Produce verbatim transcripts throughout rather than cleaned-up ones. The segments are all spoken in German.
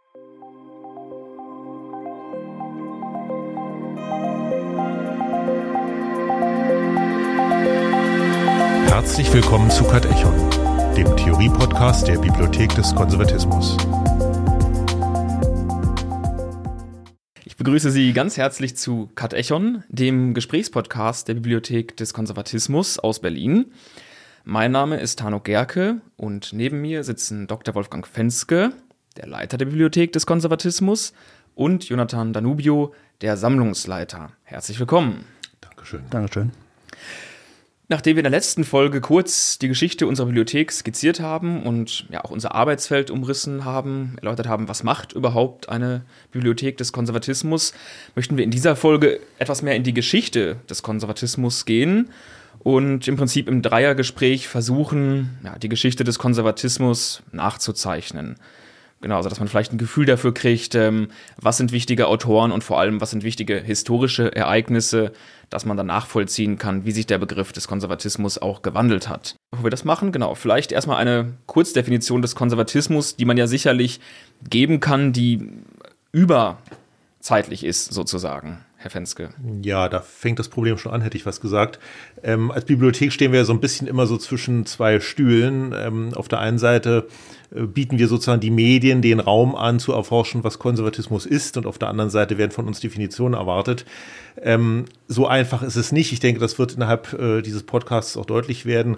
Herzlich willkommen zu Katechon, dem Theorie-Podcast der Bibliothek des Konservatismus. Ich begrüße Sie ganz herzlich zu Katechon, dem Gesprächspodcast der Bibliothek des Konservatismus aus Berlin. Mein Name ist Tano Gerke und neben mir sitzen Doktor Wolfgang Fenske, der Leiter der Bibliothek des Konservatismus, und Jonathan Danubio, der Sammlungsleiter. Herzlich willkommen. Dankeschön. Dankeschön. Nachdem wir in der letzten Folge kurz die Geschichte unserer Bibliothek skizziert haben und ja auch unser Arbeitsfeld umrissen haben, erläutert haben, was macht überhaupt eine Bibliothek des Konservatismus, möchten wir in dieser Folge etwas mehr in die Geschichte des Konservatismus gehen und im Prinzip im Dreiergespräch versuchen, ja, die Geschichte des Konservatismus nachzuzeichnen. Genau, also dass man vielleicht ein Gefühl dafür kriegt, ähm, was sind wichtige Autoren und vor allem, was sind wichtige historische Ereignisse, dass man dann nachvollziehen kann, wie sich der Begriff des Konservatismus auch gewandelt hat. Bevor wir das machen, genau, vielleicht erstmal eine Kurzdefinition des Konservatismus, die man ja sicherlich geben kann, die überzeitlich ist, sozusagen. Herr Fenske. Ja, da fängt das Problem schon an, hätte ich was gesagt. Ähm, als Bibliothek stehen wir so ein bisschen immer so zwischen zwei Stühlen. Ähm, auf der einen Seite äh, bieten wir sozusagen die Medien den Raum an, zu erforschen, was Konservatismus ist, und auf der anderen Seite werden von uns Definitionen erwartet. Ähm, so einfach ist es nicht. Ich denke, das wird innerhalb äh, dieses Podcasts auch deutlich werden.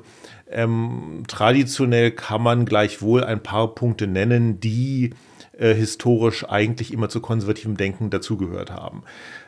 Ähm, traditionell kann man gleichwohl ein paar Punkte nennen, die äh, historisch eigentlich immer zu konservativem Denken dazugehört haben.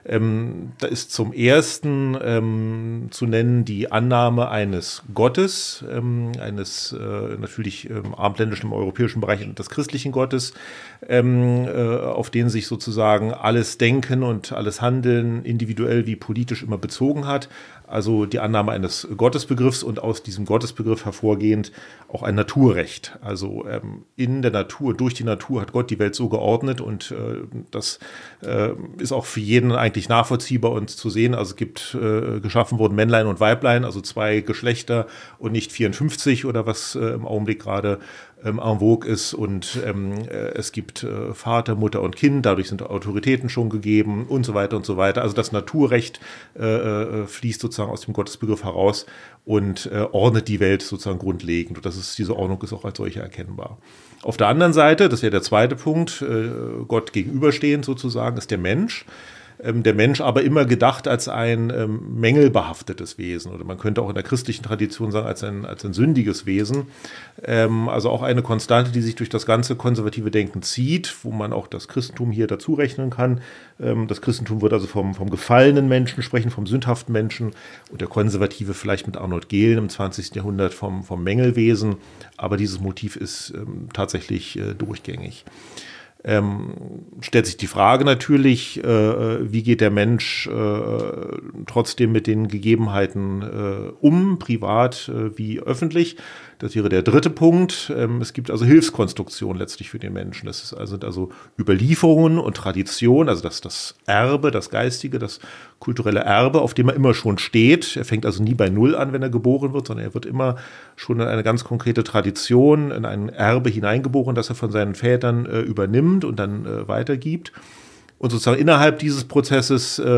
Ähm, da ist zum ersten ähm, zu nennen die Annahme eines Gottes, ähm, eines äh, natürlich ähm, abendländischen im europäischen Bereich des christlichen Gottes, ähm, äh, auf den sich sozusagen alles Denken und alles Handeln individuell wie politisch immer bezogen hat. Also die Annahme eines Gottesbegriffs und aus diesem Gottesbegriff hervorgehend auch ein Naturrecht. Also ähm, in der Natur, durch die Natur hat Gott die Welt so geordnet, und äh, das äh, ist auch für jeden eigentlich nachvollziehbar und zu sehen. Also es gibt äh, geschaffen wurden Männlein und Weiblein, also zwei Geschlechter und nicht vierundfünfzig oder was äh, im Augenblick gerade ähm, en vogue ist. Und ähm, äh, es gibt äh, Vater, Mutter und Kind, dadurch sind Autoritäten schon gegeben und so weiter und so weiter. Also das Naturrecht äh, äh, fließt sozusagen aus dem Gottesbegriff heraus und äh, ordnet die Welt sozusagen grundlegend. Und das ist, diese Ordnung ist auch als solche erkennbar. Auf der anderen Seite, das wäre der zweite Punkt, äh, Gott gegenüberstehend sozusagen, ist der Mensch. Ähm, der Mensch aber immer gedacht als ein ähm, mängelbehaftetes Wesen, oder man könnte auch in der christlichen Tradition sagen, als ein, als ein sündiges Wesen. Ähm, also auch eine Konstante, die sich durch das ganze konservative Denken zieht, wo man auch das Christentum hier dazu rechnen kann. Ähm, das Christentum wird also vom, vom gefallenen Menschen sprechen, vom sündhaften Menschen, und der Konservative vielleicht mit Arnold Gehlen im zwanzigsten Jahrhundert vom, vom Mängelwesen. Aber dieses Motiv ist ähm, tatsächlich äh, durchgängig. Ähm, stellt sich die Frage natürlich, äh, wie geht der Mensch äh, trotzdem mit den Gegebenheiten äh, um, privat äh, wie öffentlich. Das wäre der dritte Punkt. Ähm, es gibt also Hilfskonstruktionen letztlich für den Menschen. Das ist also, also Überlieferungen und Tradition, also das, das Erbe, das Geistige, das kulturelle Erbe, auf dem er immer schon steht. Er fängt also nie bei Null an, wenn er geboren wird, sondern er wird immer schon in eine ganz konkrete Tradition, in ein Erbe hineingeboren, das er von seinen Vätern äh, übernimmt und dann äh, weitergibt. Und sozusagen innerhalb dieses Prozesses äh,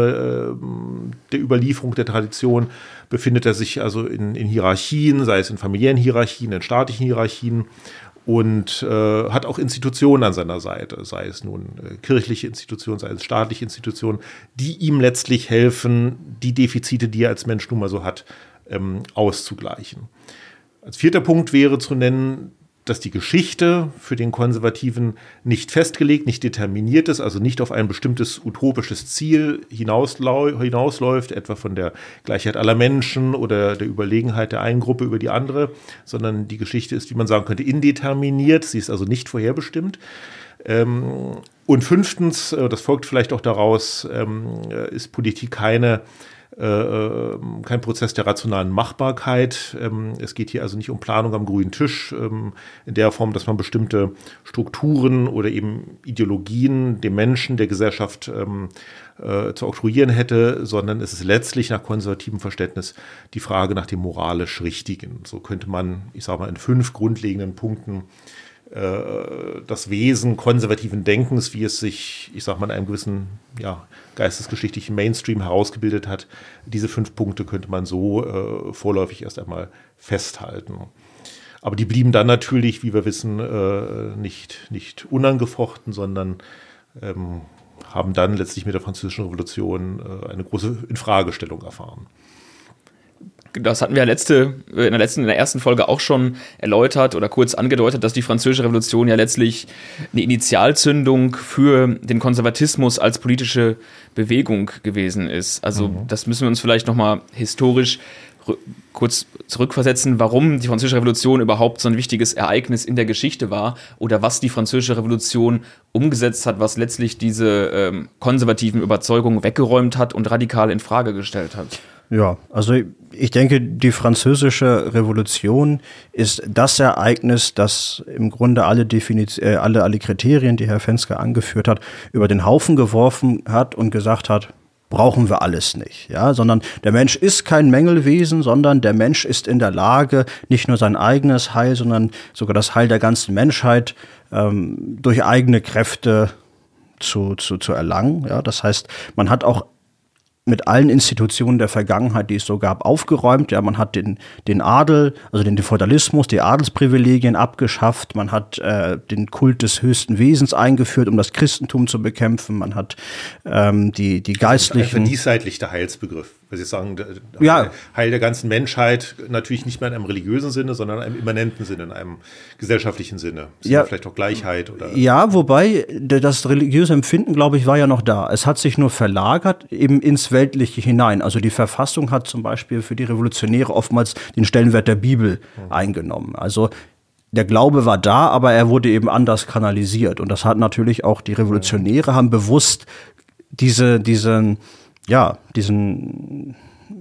der Überlieferung der Tradition befindet er sich also in, in Hierarchien, sei es in familiären Hierarchien, in staatlichen Hierarchien, und äh, hat auch Institutionen an seiner Seite, sei es nun äh, kirchliche Institutionen, sei es staatliche Institutionen, die ihm letztlich helfen, die Defizite, die er als Mensch nun mal so hat, ähm, auszugleichen. Als vierter Punkt wäre zu nennen, dass die Geschichte für den Konservativen nicht festgelegt, nicht determiniert ist, also nicht auf ein bestimmtes utopisches Ziel hinauslau- hinausläuft, etwa von der Gleichheit aller Menschen oder der Überlegenheit der einen Gruppe über die andere, sondern die Geschichte ist, wie man sagen könnte, indeterminiert, sie ist also nicht vorherbestimmt. Und fünftens, das folgt vielleicht auch daraus, ist Politik keine Äh, kein Prozess der rationalen Machbarkeit. Ähm, es geht hier also nicht um Planung am grünen Tisch ähm, in der Form, dass man bestimmte Strukturen oder eben Ideologien dem Menschen, der Gesellschaft ähm, äh, zu oktroyieren hätte, sondern es ist letztlich nach konservativem Verständnis die Frage nach dem moralisch Richtigen. So könnte man, ich sage mal, in fünf grundlegenden Punkten äh, das Wesen konservativen Denkens, wie es sich, ich sag mal, in einem gewissen ja, geistesgeschichtlichen Mainstream herausgebildet hat. Diese fünf Punkte könnte man so äh, vorläufig erst einmal festhalten. Aber die blieben dann natürlich, wie wir wissen, äh, nicht, nicht unangefochten, sondern ähm, haben dann letztlich mit der Französischen Revolution äh, eine große Infragestellung erfahren. Das hatten wir letzte, in der letzten, in der ersten Folge auch schon erläutert oder kurz angedeutet, dass die Französische Revolution ja letztlich eine Initialzündung für den Konservatismus als politische Bewegung gewesen ist. Also mhm. das müssen wir uns vielleicht nochmal historisch r- kurz zurückversetzen, warum die Französische Revolution überhaupt so ein wichtiges Ereignis in der Geschichte war oder was die Französische Revolution umgesetzt hat, was letztlich diese ähm, konservativen Überzeugungen weggeräumt hat und radikal in Frage gestellt hat. Ja, also ich denke, die Französische Revolution ist das Ereignis, das im Grunde alle, Definiz- äh, alle, alle Kriterien, die Herr Fenske angeführt hat, über den Haufen geworfen hat und gesagt hat, brauchen wir alles nicht, ja, sondern der Mensch ist kein Mängelwesen, sondern der Mensch ist in der Lage, nicht nur sein eigenes Heil, sondern sogar das Heil der ganzen Menschheit ähm, durch eigene Kräfte zu, zu, zu erlangen. Ja, das heißt, man hat auch mit allen Institutionen der Vergangenheit, die es so gab, aufgeräumt. Ja, man hat den, den Adel, also den Feudalismus, die Adelsprivilegien abgeschafft. Man hat äh, den Kult des höchsten Wesens eingeführt, um das Christentum zu bekämpfen. Man hat ähm, die, die geistlichen... Ein verdiesseitigter Heilsbegriff. Weil Sie sagen, der ja. Heil der ganzen Menschheit, natürlich nicht mehr in einem religiösen Sinne, sondern in einem immanenten Sinne, in einem gesellschaftlichen Sinne. Ja. Vielleicht auch Gleichheit oder. Ja, wobei das religiöse Empfinden, glaube ich, war ja noch da. Es hat sich nur verlagert eben ins Weltliche hinein. Also die Verfassung hat zum Beispiel für die Revolutionäre oftmals den Stellenwert der Bibel mhm. eingenommen. Also der Glaube war da, aber er wurde eben anders kanalisiert. Und das hat natürlich auch die Revolutionäre haben bewusst diese, diesen ja, diesen,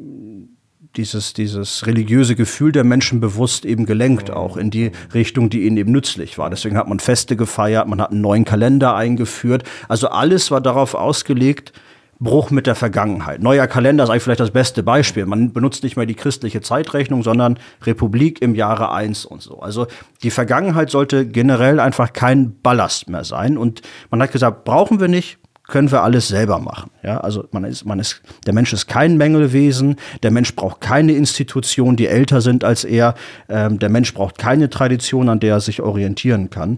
dieses, dieses religiöse Gefühl der Menschen bewusst eben gelenkt, auch in die Richtung, die ihnen eben nützlich war. Deswegen hat man Feste gefeiert, man hat einen neuen Kalender eingeführt. Also alles war darauf ausgelegt, Bruch mit der Vergangenheit. Neuer Kalender ist eigentlich vielleicht das beste Beispiel. Man benutzt nicht mehr die christliche Zeitrechnung, sondern Republik im Jahre eins und so. Also die Vergangenheit sollte generell einfach kein Ballast mehr sein. Und man hat gesagt, brauchen wir nicht, können wir alles selber machen. Ja, also man ist, man ist, der Mensch ist kein Mängelwesen, der Mensch braucht keine Institutionen, die älter sind als er, ähm, der Mensch braucht keine Tradition, an der er sich orientieren kann.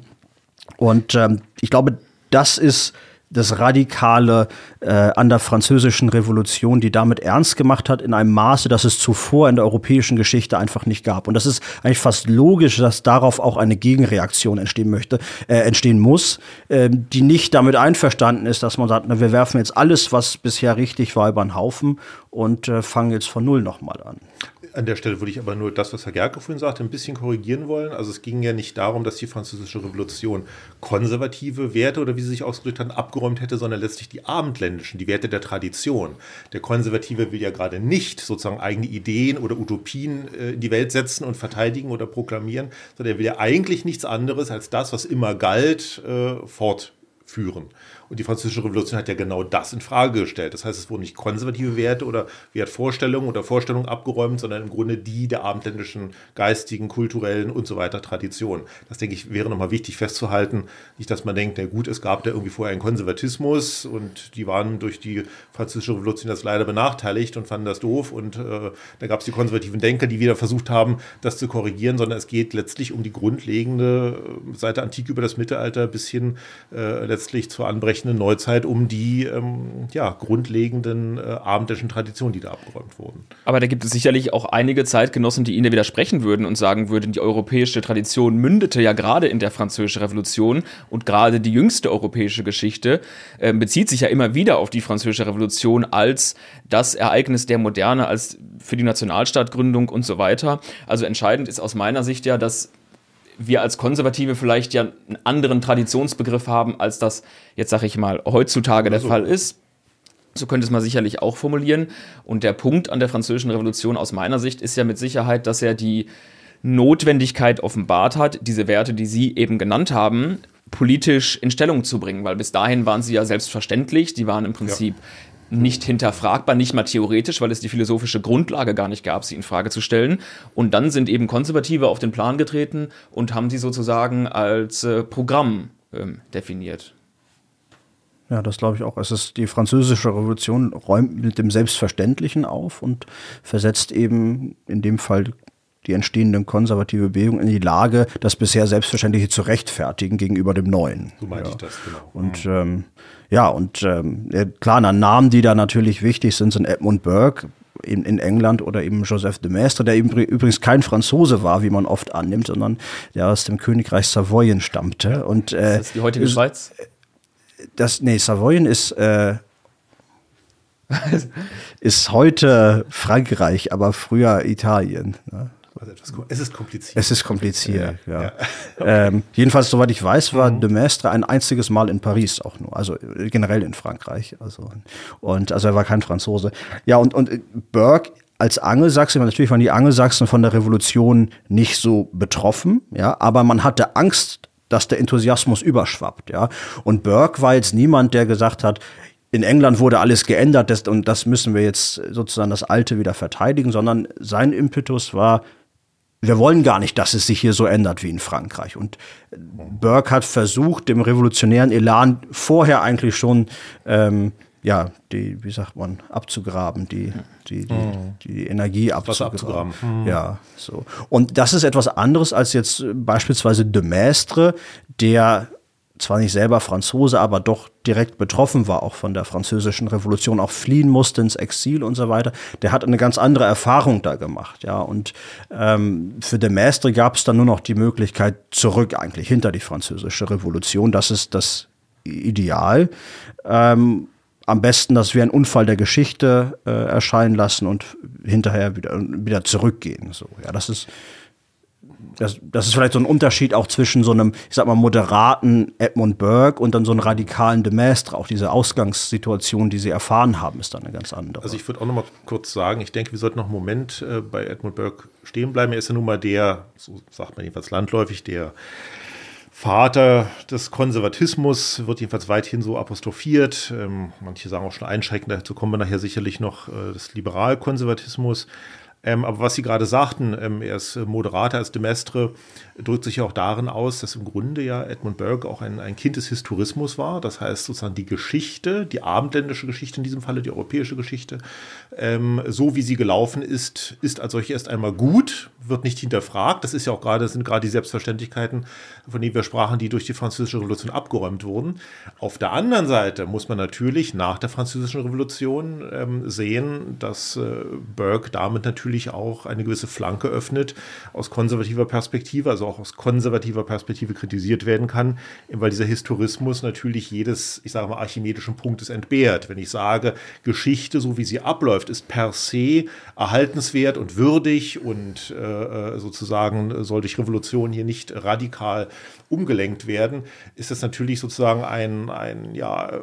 Und ähm, ich glaube, das ist das Radikale äh, an der Französischen Revolution, die damit ernst gemacht hat in einem Maße, das es zuvor in der europäischen Geschichte einfach nicht gab. Und das ist eigentlich fast logisch, dass darauf auch eine Gegenreaktion entstehen möchte, äh, entstehen muss, äh, die nicht damit einverstanden ist, dass man sagt, na, wir werfen jetzt alles, was bisher richtig war, über den Haufen und äh, fangen jetzt von Null nochmal an. An der Stelle würde ich aber nur das, was Herr Gerke vorhin sagte, ein bisschen korrigieren wollen. Also es ging ja nicht darum, dass die Französische Revolution konservative Werte oder wie sie sich ausgedrückt hat, abgeräumt hätte, sondern letztlich die abendländischen, die Werte der Tradition. Der Konservative will ja gerade nicht sozusagen eigene Ideen oder Utopien äh, in die Welt setzen und verteidigen oder proklamieren, sondern er will ja eigentlich nichts anderes als das, was immer galt, äh, fortführen. Und die Französische Revolution hat ja genau das in Frage gestellt. Das heißt, es wurden nicht konservative Werte oder Wertvorstellungen oder Vorstellungen abgeräumt, sondern im Grunde die der abendländischen geistigen, kulturellen und so weiter Tradition. Das, denke ich, wäre nochmal wichtig festzuhalten. Nicht, dass man denkt, na gut, es gab da irgendwie vorher einen Konservatismus und die waren durch die Französische Revolution das leider benachteiligt und fanden das doof. Und äh, da gab es die konservativen Denker, die wieder versucht haben, das zu korrigieren, sondern es geht letztlich um die grundlegende, seit der Antike über das Mittelalter bis hin äh, letztlich zur Anbrechung Neuzeit um die ähm, ja, grundlegenden äh, abendländischen Traditionen, die da abgeräumt wurden. Aber da gibt es sicherlich auch einige Zeitgenossen, die Ihnen widersprechen würden und sagen würden, die europäische Tradition mündete ja gerade in der Französischen Revolution und gerade die jüngste europäische Geschichte äh, bezieht sich ja immer wieder auf die Französische Revolution als das Ereignis der Moderne, als für die Nationalstaatgründung und so weiter. Also entscheidend ist aus meiner Sicht ja, dass wir als Konservative vielleicht ja einen anderen Traditionsbegriff haben, als das jetzt, sage ich mal, heutzutage der so. Fall ist. So könnte es man sicherlich auch formulieren. Und der Punkt an der Französischen Revolution aus meiner Sicht ist ja mit Sicherheit, dass er die Notwendigkeit offenbart hat, diese Werte, die Sie eben genannt haben, politisch in Stellung zu bringen. Weil bis dahin waren sie ja selbstverständlich, die waren im Prinzip ja. nicht hinterfragbar, nicht mal theoretisch, weil es die philosophische Grundlage gar nicht gab, sie in Frage zu stellen. Und dann sind eben Konservative auf den Plan getreten und haben sie sozusagen als äh, Programm ähm, definiert. Ja, das glaube ich auch. Es ist die Französische Revolution räumt mit dem Selbstverständlichen auf und versetzt eben in dem Fall die entstehende konservative Bewegung in die Lage, das bisher Selbstverständliche zu rechtfertigen gegenüber dem Neuen. So meinte ja. ich das, genau. Und ähm, ja, und ähm, klar, na, Namen, die da natürlich wichtig sind, sind Edmund Burke in, in England oder eben Joseph de Maistre, der eben übrigens kein Franzose war, wie man oft annimmt, sondern der aus dem Königreich Savoyen stammte. Und, äh, ist das die heutige Schweiz? Das, nee, Savoyen ist, äh, ist heute Frankreich, aber früher Italien. Ne? Also etwas, es ist kompliziert. Es ist kompliziert, ja. ja. ja. Okay. Ähm, jedenfalls, soweit ich weiß, war mhm. de Maistre ein einziges Mal in Paris auch nur, also generell in Frankreich. Also, und, also er war kein Franzose. Ja, und, und Burke als Angelsachse, natürlich waren die Angelsachsen von der Revolution nicht so betroffen, ja, aber man hatte Angst, dass der Enthusiasmus überschwappt, ja. Und Burke war jetzt niemand, der gesagt hat, in England wurde alles geändert das, und das müssen wir jetzt sozusagen das Alte wieder verteidigen, sondern sein Impetus war, wir wollen gar nicht, dass es sich hier so ändert wie in Frankreich. Und Burke hat versucht, dem revolutionären Elan vorher eigentlich schon ähm, ja, die, wie sagt man, abzugraben, die, die, die, die Energie abzugraben. Mhm. Ja, so. Und das ist etwas anderes als jetzt beispielsweise de Maistre, der zwar nicht selber Franzose, aber doch direkt betroffen war, auch von der französischen Revolution, auch fliehen musste ins Exil und so weiter. Der hat eine ganz andere Erfahrung da gemacht, ja. Und ähm, für de Maistre gab es dann nur noch die Möglichkeit zurück eigentlich hinter die französische Revolution. Das ist das Ideal. Ähm, Am besten, dass wir einen Unfall der Geschichte äh, erscheinen lassen und hinterher wieder, wieder zurückgehen. So, ja, das ist, das, das ist vielleicht so ein Unterschied auch zwischen so einem, ich sag mal, moderaten Edmund Burke und dann so einem radikalen de Maistre. Auch diese Ausgangssituation, die sie erfahren haben, ist dann eine ganz andere. Also ich würde auch noch mal kurz sagen, ich denke, wir sollten noch einen Moment äh, bei Edmund Burke stehen bleiben. Er ist ja nun mal der, so sagt man jedenfalls landläufig, der Vater des Konservatismus, wird jedenfalls weithin so apostrophiert. Ähm, manche sagen auch schon einschränkend, dazu kommen wir nachher sicherlich noch, äh, des Liberalkonservatismus. Ähm, aber was Sie gerade sagten, ähm, er ist moderater als de Maistre, drückt sich ja auch darin aus, dass im Grunde ja Edmund Burke auch ein, ein Kind des Historismus war. Das heißt sozusagen die Geschichte, die abendländische Geschichte in diesem Falle, die europäische Geschichte, ähm, so wie sie gelaufen ist, ist als solche erst einmal gut, wird nicht hinterfragt. Das ist ja auch gerade, das sind gerade die Selbstverständlichkeiten, von denen wir sprachen, die durch die Französische Revolution abgeräumt wurden. Auf der anderen Seite muss man natürlich nach der Französischen Revolution ähm, sehen, dass äh, Burke damit natürlich auch eine gewisse Flanke öffnet, aus konservativer Perspektive, also auch aus konservativer Perspektive kritisiert werden kann, weil dieser Historismus natürlich jedes, ich sage mal, archimedischen Punktes entbehrt. Wenn ich sage, Geschichte, so wie sie abläuft, ist per se erhaltenswert und würdig und äh, sozusagen soll durch Revolution hier nicht radikal umgelenkt werden, ist das natürlich sozusagen ein, ein ja,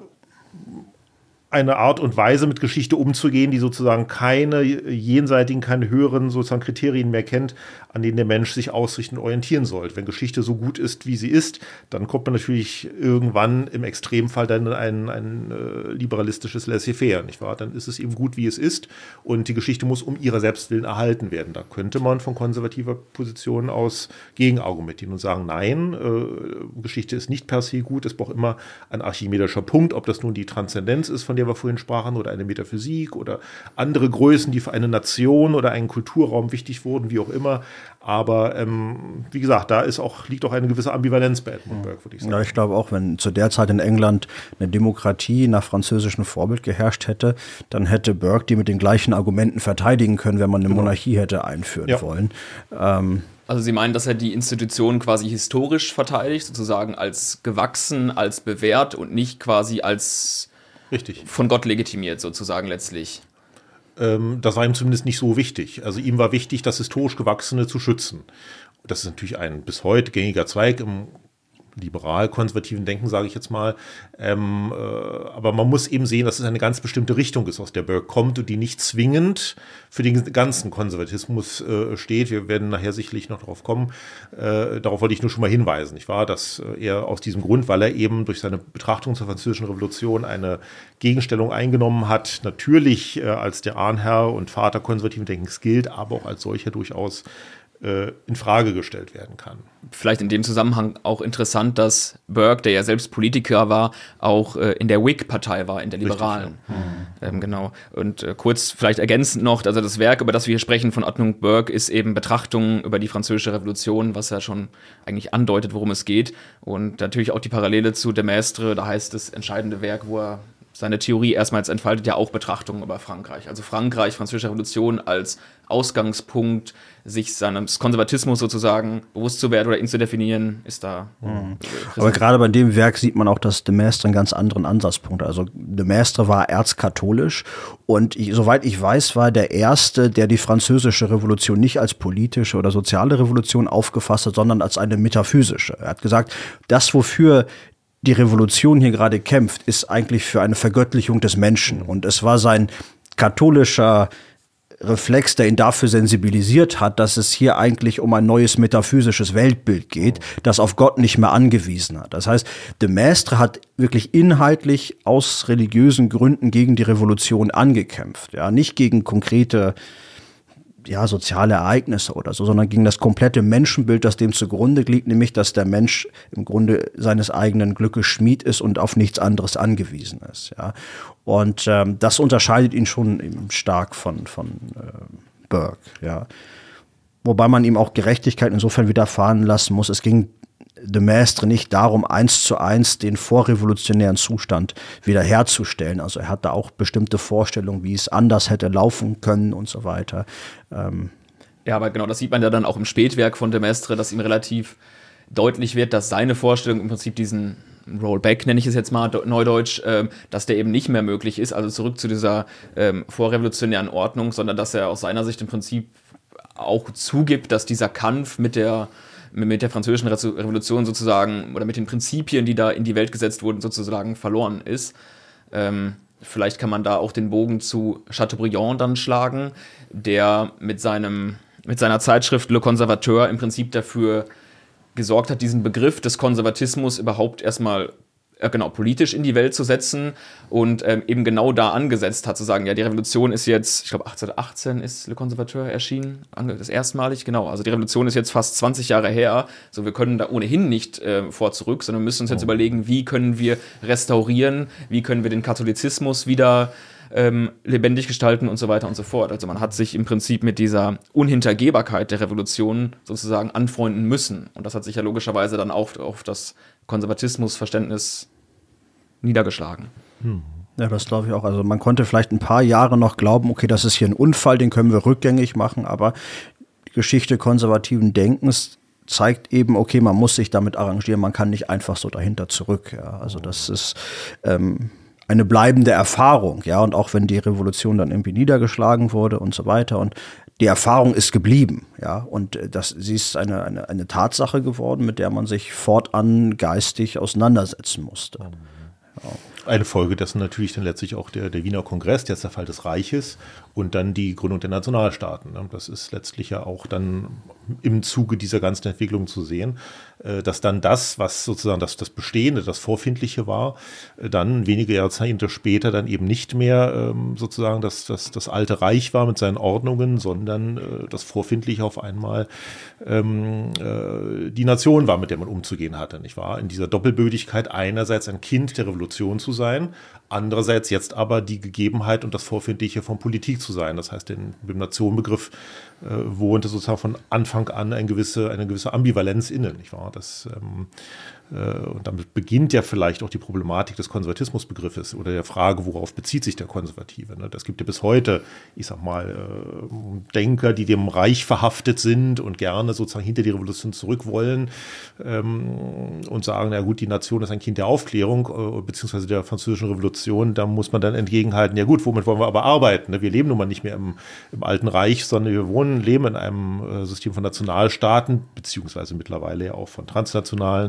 eine Art und Weise, mit Geschichte umzugehen, die sozusagen keine jenseitigen, keine höheren sozusagen Kriterien mehr kennt, an denen der Mensch sich ausrichten und orientieren sollte. Wenn Geschichte so gut ist, wie sie ist, dann kommt man natürlich irgendwann im Extremfall dann in ein, ein äh, liberalistisches Laissez-faire, nicht wahr? Dann ist es eben gut, wie es ist und die Geschichte muss um ihrer selbst willen erhalten werden. Da könnte man von konservativer Position aus gegenargumentieren und sagen, nein, äh, Geschichte ist nicht per se gut, es braucht immer ein archimedischer Punkt, ob das nun die Transzendenz ist, von der wir vorhin sprachen, oder eine Metaphysik oder andere Größen, die für eine Nation oder einen Kulturraum wichtig wurden, wie auch immer. Aber ähm, wie gesagt, da ist auch, liegt auch eine gewisse Ambivalenz bei Edmund Burke, würde ich sagen. Ja, ich glaube auch, wenn zu der Zeit in England eine Demokratie nach französischem Vorbild geherrscht hätte, dann hätte Burke die mit den gleichen Argumenten verteidigen können, wenn man eine genau. Monarchie hätte einführen ja. wollen. Ähm, Also Sie meinen, dass er die Institutionen quasi historisch verteidigt, sozusagen als gewachsen, als bewährt und nicht quasi als Richtig. Von Gott legitimiert sozusagen letztlich. Ähm, das war ihm zumindest nicht so wichtig. Also ihm war wichtig, das historisch Gewachsene zu schützen. Das ist natürlich ein bis heute gängiger Zweig im liberal-konservativen Denken, sage ich jetzt mal. Ähm, äh, aber man muss eben sehen, dass es eine ganz bestimmte Richtung ist, aus der Burke kommt und die nicht zwingend für den ganzen Konservatismus äh, steht. Wir werden nachher sicherlich noch darauf kommen. Äh, darauf wollte ich nur schon mal hinweisen, nicht wahr? Dass äh, er aus diesem Grund, weil er eben durch seine Betrachtung zur Französischen Revolution eine Gegenstellung eingenommen hat, natürlich äh, als der Ahnherr und Vater konservativen Denkens gilt, aber auch als solcher durchaus in Frage gestellt werden kann. Vielleicht in dem Zusammenhang auch interessant, dass Burke, der ja selbst Politiker war, auch äh, in der Whig-Partei war, in der Liberalen. Richtig, ja. ähm, genau. Und äh, kurz vielleicht ergänzend noch, also das Werk, über das wir hier sprechen von Edmund Burke, ist eben Betrachtungen über die Französische Revolution, was ja schon eigentlich andeutet, worum es geht. Und natürlich auch die Parallele zu de Maistre, da heißt es entscheidende Werk, wo er seine Theorie erstmals entfaltet, ja auch Betrachtungen über Frankreich. Also Frankreich, Französische Revolution als Ausgangspunkt, sich seines Konservatismus sozusagen bewusst zu werden oder ihn zu definieren, ist da. Mhm. Aber gerade bei dem Werk sieht man auch, dass de Maistre einen ganz anderen Ansatzpunkt hat. Also de Maistre war erzkatholisch und ich, soweit ich weiß, war der Erste, der die Französische Revolution nicht als politische oder soziale Revolution aufgefasst hat, sondern als eine metaphysische. Er hat gesagt, das, wofür die Revolution hier gerade kämpft, ist eigentlich für eine Vergöttlichung des Menschen. Und es war sein katholischer Reflex, der ihn dafür sensibilisiert hat, dass es hier eigentlich um ein neues metaphysisches Weltbild geht, das auf Gott nicht mehr angewiesen hat. Das heißt, de Maistre hat wirklich inhaltlich aus religiösen Gründen gegen die Revolution angekämpft. Ja, nicht gegen konkrete ja, soziale Ereignisse oder so, sondern gegen das komplette Menschenbild, das dem zugrunde liegt, nämlich, dass der Mensch im Grunde seines eigenen Glückes Schmied ist und auf nichts anderes angewiesen ist. Ja. Und ähm, das unterscheidet ihn schon stark von, von äh, Burke. Ja. Wobei man ihm auch Gerechtigkeit insofern widerfahren lassen muss. Es ging de Maistre nicht darum, eins zu eins den vorrevolutionären Zustand wiederherzustellen. Also er hat da auch bestimmte Vorstellungen, wie es anders hätte laufen können und so weiter. Ähm ja, aber genau, das sieht man ja dann auch im Spätwerk von de Maistre, dass ihm relativ deutlich wird, dass seine Vorstellung im Prinzip diesen Rollback, nenne ich es jetzt mal neudeutsch, ähm, dass der eben nicht mehr möglich ist, also zurück zu dieser ähm, vorrevolutionären Ordnung, sondern dass er aus seiner Sicht im Prinzip auch zugibt, dass dieser Kampf mit der mit der Französischen Revolution sozusagen oder mit den Prinzipien, die da in die Welt gesetzt wurden, sozusagen verloren ist. Ähm, vielleicht kann man da auch den Bogen zu Chateaubriand dann schlagen, der mit seinem mit seiner Zeitschrift Le Conservateur im Prinzip dafür gesorgt hat, diesen Begriff des Konservatismus überhaupt erstmal äh, genau politisch in die Welt zu setzen und ähm, eben genau da angesetzt hat, zu sagen, ja, die Revolution ist jetzt, ich glaube achtzehnhundertachtzehn ist Le Conservateur erschienen, das erstmalig, genau, also die Revolution ist jetzt fast zwanzig Jahre her, so wir können da ohnehin nicht äh, vor zurück, sondern müssen uns jetzt oh. überlegen, wie können wir restaurieren, wie können wir den Katholizismus wieder ähm, lebendig gestalten und so weiter und so fort. Also man hat sich im Prinzip mit dieser Unhintergehbarkeit der Revolution sozusagen anfreunden müssen und das hat sich ja logischerweise dann auch auf das Konservatismusverständnis niedergeschlagen. Hm. Ja, das glaube ich auch. Also man konnte vielleicht ein paar Jahre noch glauben, okay, das ist hier ein Unfall, den können wir rückgängig machen, aber die Geschichte konservativen Denkens zeigt eben, okay, man muss sich damit arrangieren, man kann nicht einfach so dahinter zurück. Ja. Also das ist ähm, eine bleibende Erfahrung, ja, und auch wenn die Revolution dann irgendwie niedergeschlagen wurde und so weiter und die Erfahrung ist geblieben, ja, und das, sie ist eine, eine, eine Tatsache geworden, mit der man sich fortan geistig auseinandersetzen musste. Ja. Eine Folge dessen natürlich dann letztlich auch der, der Wiener Kongress, der Zerfall des Reiches und dann die Gründung der Nationalstaaten. Das ist letztlich ja auch dann im Zuge dieser ganzen Entwicklung zu sehen, dass dann das, was sozusagen das, das Bestehende, das Vorfindliche war, dann wenige Jahrzehnte später dann eben nicht mehr sozusagen das, das, das alte Reich war mit seinen Ordnungen, sondern das Vorfindliche auf einmal die Nation war, mit der man umzugehen hatte, nicht wahr? In dieser Doppelbödigkeit einerseits ein Kind der Revolution zu sein, andererseits jetzt aber die Gegebenheit und das Vorfindliche von Politik zu sein. Das heißt, den, dem Nationenbegriff äh, wohnte sozusagen von Anfang an eine gewisse, eine gewisse Ambivalenz inne, nicht wahr? Das, ähm, äh, und damit beginnt ja vielleicht auch die Problematik des Konservatismusbegriffes oder der Frage, worauf bezieht sich der Konservative. Ne? Das gibt ja bis heute, ich sag mal, äh, Denker, die dem Reich verhaftet sind und gerne sozusagen hinter die Revolution zurück wollen ähm, und sagen, na gut, die Nation ist ein Kind der Aufklärung, äh, beziehungsweise der französischen Revolution. Da muss man dann entgegenhalten, ja gut, womit wollen wir aber arbeiten? Ne? Wir leben nun mal nicht mehr im, im Alten Reich, sondern wir wohnen, leben in einem äh, System von Nationalstaaten, beziehungsweise mittlerweile ja auch von transnationalen äh, Organisationen.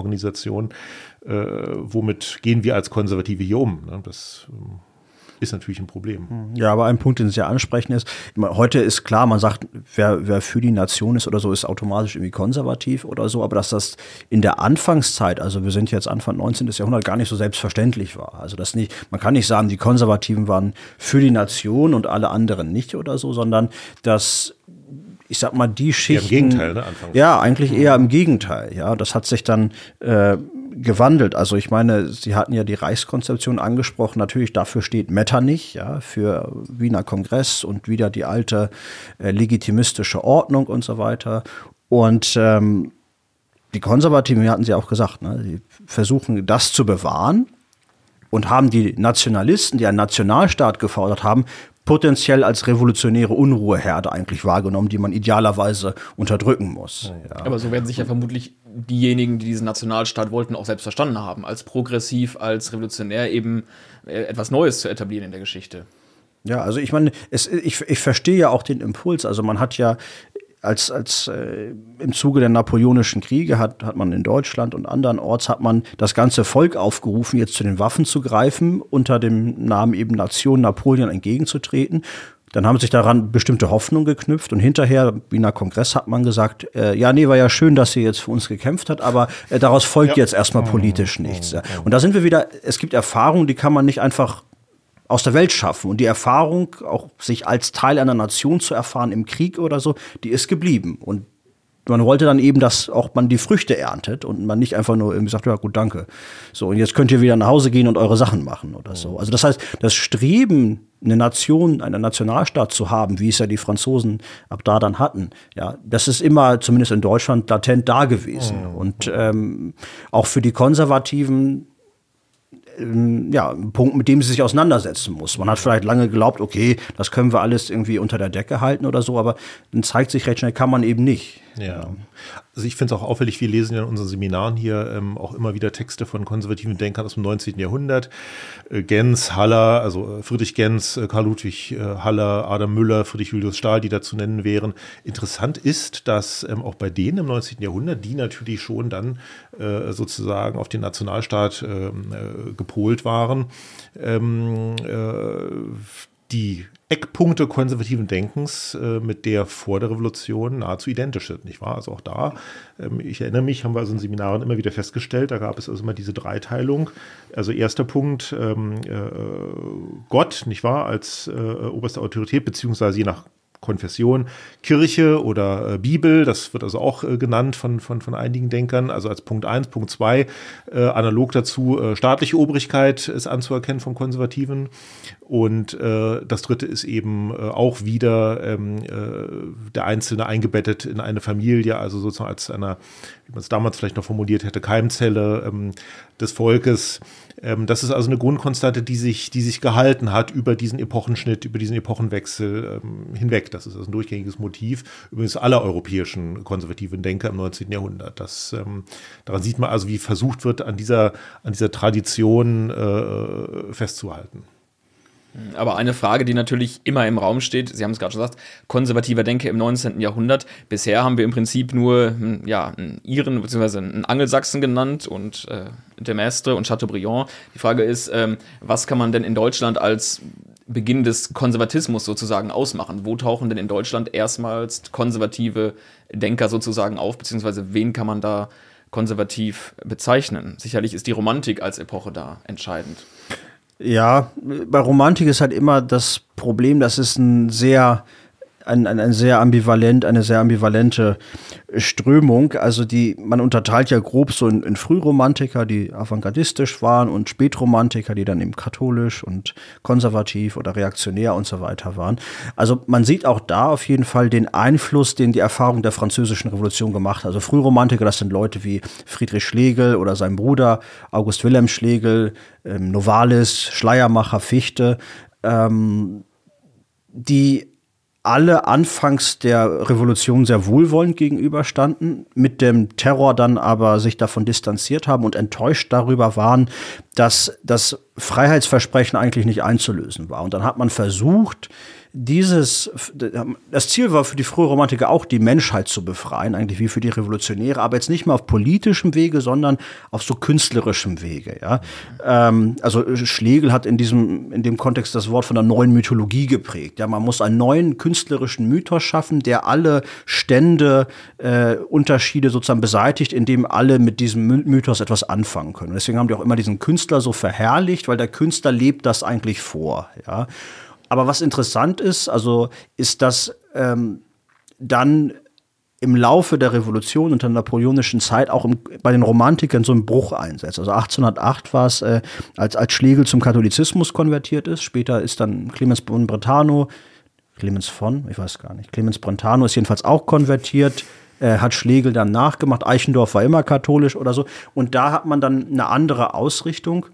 Organisation. Äh, womit gehen wir als Konservative hier um? Ne? Das ähm, ist natürlich ein Problem. Ja, aber ein Punkt, den Sie ansprechen, ist, heute ist klar, man sagt, wer, wer für die Nation ist oder so, ist automatisch irgendwie konservativ oder so, aber dass das in der Anfangszeit, also wir sind jetzt Anfang neunzehnten. Jahrhundert, gar nicht so selbstverständlich war. Also das nicht, man kann nicht sagen, die Konservativen waren für die Nation und alle anderen nicht oder so, sondern dass, ich sag mal, die Schichten. Ja, im Gegenteil, ne? Anfangs. Ja, eigentlich eher im Gegenteil. Ja, das hat sich dann äh, gewandelt. Also ich meine, Sie hatten ja die Reichskonzeption angesprochen. Natürlich, dafür steht Metternich, ja, für Wiener Kongress und wieder die alte äh, legitimistische Ordnung und so weiter. Und ähm, die Konservativen, hatten Sie auch gesagt, ne, die versuchen das zu bewahren und haben die Nationalisten, die einen Nationalstaat gefordert haben, potenziell als revolutionäre Unruheherde eigentlich wahrgenommen, die man idealerweise unterdrücken muss. Ja. Aber so werden sich ja vermutlich diejenigen, die diesen Nationalstaat wollten, auch selbst verstanden haben, als progressiv, als revolutionär eben etwas Neues zu etablieren in der Geschichte. Ja, also ich meine, es, ich, ich verstehe ja auch den Impuls. Also man hat ja als, als äh, im Zuge der Napoleonischen Kriege hat, hat man in Deutschland und andernorts hat man das ganze Volk aufgerufen, jetzt zu den Waffen zu greifen, unter dem Namen eben Nation Napoleon entgegenzutreten. Dann haben sich daran bestimmte Hoffnungen geknüpft und hinterher, Wiener Kongress, hat man gesagt, äh, ja, nee, war ja schön, dass sie jetzt für uns gekämpft hat, aber äh, daraus folgt ja jetzt erstmal politisch nichts. Ja. Und da sind wir wieder, es gibt Erfahrungen, die kann man nicht einfach aus der Welt schaffen. Und die Erfahrung, auch sich als Teil einer Nation zu erfahren im Krieg oder so, die ist geblieben. Und man wollte dann eben, dass auch man die Früchte erntet und man nicht einfach nur irgendwie sagt, ja gut, danke. So, und jetzt könnt ihr wieder nach Hause gehen und eure Sachen machen oder so. Also das heißt, das Streben, eine Nation, einen Nationalstaat zu haben, wie es ja die Franzosen ab da dann hatten, ja, das ist immer, zumindest in Deutschland, latent da gewesen. Mhm. Und ähm, auch für die Konservativen ja, ein Punkt, mit dem sie sich auseinandersetzen muss. Man hat vielleicht lange geglaubt, okay, das können wir alles irgendwie unter der Decke halten oder so, aber dann zeigt sich recht schnell, kann man eben nicht. Ja. Also ich finde es auch auffällig, wir lesen ja in unseren Seminaren hier ähm, auch immer wieder Texte von konservativen Denkern aus dem neunzehnten. Jahrhundert. Äh, Gens, Haller, also äh, Friedrich Gens, äh, Karl Ludwig äh, Haller, Adam Müller, Friedrich Julius Stahl, die da zu nennen wären. Interessant ist, dass ähm, auch bei denen im neunzehnten. Jahrhundert, die natürlich schon dann äh, sozusagen auf den Nationalstaat äh, äh, gepolt waren, ähm, äh, die Eckpunkte konservativen Denkens äh, mit der vor der Revolution nahezu identisch sind, nicht wahr? Also auch da, ähm, ich erinnere mich, haben wir also in Seminaren immer wieder festgestellt, da gab es also immer diese Dreiteilung. Also erster Punkt, ähm, äh, Gott, nicht wahr, als äh, oberste Autorität, beziehungsweise je nach Konfession, Kirche oder äh, Bibel, das wird also auch äh, genannt von, von, von einigen Denkern, also als Punkt eins, Punkt zwei, äh, analog dazu äh, staatliche Obrigkeit ist anzuerkennen vom Konservativen und äh, das dritte ist eben äh, auch wieder ähm, äh, der Einzelne eingebettet in eine Familie, also sozusagen als einer, wie man es damals vielleicht noch formuliert hätte, Keimzelle ähm, des Volkes. Ähm, das ist also eine Grundkonstante, die sich, die sich gehalten hat über diesen Epochenschnitt, über diesen Epochenwechsel ähm, hinweg. Das ist also ein durchgängiges Motiv, übrigens aller europäischen konservativen Denker im neunzehnten. Jahrhundert. Das, ähm, daran sieht man also, wie versucht wird, an dieser, an dieser Tradition äh, festzuhalten. Aber eine Frage, die natürlich immer im Raum steht, Sie haben es gerade schon gesagt, konservativer Denker im neunzehnten. Jahrhundert. Bisher haben wir im Prinzip nur ja, einen Iren bzw. einen Angelsachsen genannt und äh, de Maistre und Chateaubriand. Die Frage ist, ähm, was kann man denn in Deutschland als Beginn des Konservatismus sozusagen ausmachen? Wo tauchen denn in Deutschland erstmals konservative Denker sozusagen auf, beziehungsweise wen kann man da konservativ bezeichnen? Sicherlich ist die Romantik als Epoche da entscheidend. Ja, bei Romantik ist halt immer das Problem, dass es ein sehr, ein, ein, ein sehr ambivalent, eine sehr ambivalente Strömung. Also die, man unterteilt ja grob so in, in Frühromantiker, die avantgardistisch waren und Spätromantiker, die dann eben katholisch und konservativ oder reaktionär und so weiter waren. Also man sieht auch da auf jeden Fall den Einfluss, den die Erfahrung der Französischen Revolution gemacht hat. Also Frühromantiker, das sind Leute wie Friedrich Schlegel oder sein Bruder August Wilhelm Schlegel, ähm, Novalis, Schleiermacher, Fichte, ähm, die alle anfangs der Revolution sehr wohlwollend gegenüberstanden, mit dem Terror dann aber sich davon distanziert haben und enttäuscht darüber waren, dass das Freiheitsversprechen eigentlich nicht einzulösen war. Und dann hat man versucht, dieses, das Ziel war für die Frühromantiker auch, die Menschheit zu befreien, eigentlich wie für die Revolutionäre, aber jetzt nicht mehr auf politischem Wege, sondern auf so künstlerischem Wege. Ja? Ähm, also Schlegel hat in diesem, in dem Kontext das Wort von der neuen Mythologie geprägt. Ja? Man muss einen neuen künstlerischen Mythos schaffen, der alle Stände, äh, Unterschiede sozusagen beseitigt, indem alle mit diesem Mythos etwas anfangen können. Und deswegen haben die auch immer diesen Künstler so verherrlicht, weil der Künstler lebt das eigentlich vor. Ja? Aber was interessant ist, also ist, dass ähm, dann im Laufe der Revolution und der napoleonischen Zeit auch im, bei den Romantikern so ein Bruch einsetzt. Also achtzehnhundertacht war es, äh, als, als Schlegel zum Katholizismus konvertiert ist. Später ist dann Clemens von Brentano, Clemens von, ich weiß gar nicht, Clemens Brentano ist jedenfalls auch konvertiert, äh, hat Schlegel dann nachgemacht. Eichendorff war immer katholisch oder so. Und da hat man dann eine andere Ausrichtung.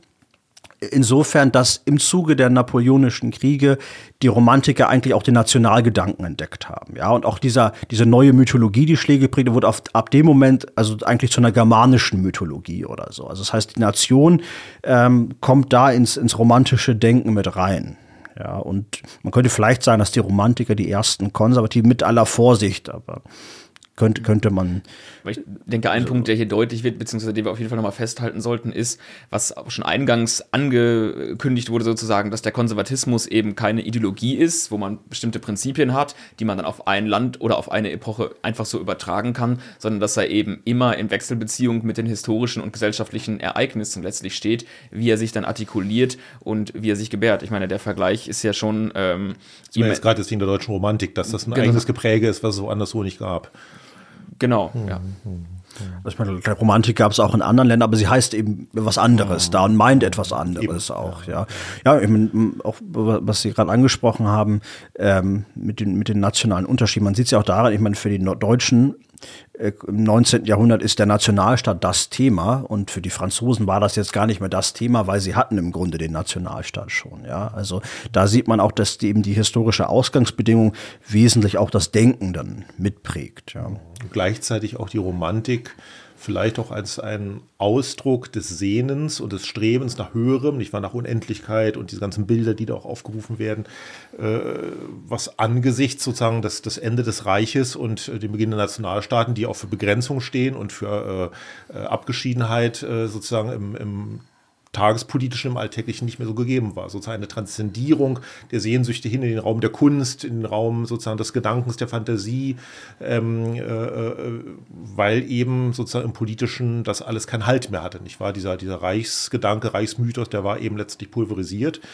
Insofern, dass im Zuge der napoleonischen Kriege die Romantiker eigentlich auch den Nationalgedanken entdeckt haben. Ja, und auch dieser, diese neue Mythologie, die Schlegel prägte, wurde auf, ab dem Moment also eigentlich zu einer germanischen Mythologie oder so. Also das heißt, die Nation ähm, kommt da ins, ins romantische Denken mit rein. Ja, und man könnte vielleicht sagen, dass die Romantiker die ersten Konservativen, mit aller Vorsicht, aber könnte, könnte man. Ich denke, ein Punkt, der hier deutlich wird, beziehungsweise den wir auf jeden Fall nochmal festhalten sollten, ist, was auch schon eingangs angekündigt wurde sozusagen, dass der Konservatismus eben keine Ideologie ist, wo man bestimmte Prinzipien hat, die man dann auf ein Land oder auf eine Epoche einfach so übertragen kann, sondern dass er eben immer in Wechselbeziehung mit den historischen und gesellschaftlichen Ereignissen letztlich steht, wie er sich dann artikuliert und wie er sich gebärt. Ich meine, der Vergleich ist ja schon Ähm, das war jetzt gerade deswegen der deutschen Romantik, dass das ein genau. eigenes Gepräge ist, was es so anderswo nicht gab. Genau, ja. Also ich meine, Romantik gab es auch in anderen Ländern, aber sie heißt eben was anderes da und meint etwas anderes eben. Auch. Ja, ja, ich meine, auch was Sie gerade angesprochen haben ähm, mit den mit den nationalen Unterschieden. Man sieht es ja auch daran. Ich meine, für die Deutschen äh, im neunzehnten Jahrhundert ist der Nationalstaat das Thema und für die Franzosen war das jetzt gar nicht mehr das Thema, weil sie hatten im Grunde den Nationalstaat schon. Ja, also da sieht man auch, dass die, eben die historische Ausgangsbedingung wesentlich auch das Denken dann mitprägt. Ja. Und gleichzeitig auch die Romantik vielleicht auch als ein Ausdruck des Sehnens und des Strebens nach Höherem, nicht wahr, nach Unendlichkeit und diese ganzen Bilder, die da auch aufgerufen werden, äh, was angesichts sozusagen des, des Ende des Reiches und äh, dem Beginn der Nationalstaaten, die auch für Begrenzung stehen und für äh, Abgeschiedenheit äh, sozusagen im, im tagespolitischen, im Alltäglichen nicht mehr so gegeben war. Sozusagen eine Transzendierung der Sehnsüchte hin in den Raum der Kunst, in den Raum sozusagen des Gedankens, der Fantasie, ähm, äh, weil eben sozusagen im Politischen das alles keinen Halt mehr hatte, nicht wahr? Dieser, dieser Reichsgedanke, Reichsmythos, der war eben letztlich pulverisiert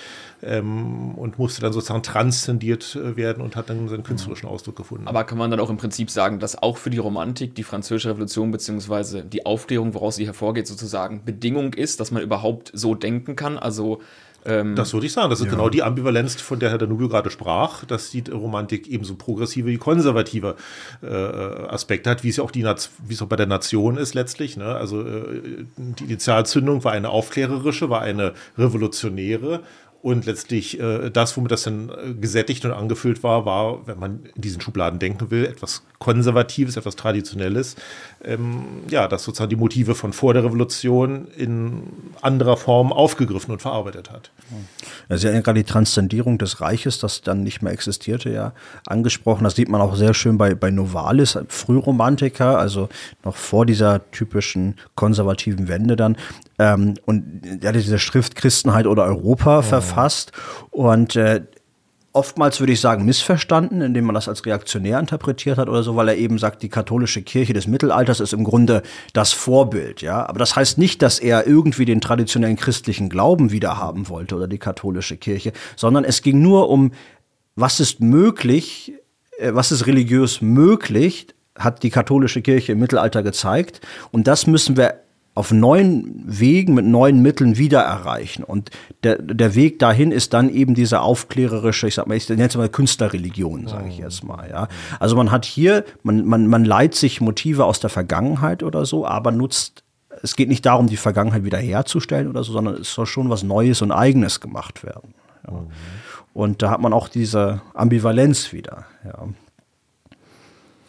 ähm, und musste dann sozusagen transzendiert werden und hat dann seinen künstlerischen Ausdruck gefunden. Aber kann man dann auch im Prinzip sagen, dass auch für die Romantik die Französische Revolution beziehungsweise die Aufklärung, woraus sie hervorgeht, sozusagen Bedingung ist, dass man überhaupt so denken kann, also ähm das würde ich sagen, das ist ja. genau die Ambivalenz, von der Herr Danubio gerade sprach, dass die Romantik ebenso progressive wie konservative äh, Aspekte hat, wie es ja auch die Naz- wie es auch bei der Nation ist letztlich, ne? Also äh, die Initialzündung war eine aufklärerische, war eine revolutionäre. Und letztlich äh, das, womit das dann äh, gesättigt und angefüllt war, war, wenn man in diesen Schubladen denken will, etwas Konservatives, etwas Traditionelles. Ähm, ja, das sozusagen die Motive von vor der Revolution in anderer Form aufgegriffen und verarbeitet hat. Ja, Sie haben ja gerade die Transzendierung des Reiches, das dann nicht mehr existierte, ja angesprochen. Das sieht man auch sehr schön bei, bei Novalis, Frühromantiker, also noch vor dieser typischen konservativen Wende dann. Ähm, und er hatte diese Schrift Christenheit oder Europa oh. verfasst und äh, oftmals würde ich sagen missverstanden, indem man das als reaktionär interpretiert hat oder so, weil er eben sagt, die katholische Kirche des Mittelalters ist im Grunde das Vorbild, ja. Aber das heißt nicht, dass er irgendwie den traditionellen christlichen Glauben wiederhaben wollte oder die katholische Kirche, sondern es ging nur um, was ist möglich, äh, was ist religiös möglich, hat die katholische Kirche im Mittelalter gezeigt und das müssen wir auf neuen Wegen mit neuen Mitteln wieder erreichen. Und der, der Weg dahin ist dann eben diese aufklärerische, ich sag mal, ich nenne es mal Künstlerreligion, sage ich jetzt mal. Ja. Also man hat hier, man, man, man leiht sich Motive aus der Vergangenheit oder so, aber nutzt, es geht nicht darum, die Vergangenheit wiederherzustellen oder so, sondern es soll schon was Neues und Eigenes gemacht werden. Ja. Und da hat man auch diese Ambivalenz wieder, ja.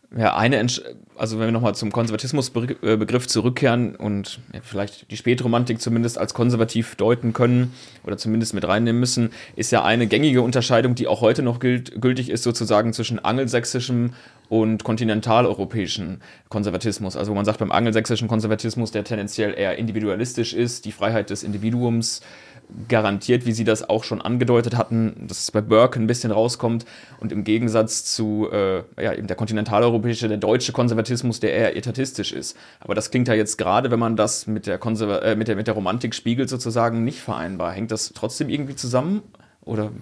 Ja, eine, Entsch- also wenn wir nochmal zum Konservatismusbegriff zurückkehren und ja, vielleicht die Spätromantik zumindest als konservativ deuten können oder zumindest mit reinnehmen müssen, ist ja eine gängige Unterscheidung, die auch heute noch gilt, gültig ist, sozusagen zwischen angelsächsischem und kontinentaleuropäischen Konservatismus. Also wo man sagt, beim angelsächsischen Konservatismus, der tendenziell eher individualistisch ist, die Freiheit des Individuums garantiert, wie Sie das auch schon angedeutet hatten, dass es bei Burke ein bisschen rauskommt und im Gegensatz zu äh, ja, eben der kontinentaleuropäische, der deutsche Konservatismus, der eher etatistisch ist. Aber das klingt ja jetzt gerade, wenn man das mit der, Konserva- äh, mit der, mit der Romantik spiegelt, sozusagen nicht vereinbar. Hängt das trotzdem irgendwie zusammen? Oder?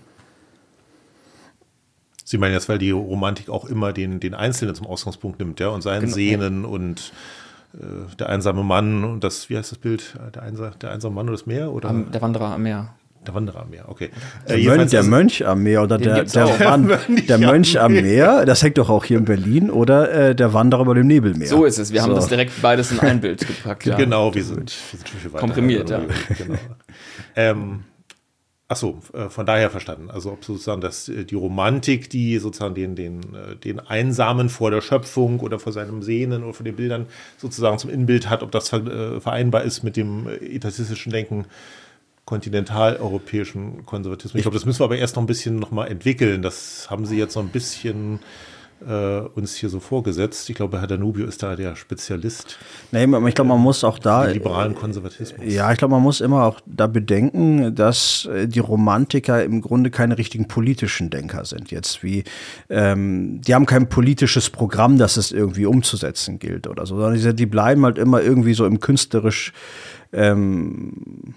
Sie meinen jetzt, weil die Romantik auch immer den, den Einzelnen zum Ausgangspunkt nimmt, ja, und seinen Genau. Sehnen und äh, der einsame Mann und das, wie heißt das Bild? Der, Einsa, der einsame Mann oder das Meer? Oder? Am, der Wanderer am Meer. Der Wanderer am Meer, okay. Der, Äh, Mönch, der also, Mönch am Meer oder der, gibt's der, auch. Wan- Mönch der am Mönch am Meer. Meer, das hängt doch auch hier in Berlin, oder äh, der Wanderer über dem Nebelmeer. So ist es. Wir haben So. das direkt beides in ein Bild gepackt. Ja. Genau, wir sind, wir sind schon viel weiter. Komprimiert, ja. Genau. ähm, Ach so, äh, von daher verstanden. Also ob sozusagen das, äh, die Romantik, die sozusagen den, den, äh, den Einsamen vor der Schöpfung oder vor seinem Sehnen oder vor den Bildern sozusagen zum Innenbild hat, ob das ver, äh, vereinbar ist mit dem äh, etatistischen Denken, kontinentaleuropäischen Konservatismus. Ich glaube, das müssen wir aber erst noch ein bisschen noch mal entwickeln. Das haben Sie jetzt noch ein bisschen äh, uns hier so vorgesetzt. Ich glaube, Herr Danubio ist da der Spezialist Nee, ich glaube, man muss auch da. im liberalen Konservatismus. Ja, ich glaube, man muss immer auch da bedenken, dass äh, die Romantiker im Grunde keine richtigen politischen Denker sind. Jetzt wie, ähm, die haben kein politisches Programm, das es irgendwie umzusetzen gilt oder so, sondern die, die bleiben halt immer irgendwie so im künstlerisch. Ähm,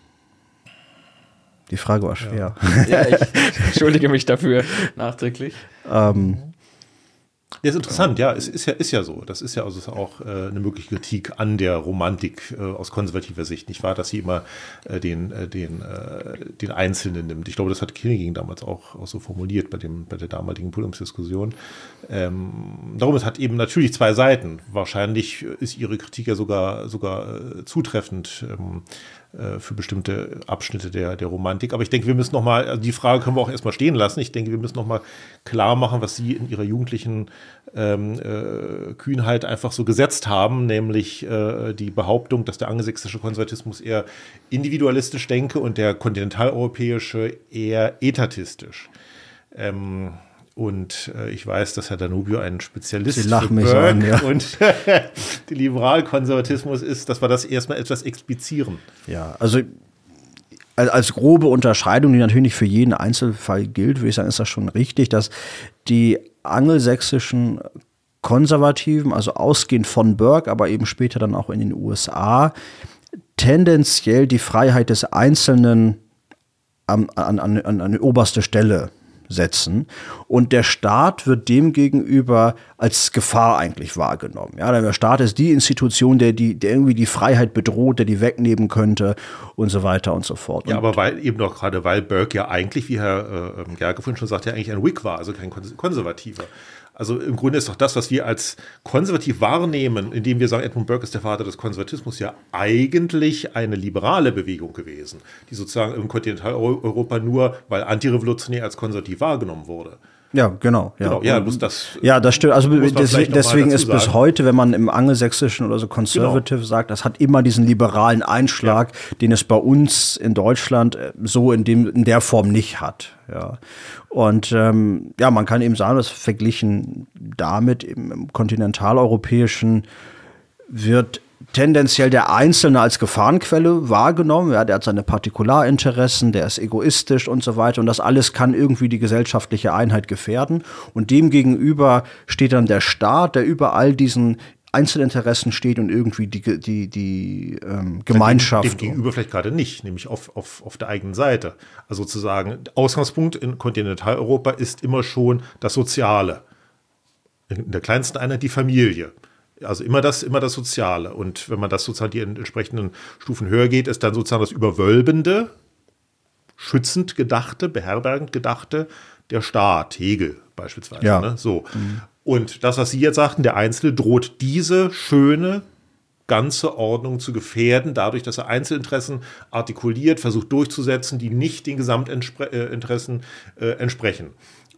die Frage war schwer. Ja, ich entschuldige mich dafür nachträglich. ähm, Ja, ist interessant, ja, es ist ja, ist ja so. Das ist ja also auch äh, eine mögliche Kritik an der Romantik äh, aus konservativer Sicht, nicht wahr, dass sie immer äh, den, äh, den, äh, den Einzelnen nimmt. Ich glaube, das hat Kniging damals auch, auch so formuliert bei, dem, bei der damaligen Podiumsdiskussion. Ähm, darum, es hat eben natürlich zwei Seiten. Wahrscheinlich ist ihre Kritik ja sogar, sogar äh, zutreffend ähm, äh, für bestimmte Abschnitte der, der Romantik. Aber ich denke, wir müssen noch mal, also die Frage können wir auch erstmal stehen lassen. Ich denke, wir müssen noch mal klar machen, was Sie in Ihrer jugendlichen Ähm, äh, Kühnheit einfach so gesetzt haben, nämlich äh, die Behauptung, dass der angelsächsische Konservatismus eher individualistisch denke und der kontinentaleuropäische eher etatistisch. Ähm, und äh, ich weiß, dass Herr Danubio ein Spezialist Sie lachen für mich Burke an, ja. und der Liberalkonservatismus ist, dass wir das erstmal etwas explizieren. ja, also als, als grobe Unterscheidung, die natürlich für jeden Einzelfall gilt, würde ich sagen, ist das schon richtig, dass die angelsächsischen Konservativen, also ausgehend von Burke, aber eben später dann auch in den U S A, tendenziell die Freiheit des Einzelnen an, an, an, an die oberste Stelle setzen. Und der Staat wird demgegenüber als Gefahr eigentlich wahrgenommen. Ja, der Staat ist die Institution, der, die, der irgendwie die Freiheit bedroht, der die wegnehmen könnte und so weiter und so fort. Ja, und aber weil eben doch gerade, weil Burke ja eigentlich, wie Herr äh, Gerke vorhin schon sagte, ja eigentlich ein Whig war, also kein Konservativer. Also im Grunde ist doch das, was wir als konservativ wahrnehmen, indem wir sagen, Edmund Burke ist der Vater des Konservatismus, ja eigentlich eine liberale Bewegung gewesen, die sozusagen im Kontinentaleuropa nur, weil antirevolutionär als konservativ wahrgenommen wurde. Ja, genau. Ja, Genau, ja, Und- muss das. Ja, das stimmt. Also muss man deswegen, vielleicht noch mal deswegen dazu ist bis sagen. heute, wenn man im Angelsächsischen oder so Conservative sagt, das hat immer diesen liberalen Einschlag, den es bei uns in Deutschland äh, so in dem in der Form nicht hat. Ja. Und ähm, ja, man kann eben sagen, dass verglichen damit im, im kontinentaleuropäischen wird tendenziell der Einzelne als Gefahrenquelle wahrgenommen. Ja, der hat seine Partikularinteressen, der ist egoistisch und so weiter. Und das alles kann irgendwie die gesellschaftliche Einheit gefährden. Und demgegenüber steht dann der Staat, der über all diesen Einzelinteressen steht und irgendwie die, die, die ähm, Gemeinschaft. Dem gegenüber vielleicht gerade nicht, nämlich auf, auf, auf der eigenen Seite. Also sozusagen, Ausgangspunkt in Kontinentaleuropa ist immer schon das Soziale. In der kleinsten Einheit die Familie. Also immer das, immer das Soziale. Und wenn man das sozusagen die entsprechenden Stufen höher geht, ist dann sozusagen das Überwölbende, schützend Gedachte, beherbergend Gedachte, der Staat, Hegel beispielsweise. Ja. Ne? So. Mhm. Und das, was Sie jetzt sagten, der Einzelne droht diese schöne, ganze Ordnung zu gefährden, dadurch, dass er Einzelinteressen artikuliert, versucht durchzusetzen, die nicht den Gesamtinteressen äh, entsprechen.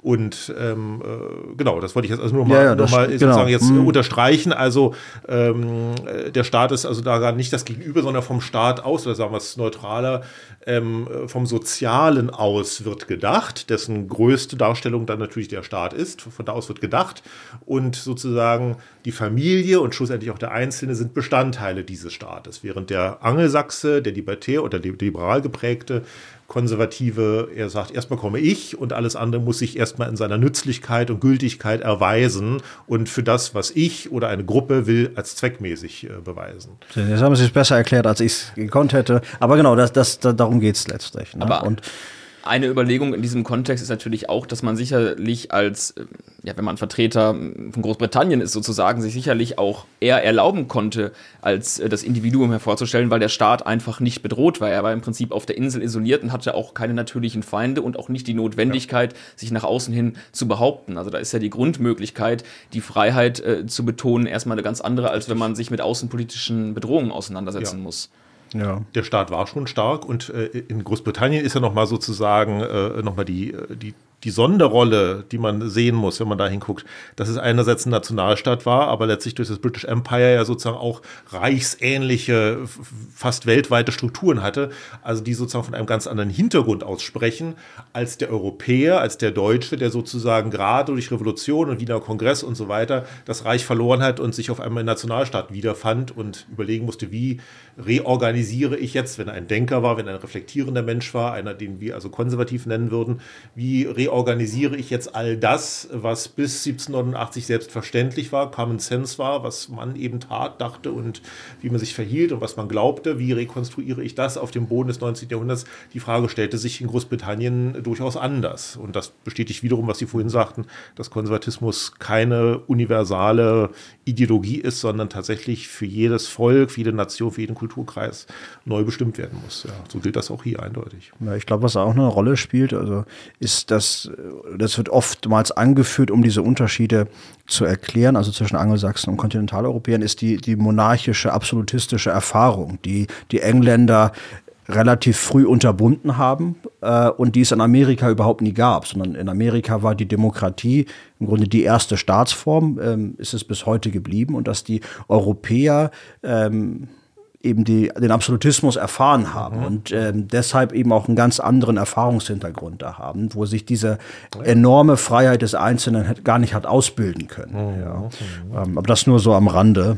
Und ähm, äh, genau, das wollte ich jetzt also nur mal, Ja, ja, nur das- mal genau. sozusagen jetzt Hm. unterstreichen. Also ähm, der Staat ist also da gar nicht das Gegenüber, sondern vom Staat aus, oder sagen wir es neutraler, ähm, vom Sozialen aus wird gedacht, dessen größte Darstellung dann natürlich der Staat ist. Von da aus wird gedacht. Und sozusagen die Familie und schlussendlich auch der Einzelne sind Bestandteile dieses Staates. Während der Angelsachse, der Libertär oder der liberal geprägte Konservative, er sagt, erstmal komme ich und alles andere muss sich erstmal in seiner Nützlichkeit und Gültigkeit erweisen und für das, was ich oder eine Gruppe will, als zweckmäßig äh, beweisen. Jetzt haben Sie es besser erklärt, als ich es gekonnt hätte. Aber genau, das, das, da, darum geht es letztlich. Ne? Aber und eine Überlegung in diesem Kontext ist natürlich auch, dass man sicherlich als, äh, ja, wenn man Vertreter von Großbritannien ist sozusagen, sich sicherlich auch eher erlauben konnte, als äh, das Individuum hervorzustellen, weil der Staat einfach nicht bedroht war. Er war im Prinzip auf der Insel isoliert und hatte auch keine natürlichen Feinde und auch nicht die Notwendigkeit, ja. sich nach außen hin zu behaupten. Also da ist ja die Grundmöglichkeit, die Freiheit äh, zu betonen, erstmal eine ganz andere, als wenn man sich mit außenpolitischen Bedrohungen auseinandersetzen Ja. muss. Ja. Der Staat war schon stark und äh, in Großbritannien ist ja nochmal sozusagen äh, nochmal die, die, die Sonderrolle, die man sehen muss, wenn man da hinguckt, dass es einerseits ein Nationalstaat war, aber letztlich durch das British Empire ja sozusagen auch reichsähnliche, fast weltweite Strukturen hatte, also die sozusagen von einem ganz anderen Hintergrund aussprechen, als der Europäer, als der Deutsche, der sozusagen gerade durch Revolution und Wiener Kongress und so weiter das Reich verloren hat und sich auf einmal im Nationalstaat wiederfand und überlegen musste, wie reorganisiere ich jetzt, wenn er ein Denker war, wenn er ein reflektierender Mensch war, einer, den wir also konservativ nennen würden, wie reorganisiere ich jetzt all das, was bis siebzehnhundertneunundachtzig selbstverständlich war, Common Sense war, was man eben tat, dachte und wie man sich verhielt und was man glaubte, wie rekonstruiere ich das auf dem Boden des neunzehnten Jahrhunderts? Die Frage stellte sich in Großbritannien durchaus anders. Und das bestätigt wiederum, was Sie vorhin sagten, dass Konservatismus keine universale Ideologie ist, sondern tatsächlich für jedes Volk, für jede Nation, für jeden Kulturkreis neu bestimmt werden muss. Ja, so gilt das auch hier eindeutig. Ja, ich glaube, was auch eine Rolle spielt, also ist, dass das wird oftmals angeführt, um diese Unterschiede zu erklären, also zwischen Angelsachsen und Kontinentaleuropäern, ist die, die monarchische, absolutistische Erfahrung, die die Engländer relativ früh unterbunden haben äh, und die es in Amerika überhaupt nie gab, sondern in Amerika war die Demokratie im Grunde die erste Staatsform, ähm, ist es bis heute geblieben und dass die Europäer ähm, eben die, den Absolutismus erfahren haben mhm. und ähm, deshalb eben auch einen ganz anderen Erfahrungshintergrund da haben, wo sich diese enorme Freiheit des Einzelnen hat, gar nicht hat ausbilden können. Mhm. Ja. Ähm, aber das nur so am Rande.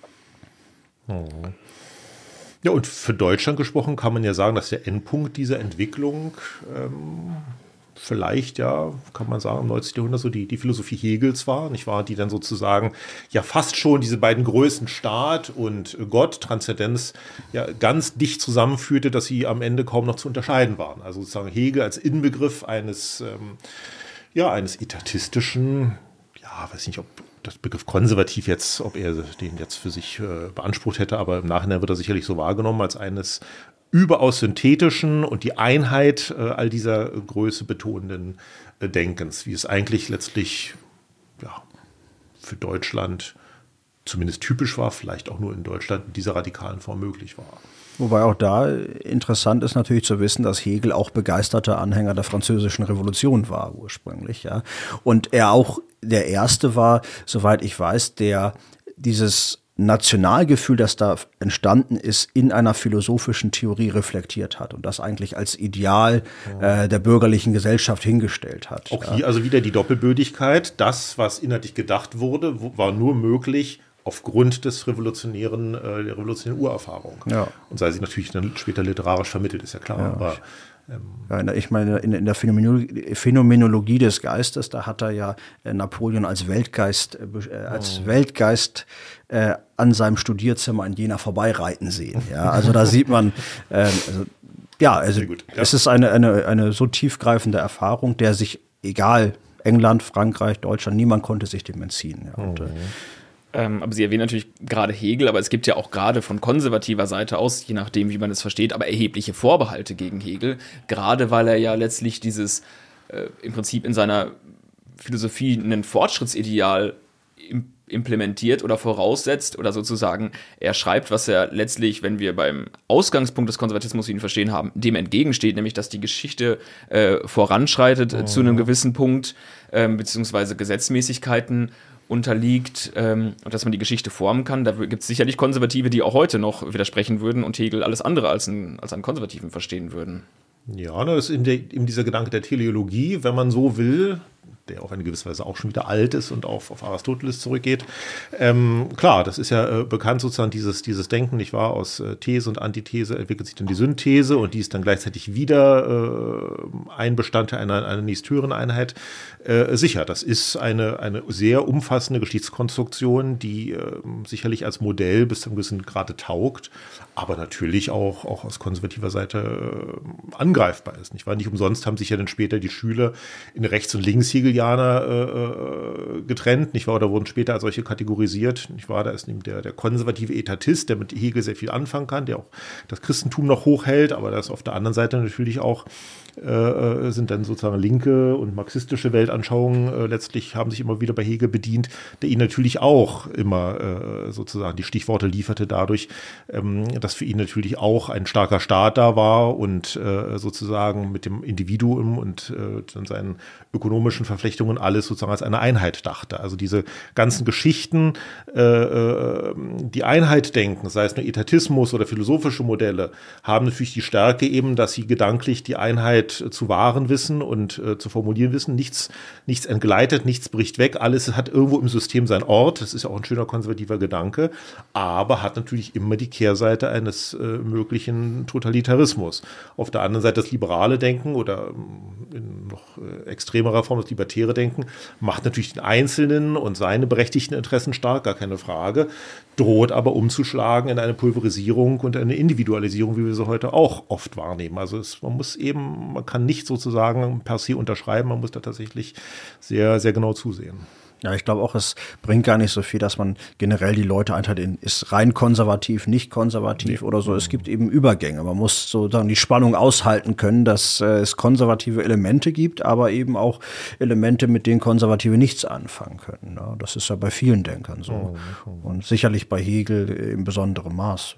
Mhm. Ja, und für Deutschland gesprochen kann man ja sagen, dass der Endpunkt dieser Entwicklung ähm, vielleicht, ja, kann man sagen, im neunzehnten Jahrhundert so die, die Philosophie Hegels war, nicht wahr? Die dann sozusagen ja fast schon diese beiden Größen Staat und Gott, Transzendenz, ja ganz dicht zusammenführte, dass sie am Ende kaum noch zu unterscheiden waren. Also sozusagen Hegel als Inbegriff eines, ähm, ja, eines etatistischen, ja, weiß nicht, ob das Begriff konservativ jetzt, ob er den jetzt für sich äh, beansprucht hätte, aber im Nachhinein wird er sicherlich so wahrgenommen als eines überaus synthetischen und die Einheit äh, all dieser Größe betonenden äh, Denkens, wie es eigentlich letztlich ja, für Deutschland zumindest typisch war, vielleicht auch nur in Deutschland in dieser radikalen Form möglich war. Wobei auch da interessant ist natürlich zu wissen, dass Hegel auch begeisterter Anhänger der Französischen Revolution war ursprünglich, ja. Und er auch der Erste war, soweit ich weiß, der dieses Nationalgefühl, das da entstanden ist, in einer philosophischen Theorie reflektiert hat und das eigentlich als Ideal äh, der bürgerlichen Gesellschaft hingestellt hat. Auch ja. hier also wieder die Doppelbödigkeit. Das, was inhaltlich gedacht wurde, war nur möglich aufgrund des revolutionären, äh, der revolutionären Urerfahrung. Ja. Und sei sie natürlich dann später literarisch vermittelt, ist ja klar. Ja. Aber Ja, ich meine, in, in der Phänomenologie, Phänomenologie des Geistes, da hat er ja äh, Napoleon als Weltgeist, äh, als oh. Weltgeist äh, an seinem Studierzimmer in Jena vorbeireiten sehen. Ja, also da sieht man, äh, also, ja, also ja. es ist eine, eine, eine so tiefgreifende Erfahrung, der sich, egal, England, Frankreich, Deutschland, niemand konnte sich dem entziehen. Ja, und, oh. äh, Ähm, aber Sie erwähnen natürlich gerade Hegel, aber es gibt ja auch gerade von konservativer Seite aus, je nachdem, wie man es versteht, aber erhebliche Vorbehalte gegen Hegel, gerade weil er ja letztlich dieses äh, im Prinzip in seiner Philosophie ein Fortschrittsideal im implementiert oder voraussetzt oder sozusagen er schreibt, was er letztlich, wenn wir beim Ausgangspunkt des Konservatismus ihn verstehen haben, dem entgegensteht, nämlich dass die Geschichte äh, voranschreitet äh, zu einem gewissen Punkt, äh, beziehungsweise Gesetzmäßigkeiten unterliegt ähm, und dass man die Geschichte formen kann. Da gibt es sicherlich Konservative, die auch heute noch widersprechen würden und Hegel alles andere als, ein, als einen Konservativen verstehen würden. Ja, das ist eben, der, eben dieser Gedanke der Teleologie, wenn man so will, der auf eine gewisse Weise auch schon wieder alt ist und auch auf Aristoteles zurückgeht. Ähm, klar, das ist ja äh, bekannt sozusagen, dieses, dieses Denken, nicht wahr, aus äh, These und Antithese entwickelt sich dann die Synthese und die ist dann gleichzeitig wieder äh, ein Bestandteil einer, einer nächst höheren Einheit. Äh, sicher, das ist eine, eine sehr umfassende Geschichtskonstruktion, die äh, sicherlich als Modell bis zu einem gewissen Grade taugt, aber natürlich auch, auch aus konservativer Seite äh, angreifbar ist. Nicht wahr? Nicht umsonst haben sich ja dann später die Schüler in Rechts- und Linkshegelianer äh, getrennt, nicht wahr? Oder wurden später als solche kategorisiert, nicht wahr? Da ist eben der, der konservative Etatist, der mit Hegel sehr viel anfangen kann, der auch das Christentum noch hochhält, aber das auf der anderen Seite natürlich auch äh, sind dann sozusagen linke und marxistische Weltanschauungen äh, letztlich haben sich immer wieder bei Hegel bedient, der ihn natürlich auch immer äh, sozusagen die Stichworte lieferte dadurch, ähm, dass für ihn natürlich auch ein starker Staat da war und äh, sozusagen mit dem Individuum und äh, dann seinen ökonomischen Verflechtungen alles sozusagen als eine Einheit dachte. Also diese ganzen Geschichten, äh, die Einheit denken, sei es nur Etatismus oder philosophische Modelle, haben natürlich die Stärke eben, dass sie gedanklich die Einheit zu wahren wissen und äh, zu formulieren wissen. Nichts, nichts entgleitet, nichts bricht weg, alles hat irgendwo im System seinen Ort. Das ist ja auch ein schöner konservativer Gedanke, aber hat natürlich immer die Kehrseite eines äh, möglichen Totalitarismus. Auf der anderen Seite das liberale Denken oder in noch äh, extremerer Form das libertäre Denken macht natürlich den Einzelnen und seine berechtigten Interessen stark, gar keine Frage, droht aber umzuschlagen in eine Pulverisierung und eine Individualisierung, wie wir sie heute auch oft wahrnehmen. Also es, man muss eben, man kann nicht sozusagen per se unterschreiben, man muss da tatsächlich sehr, sehr genau zusehen. Ja, ich glaube auch, es bringt gar nicht so viel, dass man generell die Leute einteilt in, ist rein konservativ, nicht konservativ nee. oder so. Es gibt eben Übergänge. Man muss sozusagen die Spannung aushalten können, dass äh, es konservative Elemente gibt, aber eben auch Elemente, mit denen Konservative nichts anfangen können. Ja, das ist ja bei vielen Denkern so. Mhm. Und sicherlich bei Hegel im besonderen Maß.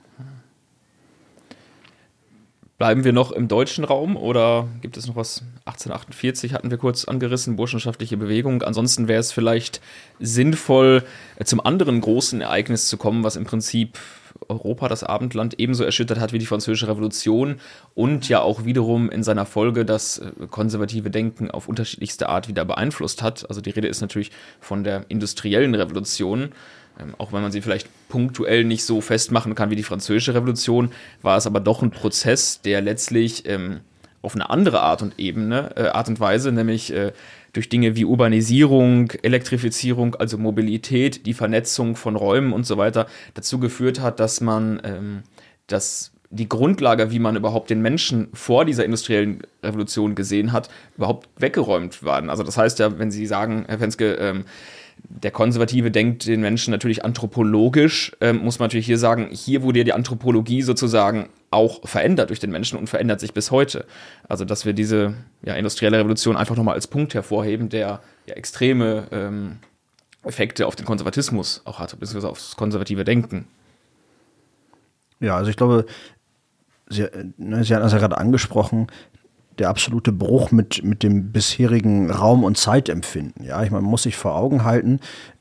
Bleiben wir noch im deutschen Raum oder gibt es noch was? achtzehnhundertachtundvierzig hatten wir kurz angerissen, burschenschaftliche Bewegung. Ansonsten wäre es vielleicht sinnvoll, zum anderen großen Ereignis zu kommen, was im Prinzip Europa, das Abendland, ebenso erschüttert hat wie die Französische Revolution und ja auch wiederum in seiner Folge das konservative Denken auf unterschiedlichste Art wieder beeinflusst hat. Also die Rede ist natürlich von der industriellen Revolution. Ähm, auch wenn man sie vielleicht punktuell nicht so festmachen kann wie die Französische Revolution, war es aber doch ein Prozess, der letztlich ähm, auf eine andere Art und Ebene, äh, Art und Weise, nämlich äh, durch Dinge wie Urbanisierung, Elektrifizierung, also Mobilität, die Vernetzung von Räumen und so weiter, dazu geführt hat, dass man ähm, das die Grundlage, wie man überhaupt den Menschen vor dieser industriellen Revolution gesehen hat, überhaupt weggeräumt waren. Also das heißt ja, wenn Sie sagen, Herr Fenske, ähm, der Konservative denkt den Menschen natürlich anthropologisch, ähm, muss man natürlich hier sagen, hier wurde ja die Anthropologie sozusagen auch verändert durch den Menschen und verändert sich bis heute. Also dass wir diese ja, industrielle Revolution einfach nochmal als Punkt hervorheben, der ja extreme ähm, Effekte auf den Konservatismus auch hat, beziehungsweise aufs konservative Denken. Ja, also ich glaube, Sie, ne, Sie hatten das ja gerade angesprochen, der absolute Bruch mit, mit dem bisherigen Raum- und Zeitempfinden. Ja, ich meine, man muss sich vor Augen halten,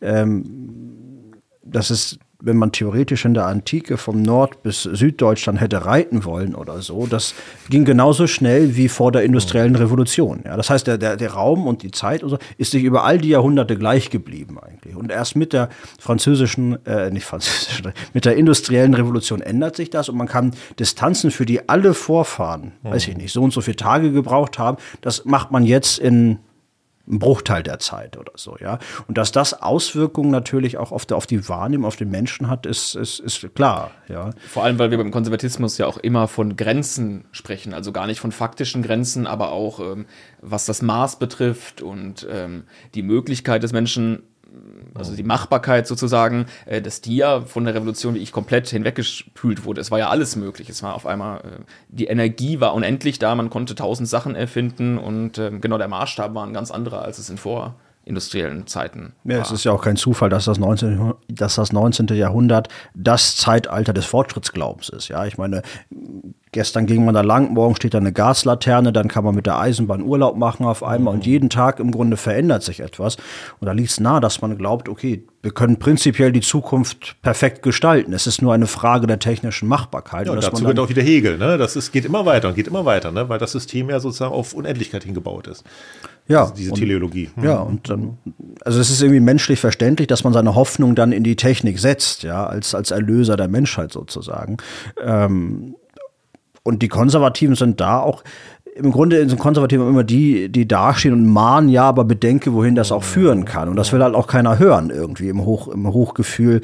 ähm, dass es, wenn man theoretisch in der Antike vom Nord- bis Süddeutschland hätte reiten wollen oder so, das ging genauso schnell wie vor der industriellen Revolution. Ja, das heißt, der, der, der Raum und die Zeit und so ist sich über all die Jahrhunderte gleich geblieben eigentlich. Und erst mit der französischen, äh, nicht französischen, mit der industriellen Revolution ändert sich das und man kann Distanzen, für die alle Vorfahren, mhm. weiß ich nicht, so und so viele Tage gebraucht haben, das macht man jetzt in ein Bruchteil der Zeit oder so, ja. Und dass das Auswirkungen natürlich auch auf, der, auf die Wahrnehmung, auf den Menschen hat, ist, ist, ist klar, ja. Vor allem, weil wir beim Konservatismus ja auch immer von Grenzen sprechen, also gar nicht von faktischen Grenzen, aber auch ähm, was das Maß betrifft und ähm, die Möglichkeit des Menschen, also die Machbarkeit sozusagen, äh, dass die ja von der Revolution wie ich komplett hinweggespült wurde. Es war ja alles möglich. Es war auf einmal, äh, die Energie war unendlich da, man konnte tausend Sachen erfinden und äh, genau der Maßstab war ein ganz anderer, als es in Vor, industriellen Zeiten Ja, war. es ist ja auch kein Zufall, dass das neunzehnte. dass das neunzehnte. Jahrhundert das Zeitalter des Fortschrittsglaubens ist. Ja, ich meine, gestern ging man da lang, morgen steht da eine Gaslaterne, dann kann man mit der Eisenbahn Urlaub machen auf einmal und jeden Tag im Grunde verändert sich etwas. Und da liegt es nahe, dass man glaubt, okay, wir können prinzipiell die Zukunft perfekt gestalten. Es ist nur eine Frage der technischen Machbarkeit. Ja, und dass dazu man wird dann, auch wieder Hegel, ne? Das ist, geht immer weiter und geht immer weiter, ne? Weil das System ja sozusagen auf Unendlichkeit hingebaut ist. ja, Also diese und, Teleologie. Hm. Ja, und dann, also es ist irgendwie menschlich verständlich, dass man seine Hoffnung dann in die Technik setzt, ja, als, als Erlöser der Menschheit sozusagen. Ähm, und die Konservativen sind da auch, im Grunde sind Konservative immer die, die dastehen und mahnen, ja, aber bedenke, wohin das auch führen kann. Und das will halt auch keiner hören irgendwie. Im, Hoch, im Hochgefühl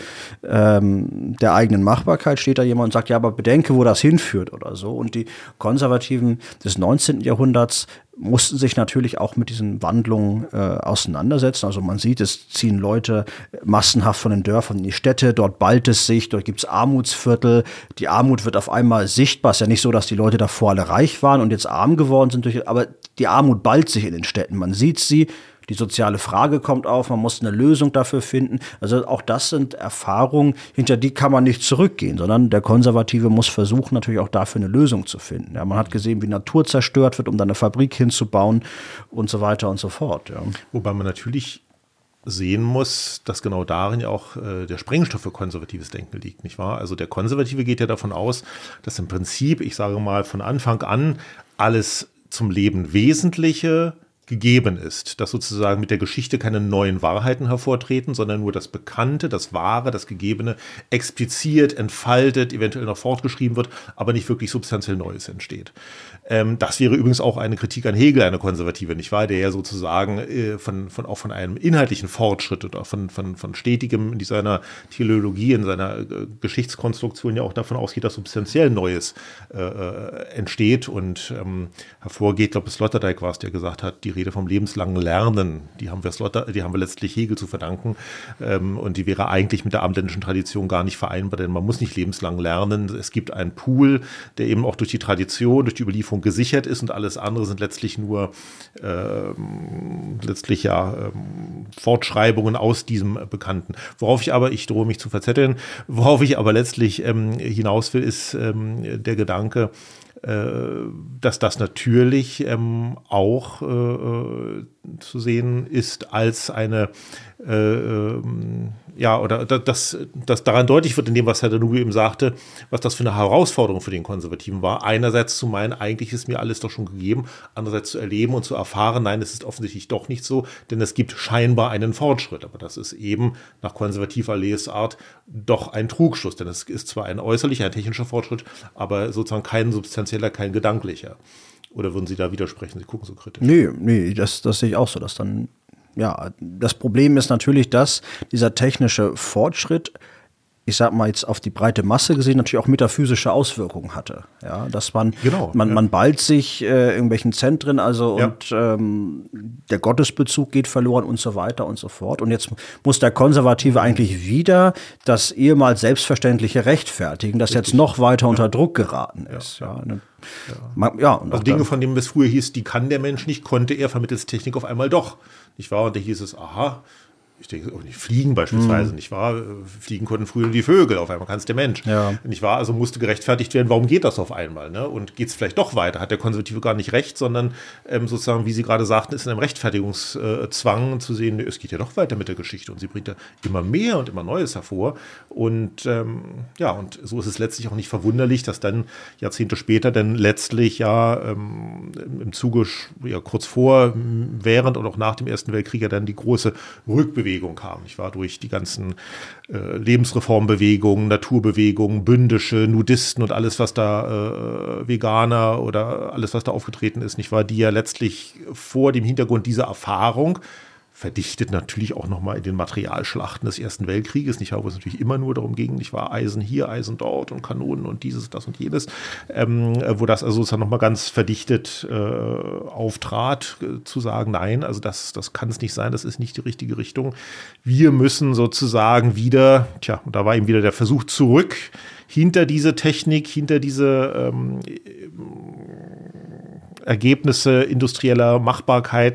ähm, der eigenen Machbarkeit steht da jemand und sagt, ja, aber bedenke, wo das hinführt oder so. Und die Konservativen des neunzehnten. Jahrhunderts mussten sich natürlich auch mit diesen Wandlungen äh, auseinandersetzen. Also man sieht, es ziehen Leute massenhaft von den Dörfern in die Städte, dort ballt es sich, dort gibt es Armutsviertel. Die Armut wird auf einmal sichtbar. Es ist ja nicht so, dass die Leute davor alle reich waren und jetzt arm geworden sind, durch, aber die Armut ballt sich in den Städten. Man sieht sie, die soziale Frage kommt auf, man muss eine Lösung dafür finden. Also auch das sind Erfahrungen, hinter die kann man nicht zurückgehen, sondern der Konservative muss versuchen, natürlich auch dafür eine Lösung zu finden. Ja, man hat gesehen, wie Natur zerstört wird, um dann eine Fabrik hinzubauen und so weiter und so fort. Ja. Wobei man natürlich sehen muss, dass genau darin ja auch äh, der Sprengstoff für konservatives Denken liegt, nicht wahr? Also der Konservative geht ja davon aus, dass im Prinzip, ich sage mal von Anfang an, alles zum Leben Wesentliche gegeben ist, dass sozusagen mit der Geschichte keine neuen Wahrheiten hervortreten, sondern nur das Bekannte, das Wahre, das Gegebene expliziert, entfaltet, eventuell noch fortgeschrieben wird, aber nicht wirklich substanziell Neues entsteht. Ähm, das wäre übrigens auch eine Kritik an Hegel, eine Konservative, nicht wahr? Der ja sozusagen äh, von, von, auch von einem inhaltlichen Fortschritt oder von, von, von stetigem in seiner Teleologie, in seiner äh, Geschichtskonstruktion ja auch davon ausgeht, dass substanziell Neues äh, entsteht und ähm, hervorgeht, glaube ich, Sloterdijk war es, der gesagt hat, die Rede vom lebenslangen Lernen, die haben wir Slotter, die haben wir letztlich Hegel zu verdanken ähm, und die wäre eigentlich mit der abendländischen Tradition gar nicht vereinbar, denn man muss nicht lebenslang lernen. Es gibt einen Pool, der eben auch durch die Tradition, durch die Überlieferung gesichert ist und alles andere sind letztlich nur ähm, letztlich ja ähm, Fortschreibungen aus diesem Bekannten. Worauf ich aber, ich drohe mich zu verzetteln, worauf ich aber letztlich ähm, hinaus will, ist ähm, der Gedanke, dass das natürlich ähm, auch äh, zu sehen ist als eine, äh, ähm, ja, oder dass das daran deutlich wird, in dem, was Herr Danube eben sagte, was das für eine Herausforderung für den Konservativen war. Einerseits zu meinen, eigentlich ist mir alles doch schon gegeben, andererseits zu erleben und zu erfahren, nein, es ist offensichtlich doch nicht so, denn es gibt scheinbar einen Fortschritt, aber das ist eben nach konservativer Lesart doch ein Trugschluss, denn es ist zwar ein äußerlicher, ein technischer Fortschritt, aber sozusagen kein substanzieller, kein gedanklicher. Oder würden Sie da widersprechen? Sie gucken so kritisch. Nee, nee, das, das sehe ich auch so, dass dann, ja, das Problem ist natürlich, dass dieser technische Fortschritt, ich sag mal jetzt auf die breite Masse gesehen, natürlich auch metaphysische Auswirkungen hatte. Ja, dass man, genau, man, ja. man ballt sich äh, irgendwelchen Zentren, also ja. und ähm, der Gottesbezug geht verloren und so weiter und so fort. Und jetzt muss der Konservative mhm. eigentlich wieder das ehemals Selbstverständliche rechtfertigen, das Richtig. Jetzt noch weiter ja. unter Druck geraten ist. Ja, ja. Ne, ja. Man, ja und also Dinge, von denen es früher hieß, die kann der Mensch nicht, konnte er vermittels Technik auf einmal doch. Nicht wahr? Und da hieß es, aha, ich denke, auch nicht Fliegen beispielsweise, mhm. nicht wahr? Fliegen konnten früher die Vögel, auf einmal kann es der Mensch. Ja. Nicht wahr? Also musste gerechtfertigt werden, warum geht das auf einmal? Ne? Und geht es vielleicht doch weiter? Hat der Konservative gar nicht recht, sondern ähm, sozusagen, wie Sie gerade sagten, ist in einem Rechtfertigungszwang zu sehen, es geht ja doch weiter mit der Geschichte und sie bringt ja immer mehr und immer Neues hervor. Und ähm, ja, und so ist es letztlich auch nicht verwunderlich, dass dann Jahrzehnte später dann letztlich ja ähm, im Zuge, ja, kurz vor, während und auch nach dem Ersten Weltkrieg ja dann die große Rückbewegung kam. Ich war durch die ganzen äh, Lebensreformbewegungen, Naturbewegungen, Bündische, Nudisten und alles, was da äh, Veganer oder alles, was da aufgetreten ist, nicht wahr, die ja letztlich vor dem Hintergrund dieser Erfahrung verdichtet natürlich auch nochmal in den Materialschlachten des Ersten Weltkrieges, nicht wahr, wo es natürlich immer nur darum ging, nicht wahr, Eisen hier, Eisen dort und Kanonen und dieses, das und jenes, ähm, wo das also sozusagen nochmal ganz verdichtet äh, auftrat, äh, zu sagen, nein, also das, das kann es nicht sein, das ist nicht die richtige Richtung. Wir müssen sozusagen wieder, tja, und da war eben wieder der Versuch zurück, hinter diese Technik, hinter diese ähm, Ergebnisse industrieller Machbarkeit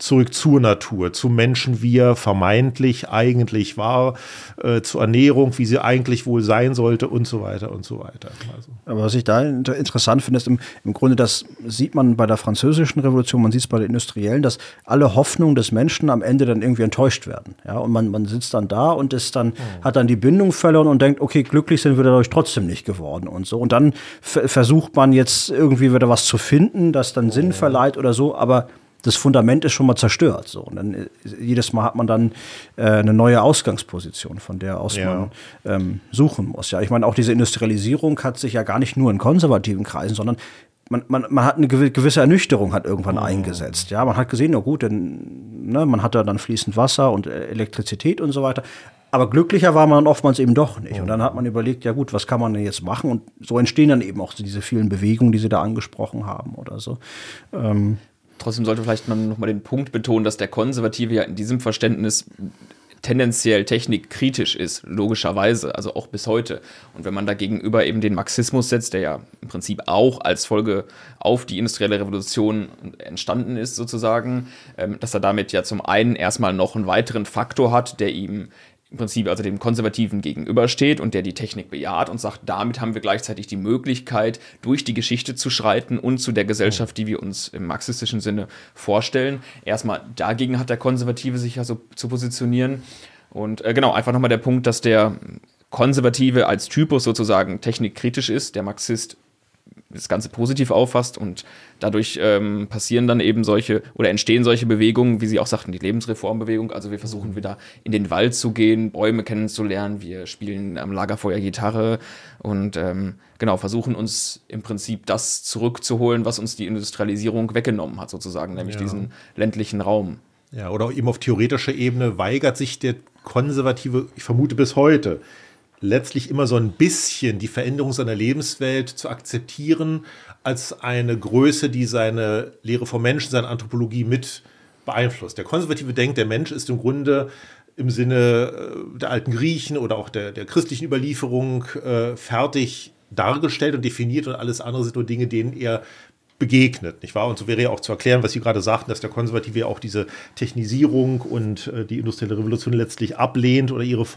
zurück zur Natur, zum Menschen, wie er vermeintlich eigentlich war, äh, zur Ernährung, wie sie eigentlich wohl sein sollte und so weiter und so weiter. Also. Aber was ich da inter- interessant finde, ist im, im Grunde, das sieht man bei der Französischen Revolution, man sieht es bei der Industriellen, dass alle Hoffnungen des Menschen am Ende dann irgendwie enttäuscht werden. Ja, und man, man sitzt dann da und ist dann, oh. hat dann die Bindung verloren und denkt, okay, glücklich sind wir dadurch trotzdem nicht geworden und so. Und dann f- versucht man jetzt irgendwie wieder was zu finden, das dann oh. Sinn verleiht oder so, aber das Fundament ist schon mal zerstört. So. Und dann jedes Mal hat man dann äh, eine neue Ausgangsposition, von der aus ja. man ähm, suchen muss. Ja, ich meine, auch diese Industrialisierung hat sich ja gar nicht nur in konservativen Kreisen, sondern man, man, man hat eine gewisse Ernüchterung hat irgendwann oh. eingesetzt. Ja, man hat gesehen, na gut, denn, ne, man hatte dann fließend Wasser und Elektrizität und so weiter. Aber glücklicher war man oftmals eben doch nicht. Und dann hat man überlegt, ja gut, was kann man denn jetzt machen? Und so entstehen dann eben auch diese vielen Bewegungen, die Sie da angesprochen haben oder so. Ähm, Trotzdem sollte vielleicht man nochmal den Punkt betonen, dass der Konservative ja in diesem Verständnis tendenziell technikkritisch ist, logischerweise, also auch bis heute. Und wenn man da gegenüber eben den Marxismus setzt, der ja im Prinzip auch als Folge auf die industrielle Revolution entstanden ist sozusagen, dass er damit ja zum einen erstmal noch einen weiteren Faktor hat, der ihm im Prinzip also dem Konservativen gegenübersteht und der die Technik bejaht und sagt, damit haben wir gleichzeitig die Möglichkeit, durch die Geschichte zu schreiten und zu der Gesellschaft, die wir uns im marxistischen Sinne vorstellen. Erstmal dagegen hat der Konservative sich ja so zu positionieren. Und äh, genau, einfach nochmal der Punkt, dass der Konservative als Typus sozusagen technikkritisch ist, der Marxist das Ganze positiv auffasst und dadurch ähm, passieren dann eben solche oder entstehen solche Bewegungen, wie Sie auch sagten, die Lebensreformbewegung. Also wir versuchen wieder in den Wald zu gehen, Bäume kennenzulernen, wir spielen am Lagerfeuer Gitarre und ähm, genau versuchen uns im Prinzip das zurückzuholen, was uns die Industrialisierung weggenommen hat sozusagen, nämlich ja. diesen ländlichen Raum. Ja, oder auch eben auf theoretischer Ebene weigert sich der Konservative, ich vermute bis heute, letztlich immer so ein bisschen die Veränderung seiner Lebenswelt zu akzeptieren als eine Größe, die seine Lehre vom Menschen, seine Anthropologie mit beeinflusst. Der Konservative denkt, der Mensch ist im Grunde im Sinne der alten Griechen oder auch der, der christlichen Überlieferung äh, fertig dargestellt und definiert und alles andere sind nur Dinge, denen er begegnet, nicht wahr? Und so wäre ja auch zu erklären, was Sie gerade sagten, dass der Konservative ja auch diese Technisierung und äh, die industrielle Revolution letztlich ablehnt oder ihre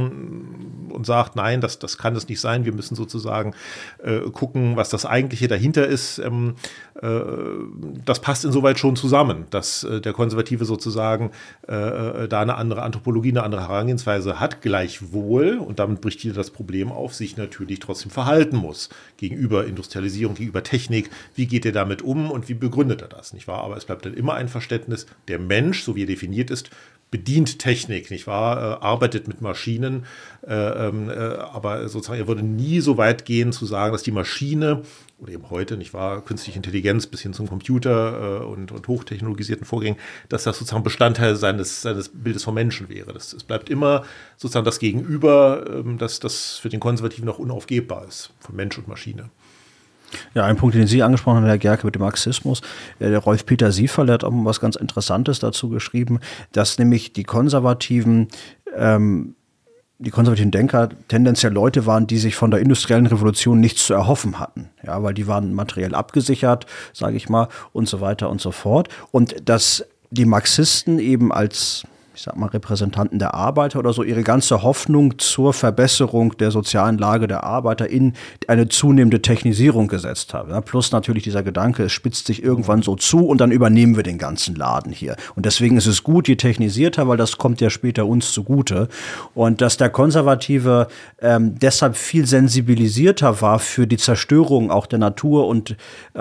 Folgen und sagt, nein, das, das kann es nicht sein, wir müssen sozusagen äh, gucken, was das Eigentliche dahinter ist. Ähm, äh, das passt insoweit schon zusammen, dass äh, der Konservative sozusagen äh, da eine andere Anthropologie, eine andere Herangehensweise hat, gleichwohl, und damit bricht wieder das Problem auf, sich natürlich trotzdem verhalten muss gegenüber Industrialisierung, gegenüber Technik. Wie geht er damit um und wie begründet er das, nicht wahr? Aber es bleibt dann immer ein Verständnis, der Mensch, so wie er definiert ist, bedient Technik, nicht wahr? Äh, arbeitet mit Maschinen, äh, äh, aber sozusagen er würde nie so weit gehen zu sagen, dass die Maschine oder eben heute, nicht wahr, künstliche Intelligenz bis hin zum Computer äh, und, und hochtechnologisierten Vorgängen, dass das sozusagen Bestandteil seines, seines Bildes vom Menschen wäre. Das, es bleibt immer sozusagen das Gegenüber, äh, das, das für den Konservativen noch unaufgebbar ist, von Mensch und Maschine. Ja, ein Punkt, den Sie angesprochen haben, Herr Gerke, mit dem Marxismus. Der Rolf-Peter Sieferle hat auch was ganz Interessantes dazu geschrieben, dass nämlich die Konservativen, ähm, die konservativen Denker tendenziell Leute waren, die sich von der industriellen Revolution nichts zu erhoffen hatten. Ja, weil die waren materiell abgesichert, sage ich mal, und so weiter und so fort. Und dass die Marxisten eben als, ich sag mal, Repräsentanten der Arbeiter oder so, ihre ganze Hoffnung zur Verbesserung der sozialen Lage der Arbeiter in eine zunehmende Technisierung gesetzt haben. Ja, plus natürlich dieser Gedanke, es spitzt sich irgendwann so zu und dann übernehmen wir den ganzen Laden hier. Und deswegen ist es gut, je technisierter, weil das kommt ja später uns zugute. Und dass der Konservative ähm, deshalb viel sensibilisierter war für die Zerstörung auch der Natur und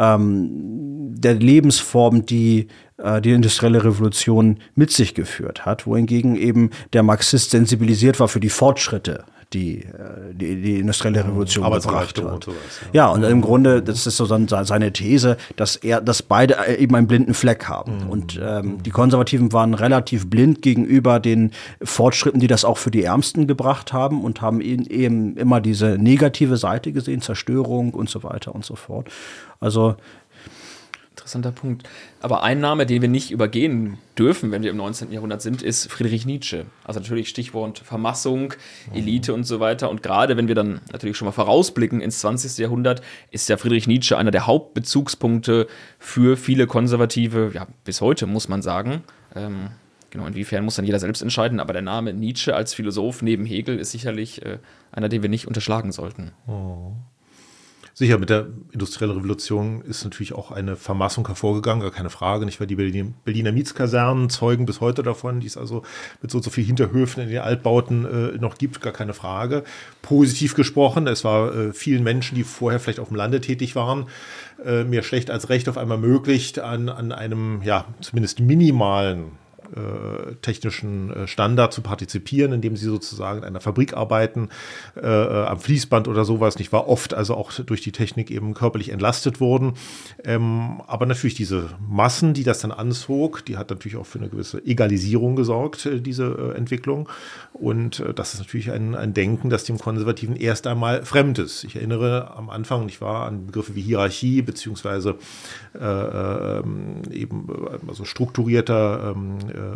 ähm, der Lebensform, die die industrielle Revolution mit sich geführt hat, wohingegen eben der Marxist sensibilisiert war für die Fortschritte, die die, die industrielle Revolution gebracht hat. Und sowas, ja. ja, und im Grunde, das ist so seine These, dass er, dass beide eben einen blinden Fleck haben. Mhm. Und ähm, die Konservativen waren relativ blind gegenüber den Fortschritten, die das auch für die Ärmsten gebracht haben und haben eben immer diese negative Seite gesehen, Zerstörung und so weiter und so fort. Also interessanter Punkt. Aber ein Name, den wir nicht übergehen dürfen, wenn wir im neunzehnten Jahrhundert sind, ist Friedrich Nietzsche. Also natürlich Stichwort Vermassung, Elite und so weiter. Und gerade wenn wir dann natürlich schon mal vorausblicken ins zwanzigste Jahrhundert, ist ja Friedrich Nietzsche einer der Hauptbezugspunkte für viele Konservative, ja, bis heute muss man sagen. Ähm, genau, inwiefern muss dann jeder selbst entscheiden, aber der Name Nietzsche als Philosoph neben Hegel ist sicherlich äh, einer, den wir nicht unterschlagen sollten. Oh. Sicher, mit der industriellen Revolution ist natürlich auch eine Vermassung hervorgegangen, gar keine Frage. Nicht, weil die Berliner, Berliner Mietskasernen zeugen bis heute davon, die es also mit so, so viel Hinterhöfen in den Altbauten äh, noch gibt, gar keine Frage. Positiv gesprochen, es war äh, vielen Menschen, die vorher vielleicht auf dem Lande tätig waren, äh, mehr schlecht als recht auf einmal möglich, an, an einem, ja, zumindest minimalen Äh, technischen äh, Standard zu partizipieren, indem sie sozusagen in einer Fabrik arbeiten, äh, am Fließband oder sowas, nicht wahr? Oft also auch durch die Technik eben körperlich entlastet wurden. Ähm, aber natürlich diese Massen, die das dann anzog, die hat natürlich auch für eine gewisse Egalisierung gesorgt, äh, diese äh, Entwicklung. Und äh, das ist natürlich ein, ein Denken, das dem Konservativen erst einmal fremd ist. Ich erinnere am Anfang, nicht wahr, an Begriffe wie Hierarchie, beziehungsweise äh, äh, eben also strukturierter ähm,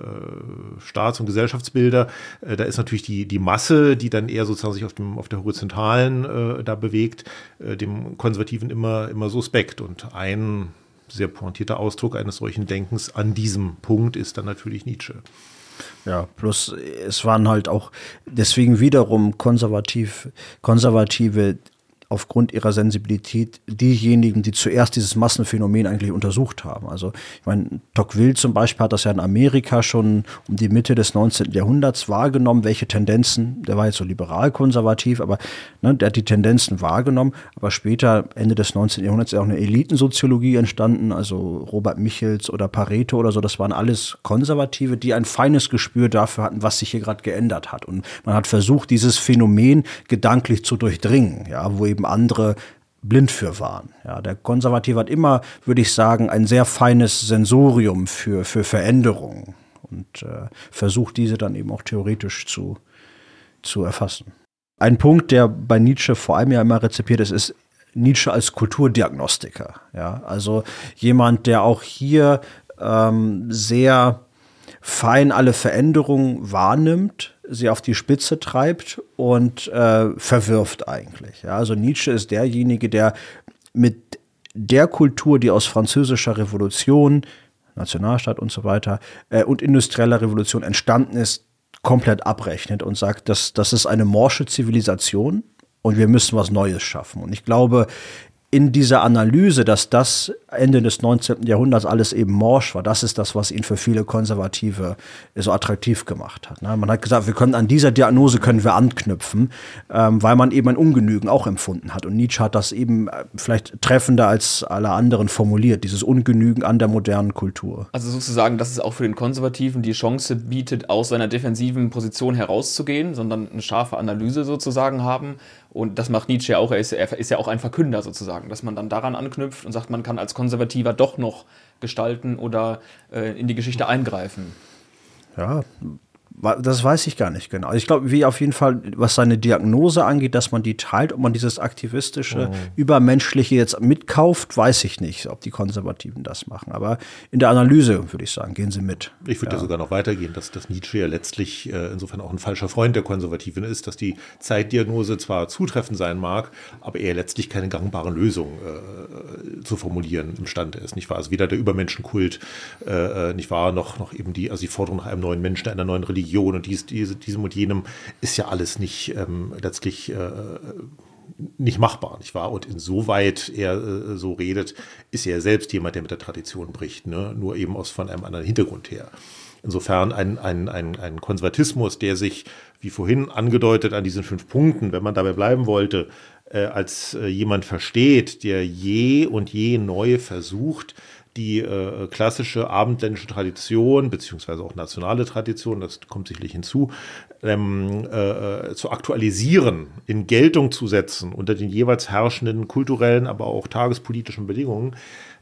Staats- und Gesellschaftsbilder. Äh, da ist natürlich die, die Masse, die dann eher sozusagen sich auf, dem, auf der horizontalen äh, da bewegt, äh, dem Konservativen immer, immer suspekt. Und ein sehr pointierter Ausdruck eines solchen Denkens an diesem Punkt ist dann natürlich Nietzsche. Ja, plus es waren halt auch deswegen wiederum konservativ, konservative aufgrund ihrer Sensibilität diejenigen, die zuerst dieses Massenphänomen eigentlich untersucht haben. Also ich meine, Tocqueville zum Beispiel hat das ja in Amerika schon um die Mitte des neunzehnten Jahrhunderts wahrgenommen, welche Tendenzen, der war jetzt so liberal-konservativ, aber ne, der hat die Tendenzen wahrgenommen, aber später, Ende des neunzehnten Jahrhunderts, ist auch eine Elitensoziologie entstanden, also Robert Michels oder Pareto oder so, das waren alles Konservative, die ein feines Gespür dafür hatten, was sich hier gerade geändert hat. Und man hat versucht, dieses Phänomen gedanklich zu durchdringen, ja, wo eben andere blind für waren. Ja, der Konservative hat immer, würde ich sagen, ein sehr feines Sensorium für, für Veränderungen und äh, versucht, diese dann eben auch theoretisch zu, zu erfassen. Ein Punkt, der bei Nietzsche vor allem ja immer rezipiert ist, ist Nietzsche als Kulturdiagnostiker. Ja, also jemand, der auch hier ähm, sehr fein alle Veränderungen wahrnimmt, sie auf die Spitze treibt und äh, verwirft eigentlich. Ja, also Nietzsche ist derjenige, der mit der Kultur, die aus französischer Revolution, Nationalstaat und so weiter äh, und industrieller Revolution entstanden ist, komplett abrechnet und sagt, dass das ist eine morsche Zivilisation und wir müssen was Neues schaffen. Und ich glaube, in dieser Analyse, dass das Ende des neunzehnten Jahrhunderts alles eben morsch war, das ist das, was ihn für viele Konservative so attraktiv gemacht hat. Man hat gesagt, wir können an dieser Diagnose können wir anknüpfen, weil man eben ein Ungenügen auch empfunden hat. Und Nietzsche hat das eben vielleicht treffender als alle anderen formuliert, dieses Ungenügen an der modernen Kultur. Also sozusagen, dass es auch für den Konservativen die Chance bietet, aus seiner defensiven Position herauszugehen, sondern eine scharfe Analyse sozusagen haben. Und das macht Nietzsche ja auch, er ist, er ist ja auch ein Verkünder sozusagen, dass man dann daran anknüpft und sagt, man kann als Konservativer doch noch gestalten oder äh, in die Geschichte eingreifen. Ja, das weiß ich gar nicht genau. Also ich glaube, wie auf jeden Fall, was seine Diagnose angeht, dass man die teilt, ob man dieses aktivistische, oh. übermenschliche jetzt mitkauft, weiß ich nicht, ob die Konservativen das machen. Aber in der Analyse, würde ich sagen, gehen sie mit. Ich würde ja. ja sogar noch weitergehen, dass, dass Nietzsche ja letztlich äh, insofern auch ein falscher Freund der Konservativen ist, dass die Zeitdiagnose zwar zutreffend sein mag, aber er letztlich keine gangbare Lösung äh, zu formulieren imstande ist. Nicht wahr? Also weder der Übermenschenkult, äh, nicht wahr, noch, noch eben die, also die Forderung nach einem neuen Menschen, einer neuen Religion, und dies, diese, diesem und jenem ist ja alles nicht ähm, letztlich äh, nicht machbar, nicht wahr? Und insoweit er äh, so redet, ist er selbst jemand, der mit der Tradition bricht, ne? Nur eben aus von einem anderen Hintergrund her. Insofern ein, ein, ein, ein Konservatismus, der sich, wie vorhin angedeutet, an diesen fünf Punkten, wenn man dabei bleiben wollte, äh, als äh, jemand versteht, der je und je neu versucht, die äh, klassische abendländische Tradition, beziehungsweise auch nationale Tradition, das kommt sicherlich hinzu, ähm, äh, zu aktualisieren, in Geltung zu setzen unter den jeweils herrschenden kulturellen, aber auch tagespolitischen Bedingungen,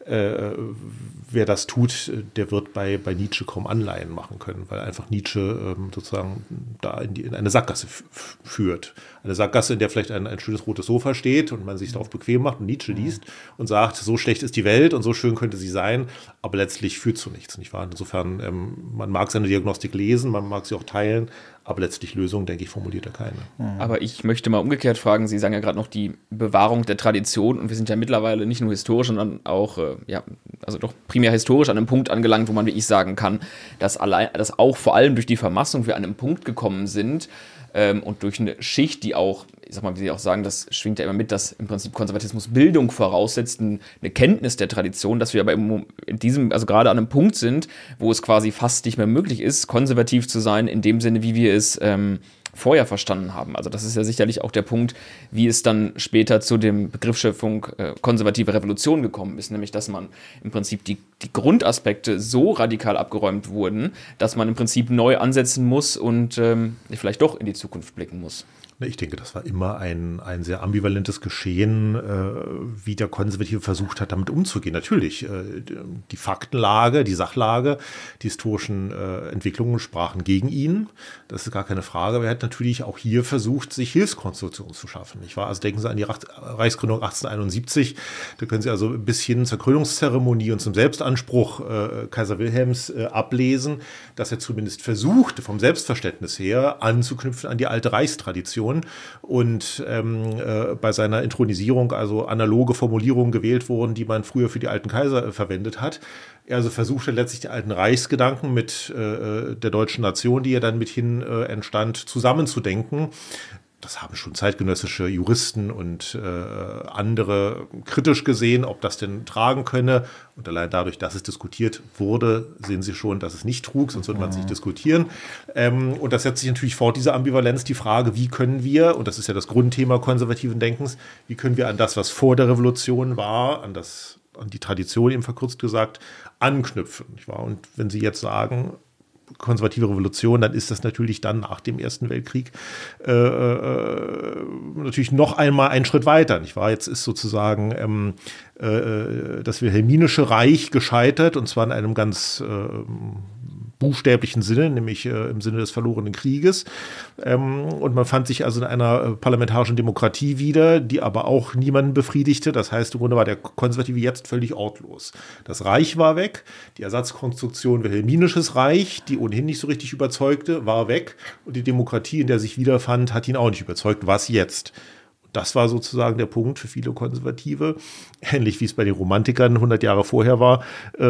äh, wer das tut, der wird bei, bei Nietzsche kaum Anleihen machen können, weil einfach Nietzsche ähm, sozusagen da in, die, in eine Sackgasse f- führt. Eine Sackgasse, in der vielleicht ein, ein schönes rotes Sofa steht und man sich darauf bequem macht und Nietzsche liest und sagt, so schlecht ist die Welt und so schön könnte sie sein, aber letztlich führt zu nichts, nicht wahr? Insofern, ähm, man mag seine Diagnostik lesen, man mag sie auch teilen, aber letztlich Lösungen, denke ich, formuliert er keine. Aber ich möchte mal umgekehrt fragen, Sie sagen ja gerade noch die Bewahrung der Tradition und wir sind ja mittlerweile nicht nur historisch, sondern auch, äh, ja, also doch primär historisch an einem Punkt angelangt, wo man wirklich sagen kann, dass, allein, dass auch vor allem durch die Vermassung wir an einem Punkt gekommen sind, ähm, und durch eine Schicht, die auch, ich sag mal, wie Sie auch sagen, das schwingt ja immer mit, dass im Prinzip Konservatismus Bildung voraussetzt, eine Kenntnis der Tradition, dass wir aber in diesem, also gerade an einem Punkt sind, wo es quasi fast nicht mehr möglich ist, konservativ zu sein, in dem Sinne, wie wir es ähm, vorher verstanden haben. Also das ist ja sicherlich auch der Punkt, wie es dann später zu dem Begriffsschöpfung äh, konservative Revolution gekommen ist, nämlich dass man im Prinzip die, die Grundaspekte so radikal abgeräumt wurden, dass man im Prinzip neu ansetzen muss und ähm, vielleicht doch in die Zukunft blicken muss. Ich denke, das war immer ein, ein sehr ambivalentes Geschehen, äh, wie der Konservative versucht hat, damit umzugehen. Natürlich, äh, die Faktenlage, die Sachlage, die historischen äh, Entwicklungen sprachen gegen ihn. Das ist gar keine Frage. Aber er hat natürlich auch hier versucht, sich Hilfskonstruktionen zu schaffen. Ich war, also denken Sie an die Reichsgründung achtzehnhunderteinundsiebzig. Da können Sie also bis hin zur Krönungszeremonie und zum Selbstanspruch äh, Kaiser Wilhelms äh, ablesen, dass er zumindest versuchte, vom Selbstverständnis her anzuknüpfen an die alte Reichstradition. Und ähm, äh, bei seiner Inthronisierung also analoge Formulierungen gewählt wurden, die man früher für die alten Kaiser äh, verwendet hat. Er also versuchte letztlich den alten Reichsgedanken mit äh, der deutschen Nation, die ja dann mithin äh, entstand, zusammenzudenken. Das haben schon zeitgenössische Juristen und äh, andere kritisch gesehen, ob das denn tragen könne. Und allein dadurch, dass es diskutiert wurde, sehen Sie schon, dass es nicht trug, sonst würde man es nicht diskutieren. Ähm, und das setzt sich natürlich fort, diese Ambivalenz, die Frage, wie können wir, und das ist ja das Grundthema konservativen Denkens, wie können wir an das, was vor der Revolution war, an das, an die Tradition eben verkürzt gesagt, anknüpfen. Nicht wahr? Und wenn Sie jetzt sagen, konservative Revolution, dann ist das natürlich dann nach dem Ersten Weltkrieg äh, äh, natürlich noch einmal einen Schritt weiter, nicht wahr? Jetzt ist sozusagen ähm, äh, das Wilhelminische Reich gescheitert, und zwar in einem ganz äh, buchstäblichen Sinne, nämlich äh, im Sinne des verlorenen Krieges. Ähm, und man fand sich also in einer äh, parlamentarischen Demokratie wieder, die aber auch niemanden befriedigte. Das heißt, im Grunde war der Konservative jetzt völlig ortlos. Das Reich war weg, die Ersatzkonstruktion Wilhelminisches Reich, die ohnehin nicht so richtig überzeugte, war weg, und die Demokratie, in der er sich wiederfand, hat ihn auch nicht überzeugt. Was jetzt? Das war sozusagen der Punkt für viele Konservative, ähnlich wie es bei den Romantikern hundert Jahre vorher war,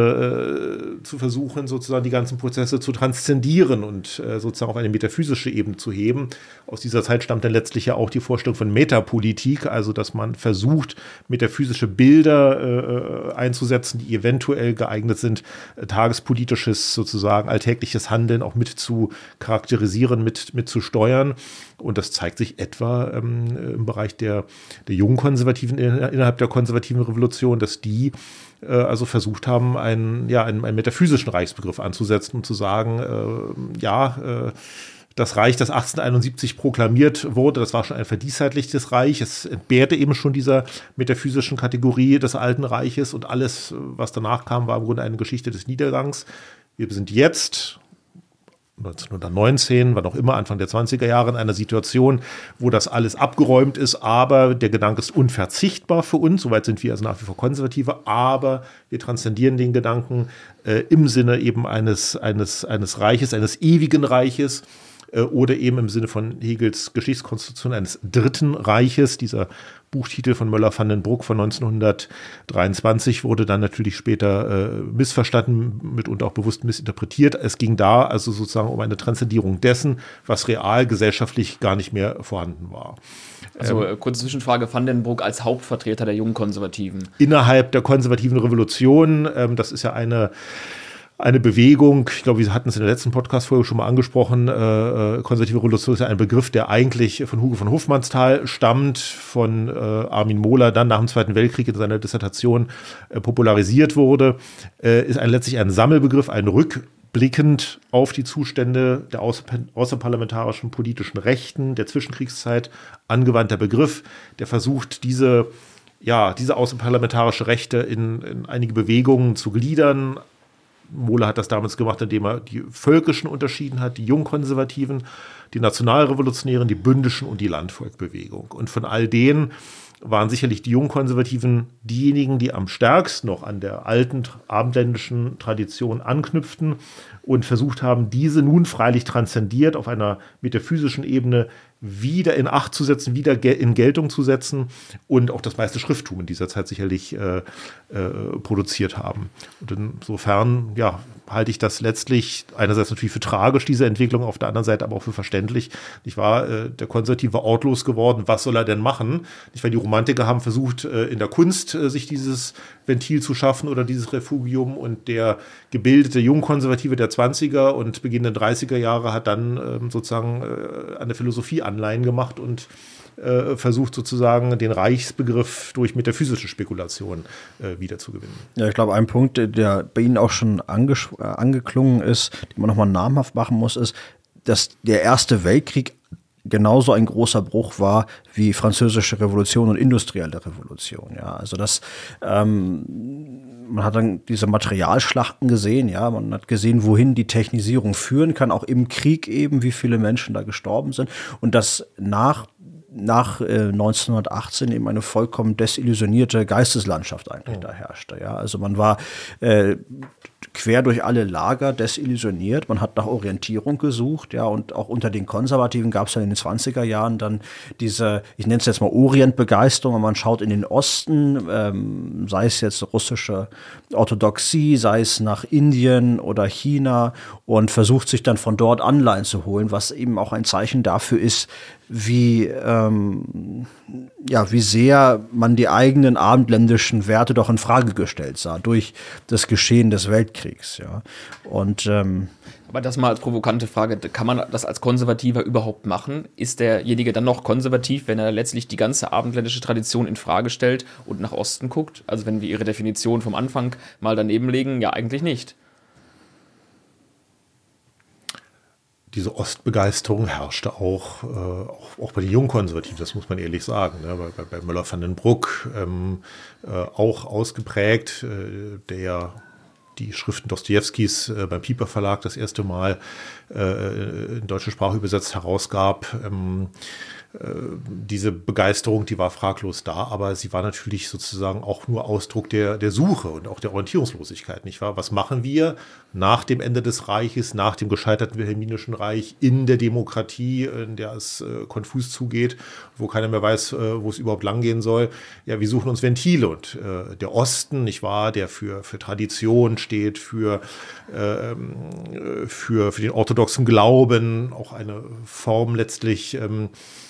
äh, zu versuchen, sozusagen die ganzen Prozesse zu transzendieren und äh, sozusagen auf eine metaphysische Ebene zu heben. Aus dieser Zeit stammt dann letztlich ja auch die Vorstellung von Metapolitik, also dass man versucht, metaphysische Bilder äh, einzusetzen, die eventuell geeignet sind, äh, tagespolitisches, sozusagen alltägliches Handeln auch mit zu charakterisieren, mit, mit zu steuern. Und das zeigt sich etwa ähm, im Bereich der, der jungen Konservativen innerhalb der konservativen Revolution, dass die äh, also versucht haben, einen, ja, einen, einen metaphysischen Reichsbegriff anzusetzen und zu sagen, äh, ja, äh, das Reich, das achtzehnhunderteinundsiebzig proklamiert wurde, das war schon ein verdiessheitlichtes Reich. Es entbehrte eben schon dieser metaphysischen Kategorie des Alten Reiches, und alles, was danach kam, war im Grunde eine Geschichte des Niedergangs. Wir sind jetzt neunzehnhundertneunzehn, war noch immer Anfang der zwanziger Jahre, in einer Situation, wo das alles abgeräumt ist, aber der Gedanke ist unverzichtbar für uns, soweit sind wir also nach wie vor Konservative, aber wir transzendieren den Gedanken äh, im Sinne eben eines, eines, eines Reiches, eines ewigen Reiches, äh, oder eben im Sinne von Hegels Geschichtskonstruktion eines Dritten Reiches. Dieser Buchtitel von Möller-van den Bruck von neunzehnhundertdreiundzwanzig wurde dann natürlich später äh, missverstanden, mitunter auch bewusst missinterpretiert. Es ging da also sozusagen um eine Transzendierung dessen, was real gesellschaftlich gar nicht mehr vorhanden war. Also ähm, kurze Zwischenfrage, Van den Broek als Hauptvertreter der jungen Konservativen. Innerhalb der konservativen Revolution, ähm, das ist ja eine Eine Bewegung, ich glaube, wir hatten es in der letzten Podcast-Folge schon mal angesprochen, äh, konservative Revolution ist ja ein Begriff, der eigentlich von Hugo von Hofmannsthal stammt, von äh, Armin Mohler, dann nach dem Zweiten Weltkrieg in seiner Dissertation äh, popularisiert wurde, äh, ist ein, letztlich ein Sammelbegriff, ein rückblickend auf die Zustände der außer, außerparlamentarischen politischen Rechten der Zwischenkriegszeit angewandter Begriff, der versucht, diese ja, diese außerparlamentarische Rechte in, in einige Bewegungen zu gliedern. Mohler hat das damals gemacht, indem er die völkischen unterschieden hat, die Jungkonservativen, die Nationalrevolutionären, die Bündischen und die Landvolkbewegung. Und von all denen waren sicherlich die Jungkonservativen diejenigen, die am stärksten noch an der alten abendländischen Tradition anknüpften und versucht haben, diese nun freilich transzendiert auf einer metaphysischen Ebene wieder in Acht zu setzen, wieder in Geltung zu setzen und auch das meiste Schrifttum in dieser Zeit sicherlich äh, äh, produziert haben. Und insofern, ja, halte ich das letztlich einerseits natürlich für tragisch, diese Entwicklung, auf der anderen Seite aber auch für verständlich. Ich war äh, der Konservative ortlos geworden, was soll er denn machen? Nicht, weil die Romantiker haben versucht, äh, in der Kunst äh, sich dieses Ventil zu schaffen oder dieses Refugium, und der gebildete Jungkonservative der zwanziger und beginnenden dreißiger Jahre hat dann ähm, sozusagen äh, an der Philosophie Anleihen gemacht und äh, versucht sozusagen den Reichsbegriff durch metaphysische Spekulation äh, wiederzugewinnen. Ja, ich glaube, ein Punkt, der bei Ihnen auch schon angesch- äh, angeklungen ist, den man nochmal namhaft machen muss, ist, dass der Erste Weltkrieg genauso ein großer Bruch war wie Französische Revolution und Industrielle Revolution. Ja, also das, ähm, man hat dann diese Materialschlachten gesehen, ja, man hat gesehen, wohin die Technisierung führen kann, auch im Krieg eben, wie viele Menschen da gestorben sind, und das nach nach äh, neunzehnhundertachtzehn eben eine vollkommen desillusionierte Geisteslandschaft eigentlich oh. da herrschte. Ja, also man war äh, quer durch alle Lager desillusioniert, man hat nach Orientierung gesucht, ja, und auch unter den Konservativen gab es ja in den zwanziger Jahren dann diese, ich nenne es jetzt mal Orientbegeisterung, man schaut in den Osten, ähm, sei es jetzt russische Orthodoxie, sei es nach Indien oder China, und versucht sich dann von dort Anleihen zu holen, was eben auch ein Zeichen dafür ist, wie, ähm, ja, wie sehr man die eigenen abendländischen Werte doch in Frage gestellt sah durch das Geschehen des Weltkriegs. Ja. Und, ähm, aber das mal als provokante Frage, kann man das als Konservativer überhaupt machen? Ist derjenige dann noch konservativ, wenn er letztlich die ganze abendländische Tradition in Frage stellt und nach Osten guckt? Also wenn wir Ihre Definition vom Anfang mal daneben legen, ja eigentlich nicht. Diese Ostbegeisterung herrschte auch, äh, auch, auch bei den Jungkonservativen, das muss man ehrlich sagen. Ne? Bei, bei Müller van den Bruck ähm, äh, auch ausgeprägt, äh, der die Schriften Dostojewskis äh, beim Piper Verlag das erste Mal äh, in deutsche Sprache übersetzt herausgab. Ähm, Diese Begeisterung, die war fraglos da, aber sie war natürlich sozusagen auch nur Ausdruck der, der Suche und auch der Orientierungslosigkeit, nicht wahr? Was machen wir nach dem Ende des Reiches, nach dem gescheiterten Wilhelminischen Reich, in der Demokratie, in der es äh, konfus zugeht, wo keiner mehr weiß, äh, wo es überhaupt langgehen soll? Ja, wir suchen uns Ventile, und äh, der Osten, nicht wahr, der für, für Tradition steht, für, äh, für, für den orthodoxen Glauben, auch eine Form letztlich ähm,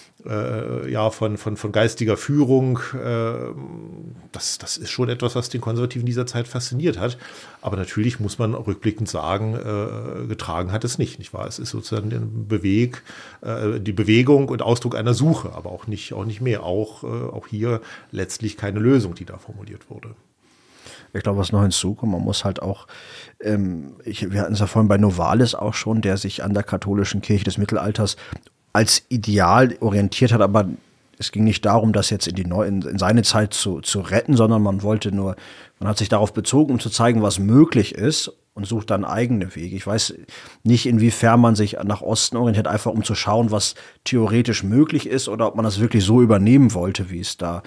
Äh, ja, von, von, von geistiger Führung, äh, das, das ist schon etwas, was den Konservativen dieser Zeit fasziniert hat. Aber natürlich muss man rückblickend sagen, äh, getragen hat es nicht, nicht wahr? Es ist sozusagen ein Beweg, äh, die Bewegung und Ausdruck einer Suche, aber auch nicht, auch nicht mehr. Auch, äh, auch hier letztlich keine Lösung, die da formuliert wurde. Ich glaube, was noch hinzukommt, man muss halt auch, ähm, ich, wir hatten es ja vorhin bei Novalis auch schon, der sich an der katholischen Kirche des Mittelalters als Ideal orientiert hat, aber es ging nicht darum, das jetzt in die Neu in, in seine Zeit zu, zu retten, sondern man wollte nur, man hat sich darauf bezogen, um zu zeigen, was möglich ist, und sucht dann eigene Wege. Ich weiß nicht, inwiefern man sich nach Osten orientiert, einfach um zu schauen, was theoretisch möglich ist, oder ob man das wirklich so übernehmen wollte, wie es da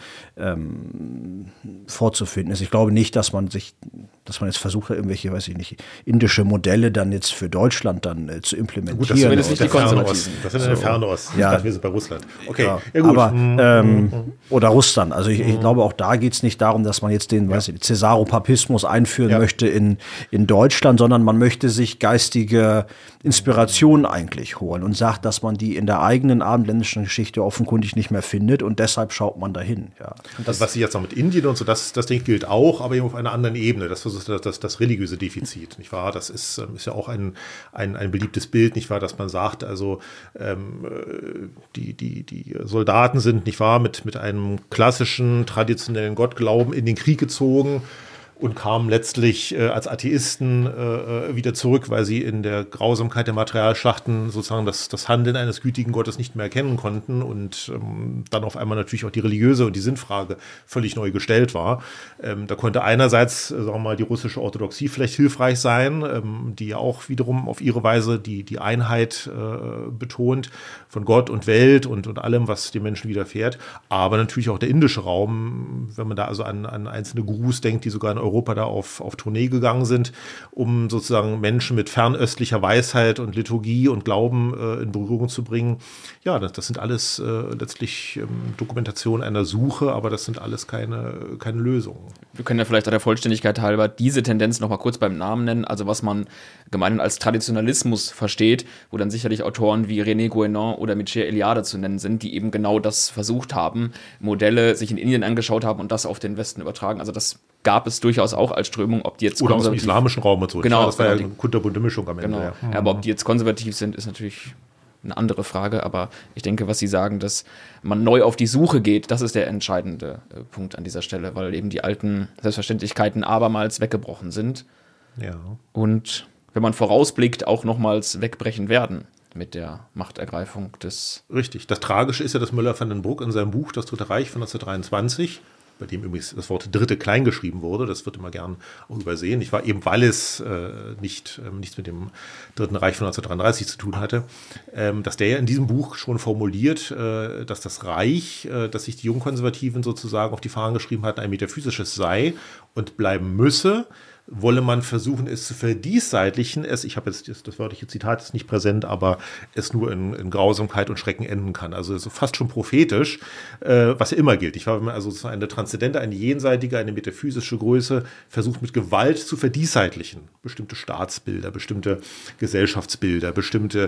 ähm, vorzufinden ist. Ich glaube nicht, dass man sich, dass man jetzt versucht hat, irgendwelche, weiß ich nicht, indische Modelle dann jetzt für Deutschland dann äh, zu implementieren. Gut, das sind nicht die Konservativen. Das sind in der Ferne Osten. Ja. Ich dachte, wir sind bei Russland. Okay, ja, ja, gut. Aber, mhm. ähm, oder Russland. Also ich, ich glaube, auch da geht es nicht darum, dass man jetzt den, ja. weiß ich, Cäsaropapismus einführen ja. möchte in, in Deutschland, sondern man möchte sich geistige Inspiration eigentlich holen und sagt, dass man die in der eigenen abendländischen Geschichte offenkundig nicht mehr findet, und deshalb schaut man dahin. Ja. Das, was Sie jetzt noch mit Indien und so, das, das Ding gilt auch, aber eben auf einer anderen Ebene. Das ist das, das, das religiöse Defizit, nicht wahr? Das ist, ist ja auch ein, ein, ein beliebtes Bild, nicht wahr, dass man sagt, also ähm, die, die, die Soldaten sind, nicht wahr, mit, mit einem klassischen, traditionellen Gottglauben in den Krieg gezogen. und kamen letztlich äh, als Atheisten äh, wieder zurück, weil sie in der Grausamkeit der Materialschlachten sozusagen das, das Handeln eines gütigen Gottes nicht mehr erkennen konnten und ähm, dann auf einmal natürlich auch die religiöse und die Sinnfrage völlig neu gestellt war. Ähm, da konnte einerseits, äh, sagen wir mal, die russische Orthodoxie vielleicht hilfreich sein, ähm, die ja auch wiederum auf ihre Weise die, die Einheit äh, betont von Gott und Welt und, und allem, was den Menschen widerfährt. Aber natürlich auch der indische Raum, wenn man da also an, an einzelne Gurus denkt, die sogar in Europa da auf, auf Tournee gegangen sind, um sozusagen Menschen mit fernöstlicher Weisheit und Liturgie und Glauben äh, in Berührung zu bringen. Ja, das, das sind alles äh, letztlich ähm, Dokumentationen einer Suche, aber das sind alles keine, keine Lösungen. Wir können ja vielleicht auch der Vollständigkeit halber diese Tendenz noch mal kurz beim Namen nennen, also was man gemeinhin als Traditionalismus versteht, wo dann sicherlich Autoren wie René Guénon oder Mircea Eliade zu nennen sind, die eben genau das versucht haben, Modelle sich in Indien angeschaut haben und das auf den Westen übertragen. Also das gab es durchaus auch als Strömung, ob die jetzt oder aus dem islamischen Raum und so. Genau, das war ja genau, eine kunterbunte Mischung am Ende. Genau. Ja. Ja, aber ob die jetzt konservativ sind, ist natürlich eine andere Frage. Aber ich denke, was Sie sagen, dass man neu auf die Suche geht, das ist der entscheidende äh, Punkt an dieser Stelle, weil eben die alten Selbstverständlichkeiten abermals weggebrochen sind. Ja. Und wenn man vorausblickt, auch nochmals wegbrechen werden mit der Machtergreifung des... Richtig. Das Tragische ist ja, dass Müller van den Bruck in seinem Buch Das Dritte Reich von neunzehnhundertdreiundzwanzig, bei dem übrigens das Wort Dritte klein geschrieben wurde, das wird immer gern auch übersehen. Ich war eben, weil es äh, nicht, ähm, nichts mit dem Dritten Reich von neunzehnhundertdreiunddreißig zu tun hatte, ähm, dass der ja in diesem Buch schon formuliert, äh, dass das Reich, äh, das sich die Jungkonservativen sozusagen auf die Fahnen geschrieben hatten, ein metaphysisches sei und bleiben müsse, wolle man versuchen, es zu verdiesseitiglichen, es, ich habe jetzt das, das wörtliche Zitat ist nicht präsent, aber es nur in, in Grausamkeit und Schrecken enden kann. Also so fast schon prophetisch, äh, was ja immer gilt. Ich war, wenn man also so eine transzendente, eine jenseitige, eine metaphysische Größe versucht mit Gewalt zu verdiesseitiglichen. Bestimmte Staatsbilder, bestimmte Gesellschaftsbilder, bestimmte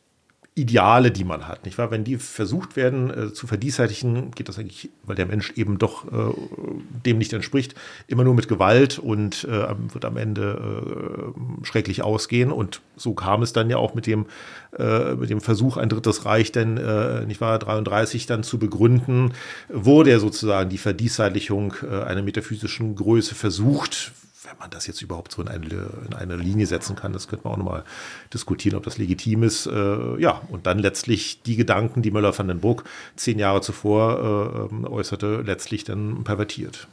Ideale, die man hat, nicht wahr? Wenn die versucht werden äh, zu verdieseitigen, geht das eigentlich, weil der Mensch eben doch äh, dem nicht entspricht, immer nur mit Gewalt und äh, wird am Ende äh, schrecklich ausgehen. Und so kam es dann ja auch mit dem, äh, mit dem Versuch, ein drittes Reich denn, äh, nicht wahr, dreiunddreißig dann zu begründen, wurde ja sozusagen die Verdieseitigung äh, einer metaphysischen Größe versucht. Wenn man das jetzt überhaupt so in eine, in eine Linie setzen kann, das könnte man auch nochmal diskutieren, ob das legitim ist. Äh, ja, und dann letztlich die Gedanken, die Müller van den Bruck zehn Jahre zuvor äh, äußerte, letztlich dann pervertiert.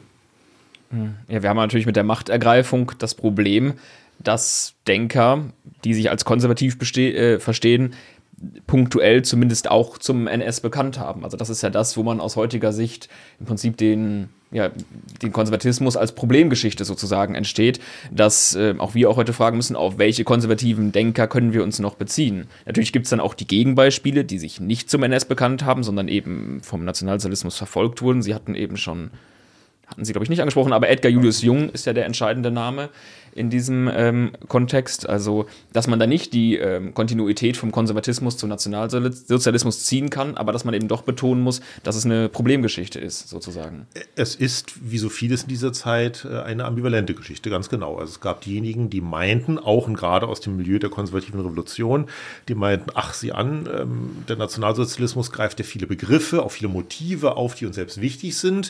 Ja, wir haben natürlich mit der Machtergreifung das Problem, dass Denker, die sich als konservativ beste- äh, verstehen, punktuell zumindest auch zum N S bekannt haben. Also das ist ja das, wo man aus heutiger Sicht im Prinzip den, ja, den Konservatismus als Problemgeschichte sozusagen entsteht, dass äh, auch wir auch heute fragen müssen, auf welche konservativen Denker können wir uns noch beziehen. Natürlich gibt es dann auch die Gegenbeispiele, die sich nicht zum N S bekannt haben, sondern eben vom Nationalsozialismus verfolgt wurden. Sie hatten eben schon, hatten Sie glaube ich nicht angesprochen, aber Edgar Julius Jung ist ja der entscheidende Name in diesem ähm, Kontext, also dass man da nicht die ähm, Kontinuität vom Konservatismus zum Nationalsozialismus ziehen kann, aber dass man eben doch betonen muss, dass es eine Problemgeschichte ist, sozusagen. Es ist, wie so vieles in dieser Zeit, eine ambivalente Geschichte, ganz genau. Also es gab diejenigen, die meinten, auch und gerade aus dem Milieu der konservativen Revolution, die meinten, ach, sieh an, ähm, der Nationalsozialismus greift ja viele Begriffe, auch viele Motive auf, die uns selbst wichtig sind.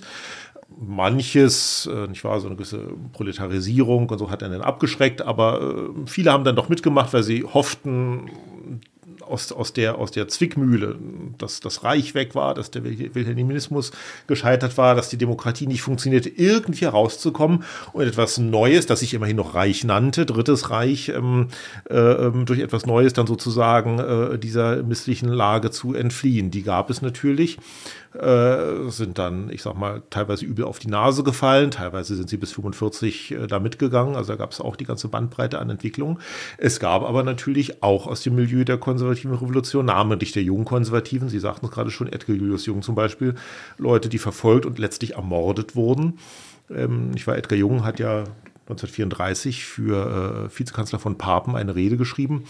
Manches, äh, nicht wahr, so eine gewisse Proletarisierung und so hat er dann abgeschreckt, aber äh, viele haben dann doch mitgemacht, weil sie hofften, aus, aus, der, aus der Zwickmühle, dass das Reich weg war, dass der Wilhelminismus gescheitert war, dass die Demokratie nicht funktionierte, irgendwie herauszukommen und etwas Neues, das sich immerhin noch Reich nannte, Drittes Reich, ähm, äh, durch etwas Neues dann sozusagen äh, dieser misslichen Lage zu entfliehen. Die gab es natürlich. Äh, sind dann, ich sag mal, teilweise übel auf die Nase gefallen, teilweise sind sie bis fünfundvierzig äh, da mitgegangen, also da gab es auch die ganze Bandbreite an Entwicklungen. Es gab aber natürlich auch aus dem Milieu der konservativen Revolution, namentlich der jungen Konservativen, Sie sagten es gerade schon, Edgar Julius Jung zum Beispiel, Leute, die verfolgt und letztlich ermordet wurden. Ähm, ich war, Edgar Jung hat ja neunzehnhundertvierunddreißig für äh, Vizekanzler von Papen eine Rede geschrieben,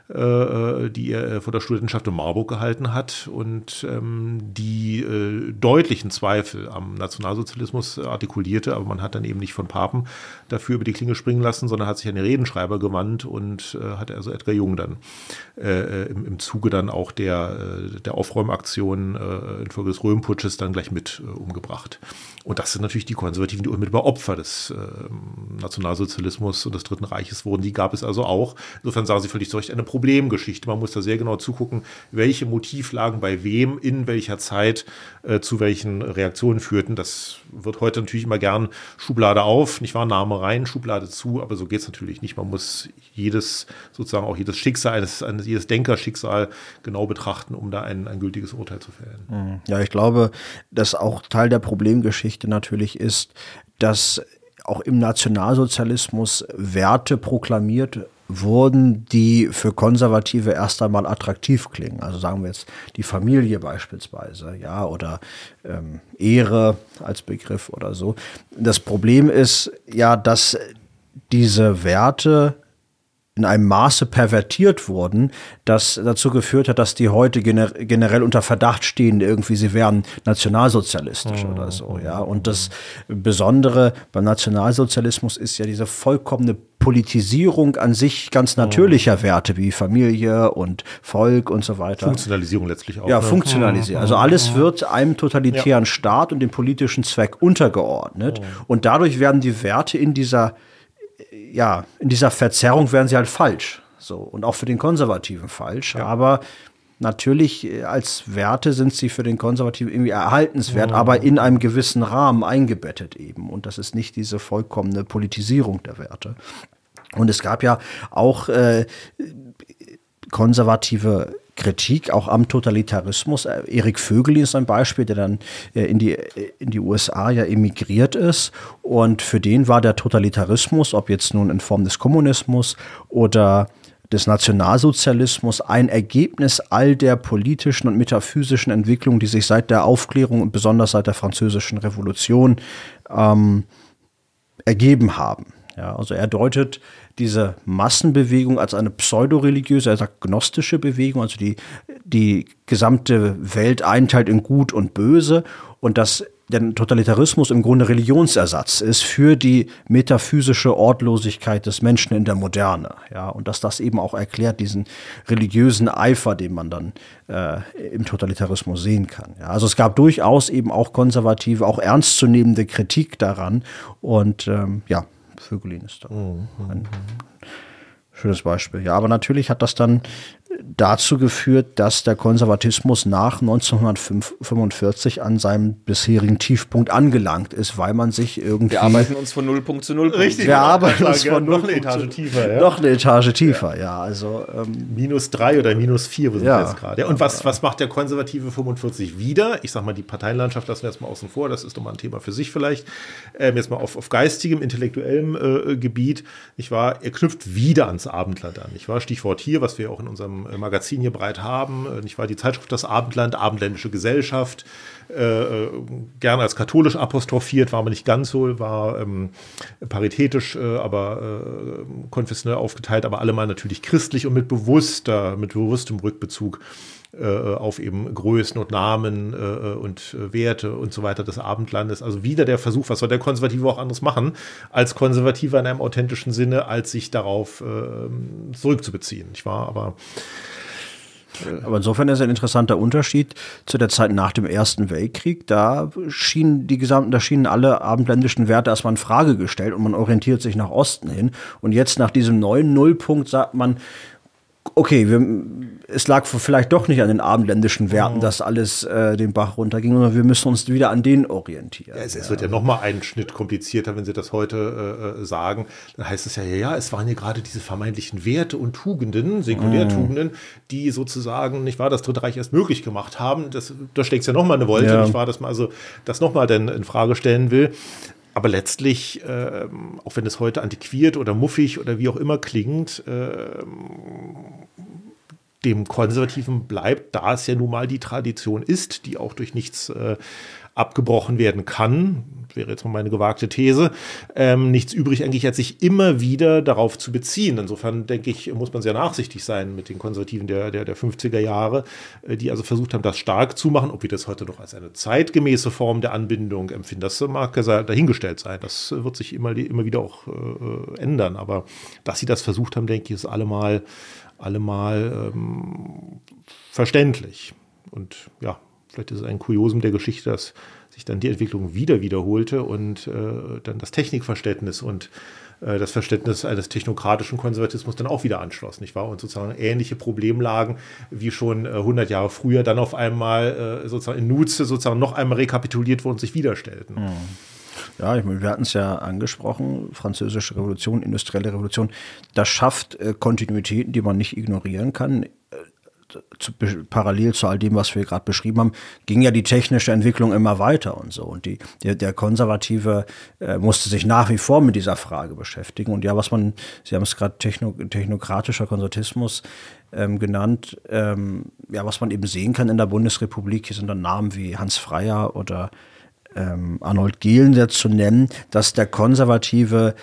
äh, die er vor der Studentenschaft in Marburg gehalten hat und ähm, die äh, deutlichen Zweifel am Nationalsozialismus artikulierte, aber man hat dann eben nicht von Papen dafür über die Klinge springen lassen, sondern hat sich an den Redenschreiber gewandt und äh, hat also Edgar Jung dann äh, im, im Zuge dann auch der, der Aufräumaktion äh, infolge des Röhmputsches dann gleich mit äh, umgebracht. Und das sind natürlich die Konservativen, die unmittelbar Opfer des äh, Nationalsozialismus und des Dritten Reiches wurden. Die gab es also auch. Insofern sagen Sie völlig zu Recht, eine Problemgeschichte. Man muss da sehr genau zugucken, welche Motivlagen bei wem, in welcher Zeit äh, zu welchen Reaktionen führten. Das wird heute natürlich immer gern Schublade auf, nicht wahr, Name rein, Schublade zu, aber so geht es natürlich nicht. Man muss jedes, sozusagen auch jedes Schicksal, eines, eines, jedes Denkerschicksal genau betrachten, um da ein, ein gültiges Urteil zu fällen. Ja, ich glaube, dass auch Teil der Problemgeschichte natürlich ist, dass auch im Nationalsozialismus Werte proklamiert wurden, die für Konservative erst einmal attraktiv klingen. Also sagen wir jetzt die Familie beispielsweise, ja, oder ähm, Ehre als Begriff oder so. Das Problem ist ja, dass diese Werte in einem Maße pervertiert wurden, das dazu geführt hat, dass die heute gener- generell unter Verdacht stehen, irgendwie sie wären nationalsozialistisch mhm. oder so, ja. Und das Besondere beim Nationalsozialismus ist ja diese vollkommene Politisierung an sich ganz natürlicher mhm. Werte wie Familie und Volk und so weiter. Funktionalisierung letztlich auch. Ja, ne? Funktionalisierung. Also alles wird einem totalitären ja. Staat und dem politischen Zweck untergeordnet. Mhm. Und dadurch werden die Werte in dieser ja, in dieser Verzerrung wären sie halt falsch. So. Und auch für den Konservativen falsch. Ja. Aber natürlich als Werte sind sie für den Konservativen irgendwie erhaltenswert, mhm. aber in einem gewissen Rahmen eingebettet eben. Und das ist nicht diese vollkommene Politisierung der Werte. Und es gab ja auch äh, konservative Kritik auch am Totalitarismus. Erik Vögelin ist ein Beispiel, der dann in die, in die U S A ja emigriert ist. Und für den war der Totalitarismus, ob jetzt nun in Form des Kommunismus oder des Nationalsozialismus, ein Ergebnis all der politischen und metaphysischen Entwicklungen, die sich seit der Aufklärung und besonders seit der Französischen Revolution ähm, ergeben haben. Ja, also er deutet diese Massenbewegung als eine pseudoreligiöse, er sagt gnostische Bewegung, also die, die gesamte Welt einteilt in Gut und Böse und dass der Totalitarismus im Grunde Religionsersatz ist für die metaphysische Ortlosigkeit des Menschen in der Moderne. Ja, und dass das eben auch erklärt diesen religiösen Eifer, den man dann äh, im Totalitarismus sehen kann. Ja, also es gab durchaus eben auch konservative, auch ernstzunehmende Kritik daran und ähm, ja, Vögelin ist da ein schönes Beispiel. Ja, aber natürlich hat das dann dazu geführt, dass der Konservatismus nach neunzehnhundertfünfundvierzig an seinem bisherigen Tiefpunkt angelangt ist, weil man sich irgendwie... Wir arbeiten uns von Nullpunkt zu Nullpunkt. Richtig. Wir arbeiten uns von noch eine Etage tiefer. Ja? Noch eine Etage tiefer, ja. ja also ähm, minus drei oder minus vier, wo sind ja, wir jetzt gerade. Ja, und was, was macht der konservative fünfundvierzig wieder? Ich sag mal, die Parteienlandschaft lassen wir jetzt mal außen vor, das ist doch mal ein Thema für sich vielleicht. Ähm, jetzt mal auf, auf geistigem, intellektuellem äh, Gebiet, nicht wahr? Er knüpft wieder ans Abendland an, nicht wahr? Stichwort hier, was wir auch in unserem Magazin hier breit haben, nicht wahr? Die Zeitschrift Das Abendland, Abendländische Gesellschaft, äh, gerne als katholisch apostrophiert, war aber nicht ganz so, war ähm, paritätisch, äh, aber äh, konfessionell aufgeteilt, aber allemal natürlich christlich und mit bewusster, mit bewusstem Rückbezug äh, auf eben Größen und Namen äh, und äh, Werte und so weiter des Abendlandes. Also wieder der Versuch, was soll der Konservative auch anderes machen, als Konservativer in einem authentischen Sinne, als sich darauf äh, zurückzubeziehen, nicht wahr? Aber Aber insofern ist ein interessanter Unterschied zu der Zeit nach dem Ersten Weltkrieg. Da schienen die gesamten, da schienen alle abendländischen Werte erstmal in Frage gestellt und man orientiert sich nach Osten hin. Und jetzt nach diesem neuen Nullpunkt sagt man, okay, wir, es lag vielleicht doch nicht an den abendländischen Werten, oh. dass alles äh, den Bach runterging, sondern wir müssen uns wieder an denen orientieren. Ja, es, es wird ja noch mal einen Schnitt komplizierter, wenn Sie das heute äh, sagen. Dann heißt es ja, ja, ja, es waren ja gerade diese vermeintlichen Werte und Tugenden, Sekundärtugenden, mm. die sozusagen, nicht wahr, das Dritte Reich erst möglich gemacht haben. Das, da schlägt es ja noch mal eine Wolte, ja. nicht wahr, dass man also das noch mal dann in Frage stellen will. Aber letztlich, äh, auch wenn es heute antiquiert oder muffig oder wie auch immer klingt, äh, dem Konservativen bleibt, da es ja nun mal die Tradition ist, die auch durch nichts äh, abgebrochen werden kann, wäre jetzt mal meine gewagte These, ähm, nichts übrig eigentlich, als sich immer wieder darauf zu beziehen. Insofern, denke ich, muss man sehr nachsichtig sein mit den Konservativen der, der, der fünfziger Jahre, äh, die also versucht haben, das stark zu machen. Ob wir das heute noch als eine zeitgemäße Form der Anbindung empfinden, das mag dahingestellt sein. Das wird sich immer, immer wieder auch äh, ändern. Aber dass sie das versucht haben, denke ich, ist allemal, allemal ähm, verständlich. Und ja, vielleicht ist es ein Kuriosum der Geschichte, dass sich dann die Entwicklung wieder wiederholte und äh, dann das Technikverständnis und äh, das Verständnis eines technokratischen Konservatismus dann auch wieder anschloss, nicht wahr? Und sozusagen ähnliche Problemlagen wie schon äh, hundert Jahre früher dann auf einmal äh, sozusagen in Nutze sozusagen noch einmal rekapituliert wurden und sich wieder stellten. Mhm. Ja, ich meine, wir hatten es ja angesprochen, französische Revolution, industrielle Revolution, das schafft äh, Kontinuitäten, die man nicht ignorieren kann. Zu, parallel zu all dem, was wir gerade beschrieben haben, ging ja die technische Entwicklung immer weiter und so. Und die, der, der Konservative äh, musste sich nach wie vor mit dieser Frage beschäftigen. Und ja, was man, Sie haben es gerade techno, technokratischer Konservatismus ähm, genannt, ähm, ja, was man eben sehen kann in der Bundesrepublik, hier sind dann Namen wie Hans Freyer oder ähm, Arnold Gehlen zu nennen, dass der Konservative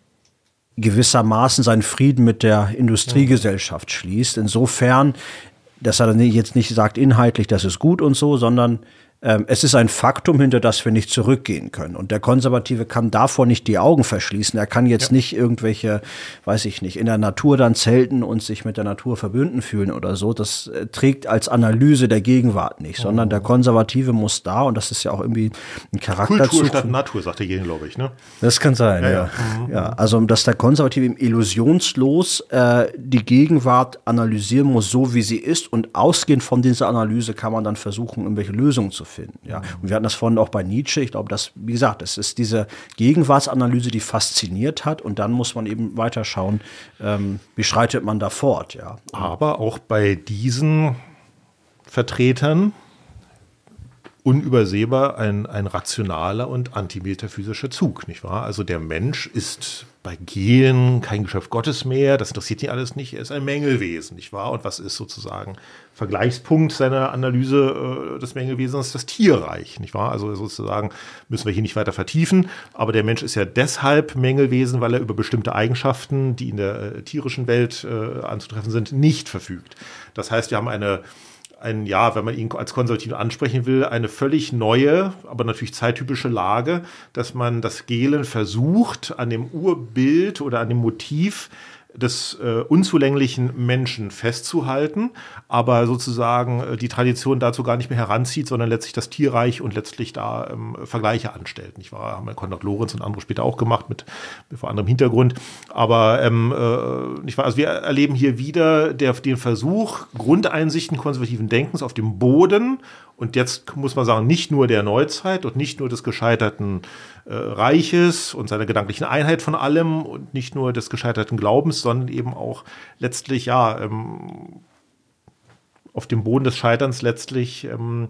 gewissermaßen seinen Frieden mit der Industriegesellschaft schließt. Insofern, dass er dann jetzt nicht sagt inhaltlich, das ist gut und so, sondern ähm, es ist ein Faktum, hinter das wir nicht zurückgehen können. Und der Konservative kann davor nicht die Augen verschließen. Er kann jetzt ja. nicht irgendwelche, weiß ich nicht, in der Natur dann zelten und sich mit der Natur verbünden fühlen oder so. Das äh, trägt als Analyse der Gegenwart nicht, oh. sondern der Konservative muss da, und das ist ja auch irgendwie ein Charakterzug. Kultur statt Natur, sagte Jehn, glaube ich, ne? Das kann sein, ja. Ja, ja. Mhm. ja also, dass der Konservative eben illusionslos äh, die Gegenwart analysieren muss, so wie sie ist, und ausgehend von dieser Analyse kann man dann versuchen, irgendwelche Lösungen zu finden. Ja. Und wir hatten das vorhin auch bei Nietzsche. Ich glaube, dass, wie gesagt, es ist diese Gegenwartsanalyse, die fasziniert hat, und dann muss man eben weiter schauen, ähm, wie schreitet man da fort. Ja. Aber auch bei diesen Vertretern unübersehbar ein, ein rationaler und antimetaphysischer Zug, nicht wahr? Also der Mensch ist bei Gehlen kein Geschöpf Gottes mehr, das interessiert ihn alles nicht, er ist ein Mängelwesen, nicht wahr? Und was ist sozusagen Vergleichspunkt seiner Analyse äh, des Mängelwesens? Das Tierreich, nicht wahr? Also sozusagen müssen wir hier nicht weiter vertiefen, aber der Mensch ist ja deshalb Mängelwesen, weil er über bestimmte Eigenschaften, die in der äh, tierischen Welt äh, anzutreffen sind, nicht verfügt. Das heißt, wir haben eine Ein, ja, wenn man ihn als Konservativ ansprechen will, eine völlig neue, aber natürlich zeittypische Lage, dass man das Gehlen versucht, an dem Urbild oder an dem Motiv des äh, unzulänglichen Menschen festzuhalten, aber sozusagen äh, die Tradition dazu gar nicht mehr heranzieht, sondern letztlich das Tierreich und letztlich da ähm, Vergleiche anstellt. Nicht wahr? Haben wir Konrad Lorenz und andere später auch gemacht, mit, mit vor anderem Hintergrund. Aber ähm, äh, nicht wahr? Also wir erleben hier wieder der, den Versuch, Grundeinsichten konservativen Denkens auf dem Boden, und jetzt muss man sagen, nicht nur der Neuzeit und nicht nur des gescheiterten äh, Reiches und seiner gedanklichen Einheit von allem und nicht nur des gescheiterten Glaubens, sondern eben auch letztlich, ja, ähm, auf dem Boden des Scheiterns letztlich ähm,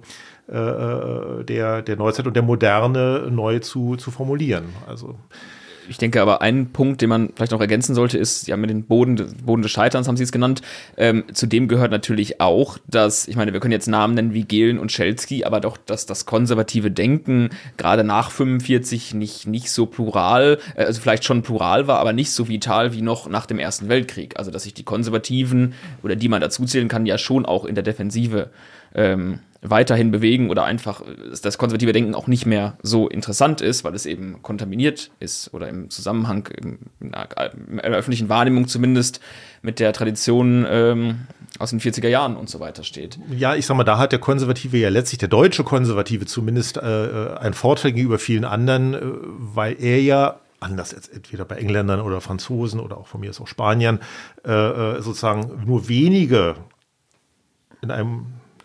äh, der, der Neuzeit und der Moderne neu zu, zu formulieren. Also ich denke aber, ein Punkt, den man vielleicht noch ergänzen sollte, ist, Sie haben ja den Boden, Boden des Scheiterns, haben Sie es genannt. Ähm, zu dem gehört natürlich auch, dass, ich meine, wir können jetzt Namen nennen wie Gehlen und Schelsky, aber doch, dass das konservative Denken gerade nach fünfundvierzig nicht, nicht so plural, äh, also vielleicht schon plural war, aber nicht so vital wie noch nach dem Ersten Weltkrieg. Also, dass sich die Konservativen, oder die man dazu zählen kann, ja schon auch in der Defensive ähm, weiterhin bewegen oder einfach das konservative Denken auch nicht mehr so interessant ist, weil es eben kontaminiert ist oder im Zusammenhang, in der öffentlichen Wahrnehmung zumindest, mit der Tradition ähm, aus den vierziger Jahren und so weiter steht. Ja, ich sag mal, da hat der Konservative ja letztlich, der deutsche Konservative zumindest, äh, einen Vorteil gegenüber vielen anderen, äh, weil er ja anders als entweder bei Engländern oder Franzosen oder auch von mir aus auch Spaniern, äh, sozusagen nur wenige in einem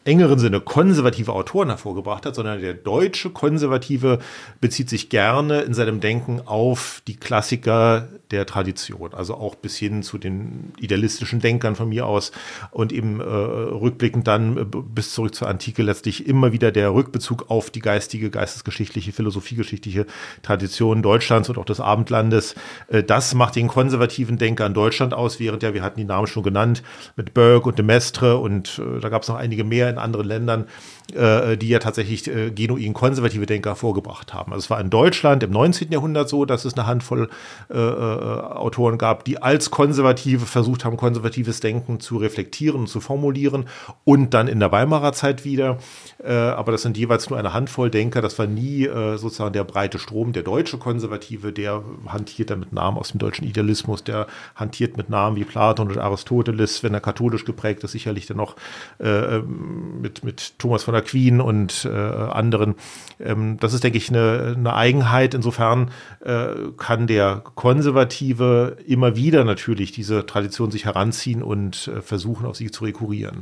engeren Sinne konservative Autoren hervorgebracht hat, sondern der deutsche Konservative bezieht sich gerne in seinem Denken auf die Klassiker der Tradition, also auch bis hin zu den idealistischen Denkern von mir aus und eben äh, rückblickend dann äh, bis zurück zur Antike letztlich immer wieder der Rückbezug auf die geistige, geistesgeschichtliche, philosophiegeschichtliche Tradition Deutschlands und auch des Abendlandes. Äh, das macht den konservativen Denker in Deutschland aus, während ja, wir hatten die Namen schon genannt, mit Burke und de Maistre und äh, da gab es noch einige mehr in anderen Ländern, äh, die ja tatsächlich äh, genuin konservative Denker hervorgebracht haben. Also es war in Deutschland im neunzehnten Jahrhundert so, dass es eine Handvoll äh, Autoren gab, die als Konservative versucht haben, konservatives Denken zu reflektieren und zu formulieren und dann in der Weimarer Zeit wieder. Äh, aber das sind jeweils nur eine Handvoll Denker. Das war nie äh, sozusagen der breite Strom. Der deutsche Konservative, der hantiert dann mit Namen aus dem deutschen Idealismus, der hantiert mit Namen wie Platon und Aristoteles, wenn er katholisch geprägt ist, sicherlich dann noch äh, mit, mit Thomas von Aquin und äh, anderen. Ähm, das ist, denke ich, eine, eine Eigenheit. Insofern äh, kann der Konservative immer wieder natürlich diese Tradition sich heranziehen und äh, versuchen, auf sie zu rekurrieren.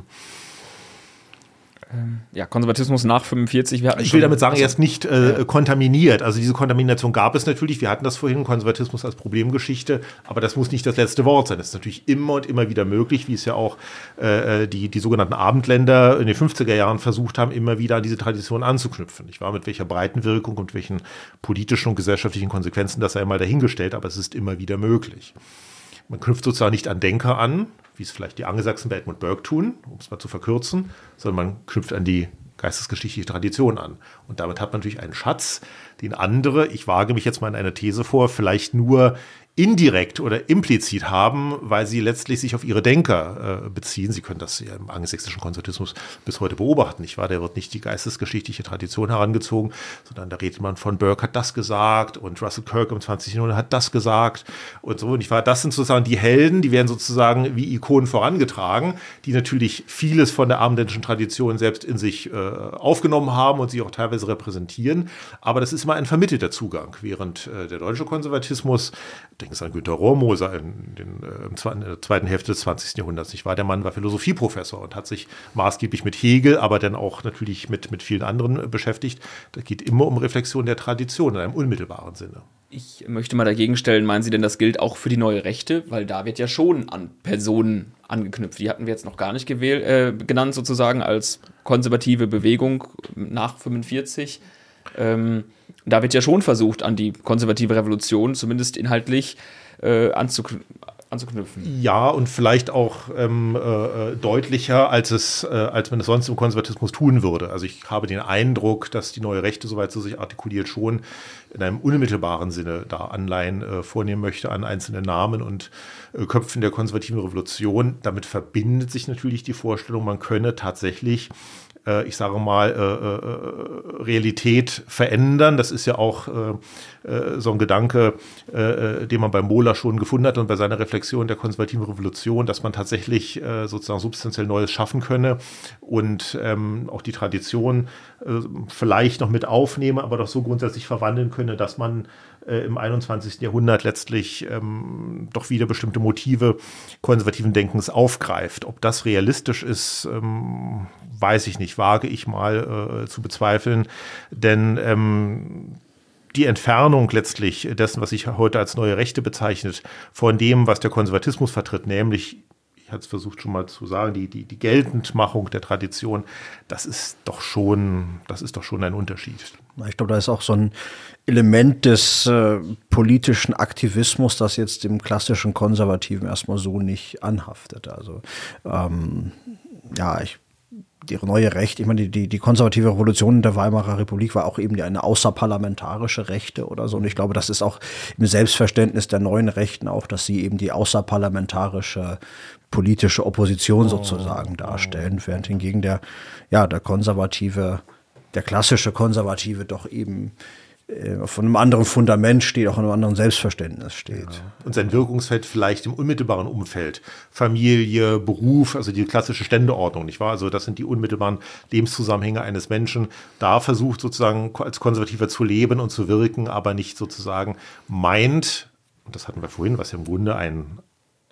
Ja, Konservatismus nach fünfundvierzig. Wir hatten ich will damit sagen, er ist nicht äh, ja. kontaminiert. Also diese Kontamination gab es natürlich. Wir hatten das vorhin, Konservatismus als Problemgeschichte. Aber das muss nicht das letzte Wort sein. Das ist natürlich immer und immer wieder möglich, wie es ja auch äh, die, die sogenannten Abendländer in den fünfziger Jahren versucht haben, immer wieder an diese Tradition anzuknüpfen. Ich war mit welcher breiten Wirkung und welchen politischen und gesellschaftlichen Konsequenzen, das sei einmal dahingestellt. Aber es ist immer wieder möglich. Man knüpft sozusagen nicht an Denker an, wie es vielleicht die Angelsachsen bei Edmund Burke tun, um es mal zu verkürzen, sondern man knüpft an die geistesgeschichtliche Tradition an. Und damit hat man natürlich einen Schatz, den andere, ich wage mich jetzt mal in eine These vor, vielleicht nur indirekt oder implizit haben, weil sie letztlich sich auf ihre Denker äh, beziehen. Sie können das ja im angelsächsischen Konservatismus bis heute beobachten, nicht wahr? Der wird nicht die geistesgeschichtliche Tradition herangezogen, sondern da redet man von Burke hat das gesagt und Russell Kirk im zwanzigsten Jahrhundert hat das gesagt und so, nicht wahr? Das sind sozusagen die Helden, die werden sozusagen wie Ikonen vorangetragen, die natürlich vieles von der abendländischen Tradition selbst in sich äh, aufgenommen haben und sie auch teilweise repräsentieren, aber das ist immer ein vermittelter Zugang, während äh, der deutsche Konservatismus, denken Sie an Günter Rohrmoser in, den, äh, in der zweiten Hälfte des zwanzigsten Jahrhunderts. Ich war, der Mann war Philosophieprofessor und hat sich maßgeblich mit Hegel, aber dann auch natürlich mit, mit vielen anderen äh, beschäftigt. Das geht immer um Reflexion der Tradition in einem unmittelbaren Sinne. Ich möchte mal dagegen stellen, meinen Sie denn, das gilt auch für die neue Rechte? Weil da wird ja schon an Personen angeknüpft. Die hatten wir jetzt noch gar nicht gewählt, äh, genannt sozusagen als konservative Bewegung nach fünfundvierzig. Ähm, da wird ja schon versucht, an die konservative Revolution zumindest inhaltlich äh, anzukn- anzuknüpfen. Ja, und vielleicht auch ähm, äh, deutlicher, als, es, äh, als man es sonst im Konservatismus tun würde. Also ich habe den Eindruck, dass die neue Rechte, soweit sie sich artikuliert, schon in einem unmittelbaren Sinne da Anleihen äh, vornehmen möchte an einzelne Namen und äh, Köpfen der konservativen Revolution. Damit verbindet sich natürlich die Vorstellung, man könne tatsächlich ich sage mal, äh, Realität verändern. Das ist ja auch äh, so ein Gedanke, äh, den man bei Mohler schon gefunden hat und bei seiner Reflexion der konservativen Revolution, dass man tatsächlich äh, sozusagen substanziell Neues schaffen könne und ähm, auch die Tradition äh, vielleicht noch mit aufnehme, aber doch so grundsätzlich verwandeln könne, dass man äh, im einundzwanzigsten Jahrhundert letztlich ähm, doch wieder bestimmte Motive konservativen Denkens aufgreift. Ob das realistisch ist, ähm, weiß ich nicht, wage ich mal äh, zu bezweifeln, denn ähm, die Entfernung letztlich dessen, was sich heute als neue Rechte bezeichnet, von dem, was der Konservatismus vertritt, nämlich, ich hatte es versucht schon mal zu sagen, die, die, die Geltendmachung der Tradition, das ist doch schon, das ist doch schon ein Unterschied. Ich glaube, da ist auch so ein Element des äh, politischen Aktivismus, das jetzt dem klassischen Konservativen erstmal so nicht anhaftet. Also ähm, ja, ich die neue Rechte, ich meine, die, die, die konservative Revolution in der Weimarer Republik war auch eben eine außerparlamentarische Rechte oder so. Und ich glaube, das ist auch im Selbstverständnis der neuen Rechten auch, dass sie eben die außerparlamentarische politische Opposition sozusagen darstellen, während hingegen der, ja, der konservative, der klassische Konservative doch eben von einem anderen Fundament steht, auch in einem anderen Selbstverständnis steht. Ja. Und sein Wirkungsfeld vielleicht im unmittelbaren Umfeld. Familie, Beruf, also die klassische Ständeordnung, nicht wahr? Also das sind die unmittelbaren Lebenszusammenhänge eines Menschen. Da versucht sozusagen als Konservativer zu leben und zu wirken, aber nicht sozusagen meint, und das hatten wir vorhin, was ja im Grunde ein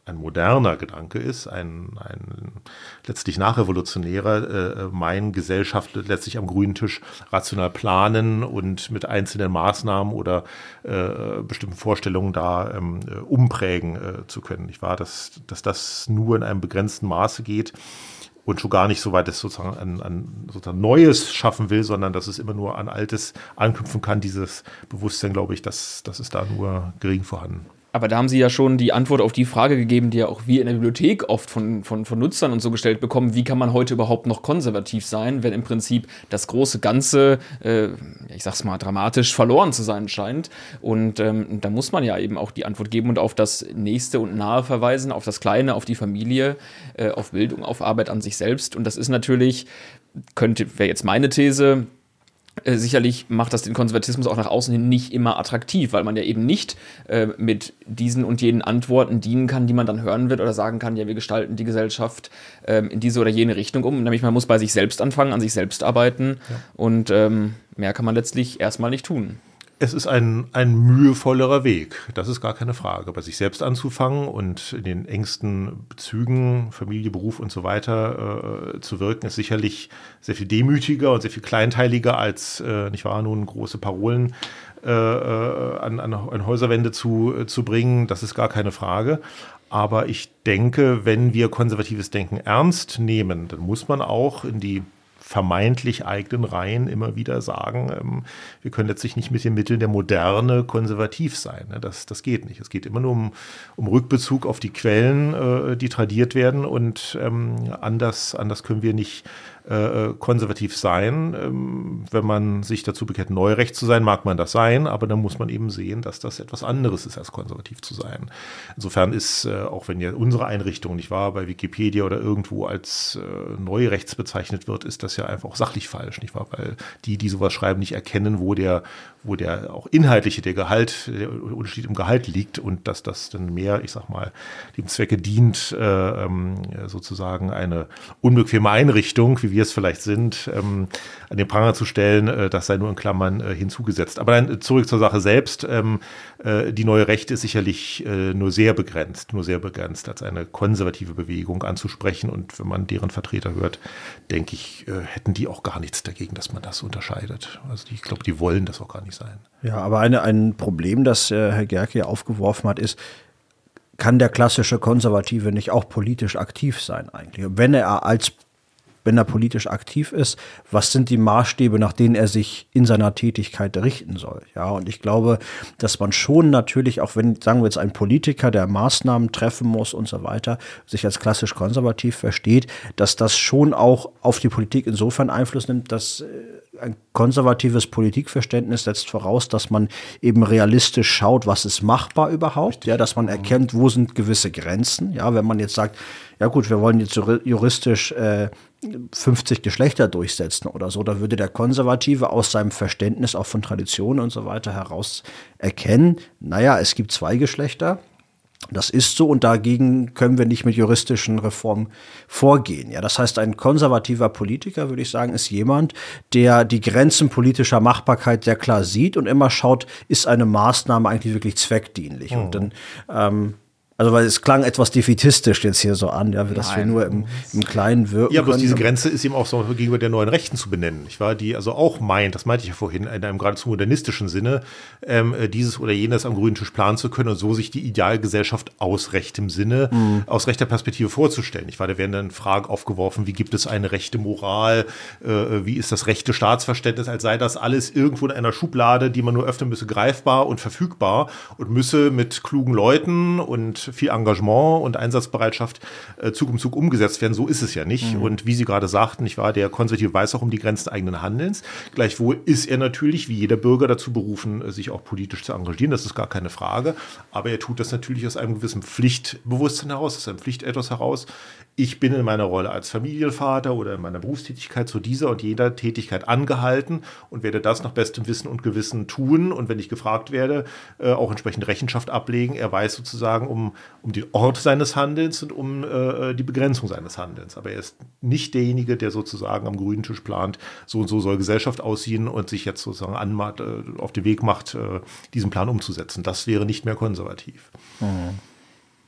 ein moderner Gedanke ist, ein, ein letztlich nachrevolutionärer, äh, mein Gesellschaft letztlich am grünen Tisch rational planen und mit einzelnen Maßnahmen oder äh, bestimmten Vorstellungen da ähm, umprägen äh, zu können. Ich war, dass, dass das nur in einem begrenzten Maße geht und schon gar nicht so weit es sozusagen an, an sozusagen Neues schaffen will, sondern dass es immer nur an Altes anknüpfen kann. Dieses Bewusstsein, glaube ich, das, das ist da nur gering vorhanden. Aber da haben Sie ja schon die Antwort auf die Frage gegeben, die ja auch wir in der Bibliothek oft von, von, von Nutzern und so gestellt bekommen. Wie kann man heute überhaupt noch konservativ sein, wenn im Prinzip das große Ganze, äh, ich sag's mal, dramatisch verloren zu sein scheint? Und ähm, da muss man ja eben auch die Antwort geben und auf das Nächste und Nahe verweisen, auf das Kleine, auf die Familie, äh, auf Bildung, auf Arbeit an sich selbst. Und das ist natürlich, könnte, wäre jetzt meine These, Äh, sicherlich macht das den Konservatismus auch nach außen hin nicht immer attraktiv, weil man ja eben nicht äh, mit diesen und jenen Antworten dienen kann, die man dann hören wird oder sagen kann, ja, wir gestalten die Gesellschaft ähm, in diese oder jene Richtung um. Nämlich man muss bei sich selbst anfangen, an sich selbst arbeiten ja. und ähm, mehr kann man letztlich erstmal nicht tun. Es ist ein, ein mühevollerer Weg, das ist gar keine Frage. Bei sich selbst anzufangen und in den engsten Bezügen, Familie, Beruf und so weiter äh, zu wirken, ist sicherlich sehr viel demütiger und sehr viel kleinteiliger als, äh, nicht wahr, nun große Parolen äh, an, an, an Häuserwände zu, äh, zu bringen. Das ist gar keine Frage. Aber ich denke, wenn wir konservatives Denken ernst nehmen, dann muss man auch in die vermeintlich eigenen Reihen immer wieder sagen, ähm, wir können letztlich nicht mit den Mitteln der Moderne konservativ sein. Ne? Das, das geht nicht. Es geht immer nur um, um Rückbezug auf die Quellen, äh, die tradiert werden und ähm, anders, anders können wir nicht äh, konservativ sein. Ähm, wenn man sich dazu bekehrt, Neurecht zu sein, mag man das sein, aber dann muss man eben sehen, dass das etwas anderes ist, als konservativ zu sein. Insofern ist, äh, auch wenn ja unsere Einrichtung, nicht wahr, bei Wikipedia oder irgendwo als äh, Neurechts bezeichnet wird, ist das ja einfach auch sachlich falsch, nicht wahr? Weil die, die sowas schreiben, nicht erkennen, wo der, wo der auch inhaltliche, der Gehalt, der Unterschied im Gehalt liegt und dass das dann mehr, ich sag mal, dem Zwecke dient, äh, sozusagen eine unbequeme Einrichtung, wie wir es vielleicht sind, ähm, an den Pranger zu stellen, äh, das sei nur in Klammern äh, hinzugesetzt. Aber dann zurück zur Sache selbst. Ähm, äh, die neue Rechte ist sicherlich äh, nur sehr begrenzt, nur sehr begrenzt als eine konservative Bewegung anzusprechen. Und wenn man deren Vertreter hört, denke ich, äh, hätten die auch gar nichts dagegen, dass man das unterscheidet. Also die, ich glaube, die wollen das auch gar nicht sein. Ja, aber eine, ein Problem, das äh, Herr Gerke hier aufgeworfen hat, ist, kann der klassische Konservative nicht auch politisch aktiv sein eigentlich? Wenn er als Wenn er politisch aktiv ist, was sind die Maßstäbe, nach denen er sich in seiner Tätigkeit richten soll? Ja, und ich glaube, dass man schon natürlich, auch wenn, sagen wir jetzt, ein Politiker, der Maßnahmen treffen muss und so weiter, sich als klassisch konservativ versteht, dass das schon auch auf die Politik insofern Einfluss nimmt, dass ein konservatives Politikverständnis setzt voraus, dass man eben realistisch schaut, was ist machbar überhaupt, ja, dass man erkennt, wo sind gewisse Grenzen, ja, wenn man jetzt sagt, ja gut, wir wollen jetzt juristisch äh, fünfzig Geschlechter durchsetzen oder so, da würde der Konservative aus seinem Verständnis auch von Traditionen und so weiter heraus erkennen, naja, es gibt zwei Geschlechter, das ist so und dagegen können wir nicht mit juristischen Reformen vorgehen. Ja, das heißt, ein konservativer Politiker, würde ich sagen, ist jemand, der die Grenzen politischer Machbarkeit sehr klar sieht und immer schaut, ist eine Maßnahme eigentlich wirklich zweckdienlich? Mhm. Und dann ähm, Also, weil es klang etwas defätistisch jetzt hier so an, ja, dass wir nur im, im Kleinen wirken. Ja, bloß können. diese Grenze ist eben auch so gegenüber der neuen Rechten zu benennen, nicht wahr? Die also auch meint, das meinte ich ja vorhin, in einem geradezu modernistischen Sinne, ähm, dieses oder jenes am grünen Tisch planen zu können und so sich die Idealgesellschaft aus rechtem Sinne, mhm. aus rechter Perspektive vorzustellen. Nicht wahr? Da werden dann Fragen aufgeworfen, wie gibt es eine rechte Moral, äh, wie ist das rechte Staatsverständnis, als sei das alles irgendwo in einer Schublade, die man nur öffnen müsse, greifbar und verfügbar und müsse mit klugen Leuten und viel Engagement und Einsatzbereitschaft äh, Zug um Zug umgesetzt werden. So ist es ja nicht. Mhm. Und wie Sie gerade sagten, ich war der Konservative weiß auch um die Grenzen eigenen Handelns. Gleichwohl ist er natürlich, wie jeder Bürger, dazu berufen, sich auch politisch zu engagieren. Das ist gar keine Frage. Aber er tut das natürlich aus einem gewissen Pflichtbewusstsein heraus, aus einem Pflichtethos heraus. Ich bin in meiner Rolle als Familienvater oder in meiner Berufstätigkeit zu dieser und jeder Tätigkeit angehalten und werde das nach bestem Wissen und Gewissen tun. Und wenn ich gefragt werde, äh, auch entsprechend Rechenschaft ablegen. Er weiß sozusagen um, um den Ort seines Handelns und um äh, die Begrenzung seines Handelns. Aber er ist nicht derjenige, der sozusagen am grünen Tisch plant, so und so soll Gesellschaft aussehen und sich jetzt sozusagen anmacht, äh, auf den Weg macht, äh, diesen Plan umzusetzen. Das wäre nicht mehr konservativ. Mhm.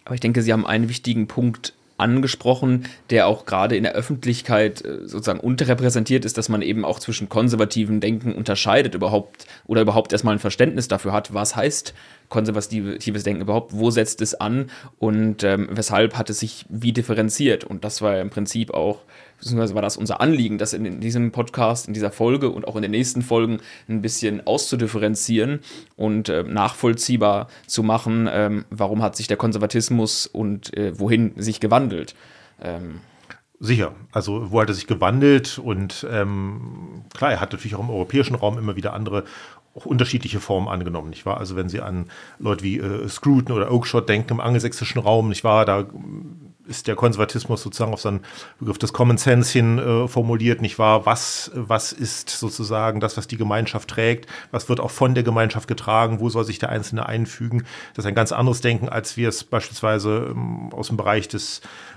Aber ich denke, Sie haben einen wichtigen Punkt angesprochen, der auch gerade in der Öffentlichkeit sozusagen unterrepräsentiert ist, dass man eben auch zwischen konservativen Denken unterscheidet überhaupt oder überhaupt erstmal ein Verständnis dafür hat, was heißt konservatives Denken überhaupt, wo setzt es an und ähm, weshalb hat es sich wie differenziert. Und das war ja im Prinzip auch, beziehungsweise war das unser Anliegen, das in, in diesem Podcast, in dieser Folge und auch in den nächsten Folgen ein bisschen auszudifferenzieren und äh, nachvollziehbar zu machen, ähm, warum hat sich der Konservatismus und äh, wohin sich gewandelt. Ähm, Sicher, also wo hat er sich gewandelt und ähm, klar, er hat natürlich auch im europäischen Raum immer wieder andere, auch unterschiedliche Formen angenommen, nicht wahr? Also wenn Sie an Leute wie äh, Scruton oder Oakeshott denken im angelsächsischen Raum, nicht wahr, da ist der Konservatismus sozusagen auf seinen Begriff des Common Sense hin äh, formuliert, nicht wahr? Was, was ist sozusagen das, was die Gemeinschaft trägt? Was wird auch von der Gemeinschaft getragen? Wo soll sich der Einzelne einfügen? Das ist ein ganz anderes Denken, als wir es beispielsweise ähm, aus dem Bereich des,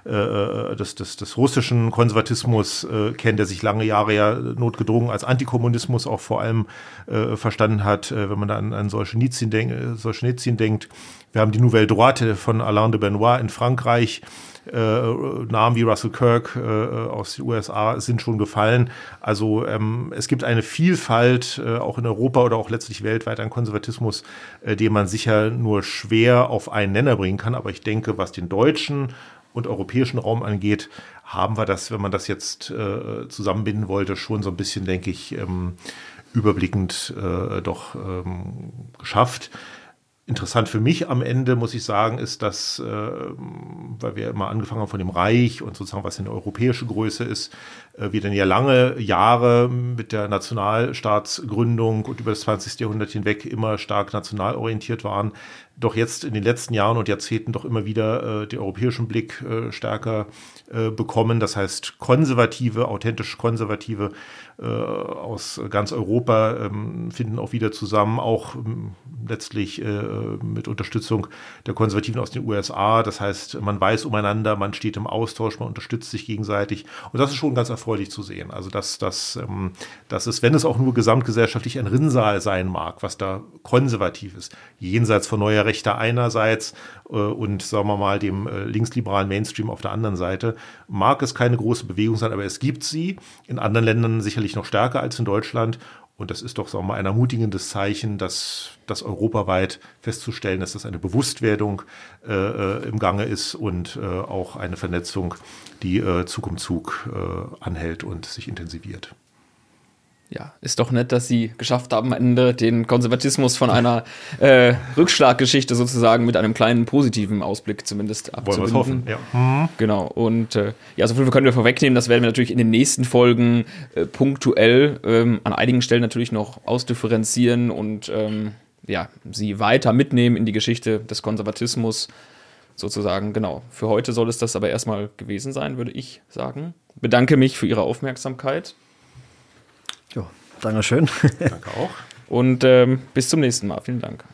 äh, des, des, des russischen Konservatismus äh, kennen, der sich lange Jahre ja notgedrungen als Antikommunismus auch vor allem äh, verstanden hat, äh, wenn man da an, an Solzhenitsyn denk, äh, Solzhenitsyn denkt. Wir haben die Nouvelle Droite von Alain de Benoist in Frankreich. Äh, Namen wie Russell Kirk äh, aus den U S A sind schon gefallen. Also ähm, es gibt eine Vielfalt, äh, auch in Europa oder auch letztlich weltweit, an Konservatismus, äh, den man sicher nur schwer auf einen Nenner bringen kann. Aber ich denke, was den deutschen und europäischen Raum angeht, haben wir das, wenn man das jetzt äh, zusammenbinden wollte, schon so ein bisschen, denke ich, ähm, überblickend äh, doch ähm, geschafft. Interessant für mich am Ende, muss ich sagen, ist, dass, äh, weil wir immer angefangen haben von dem Reich und sozusagen, was eine europäische Größe ist, äh, wir dann ja lange Jahre mit der Nationalstaatsgründung und über das zwanzigste Jahrhundert hinweg immer stark national orientiert waren, doch jetzt in den letzten Jahren und Jahrzehnten doch immer wieder äh, den europäischen Blick äh, stärker äh, bekommen. Das heißt, konservative, authentisch konservative äh, aus ganz Europa ähm, finden auch wieder zusammen, auch ähm, letztlich äh, mit Unterstützung der Konservativen aus den U S A. Das heißt, man weiß umeinander, man steht im Austausch, man unterstützt sich gegenseitig. Und das ist schon ganz erfreulich zu sehen. Also, dass, dass, ähm, dass es, wenn es auch nur gesamtgesellschaftlich ein Rinnsal sein mag, was da konservativ ist, jenseits von neuer Rechter einerseits äh, und, sagen wir mal, dem äh, linksliberalen Mainstream auf der anderen Seite, mag es keine große Bewegung sein, aber es gibt sie, in anderen Ländern sicherlich noch stärker als in Deutschland. Und das ist doch, sagen wir mal, ein ermutigendes Zeichen, dass das europaweit festzustellen, dass das eine Bewusstwerdung äh, im Gange ist und äh, auch eine Vernetzung, die äh, Zug um Zug äh, anhält und sich intensiviert. Ja, ist doch nett, dass Sie geschafft haben, am Ende den Konservatismus von einer äh, Rückschlaggeschichte sozusagen mit einem kleinen positiven Ausblick zumindest abzubinden. Wollen wir es hoffen, ja. Mhm. Genau, und äh, ja, so viel können wir vorwegnehmen, das werden wir natürlich in den nächsten Folgen äh, punktuell ähm, an einigen Stellen natürlich noch ausdifferenzieren und ähm, ja, Sie weiter mitnehmen in die Geschichte des Konservatismus sozusagen. Genau, für heute soll es das aber erstmal gewesen sein, würde ich sagen. Bedanke mich für Ihre Aufmerksamkeit. Ja, danke schön. Danke auch. Und ähm, bis zum nächsten Mal. Vielen Dank.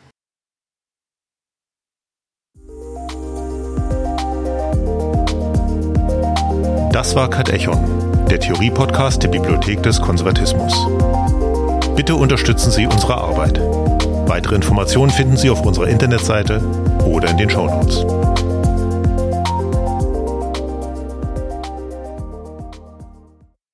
Das war Katechon, der Theorie-Podcast der Bibliothek des Konservatismus. Bitte unterstützen Sie unsere Arbeit. Weitere Informationen finden Sie auf unserer Internetseite oder in den Shownotes.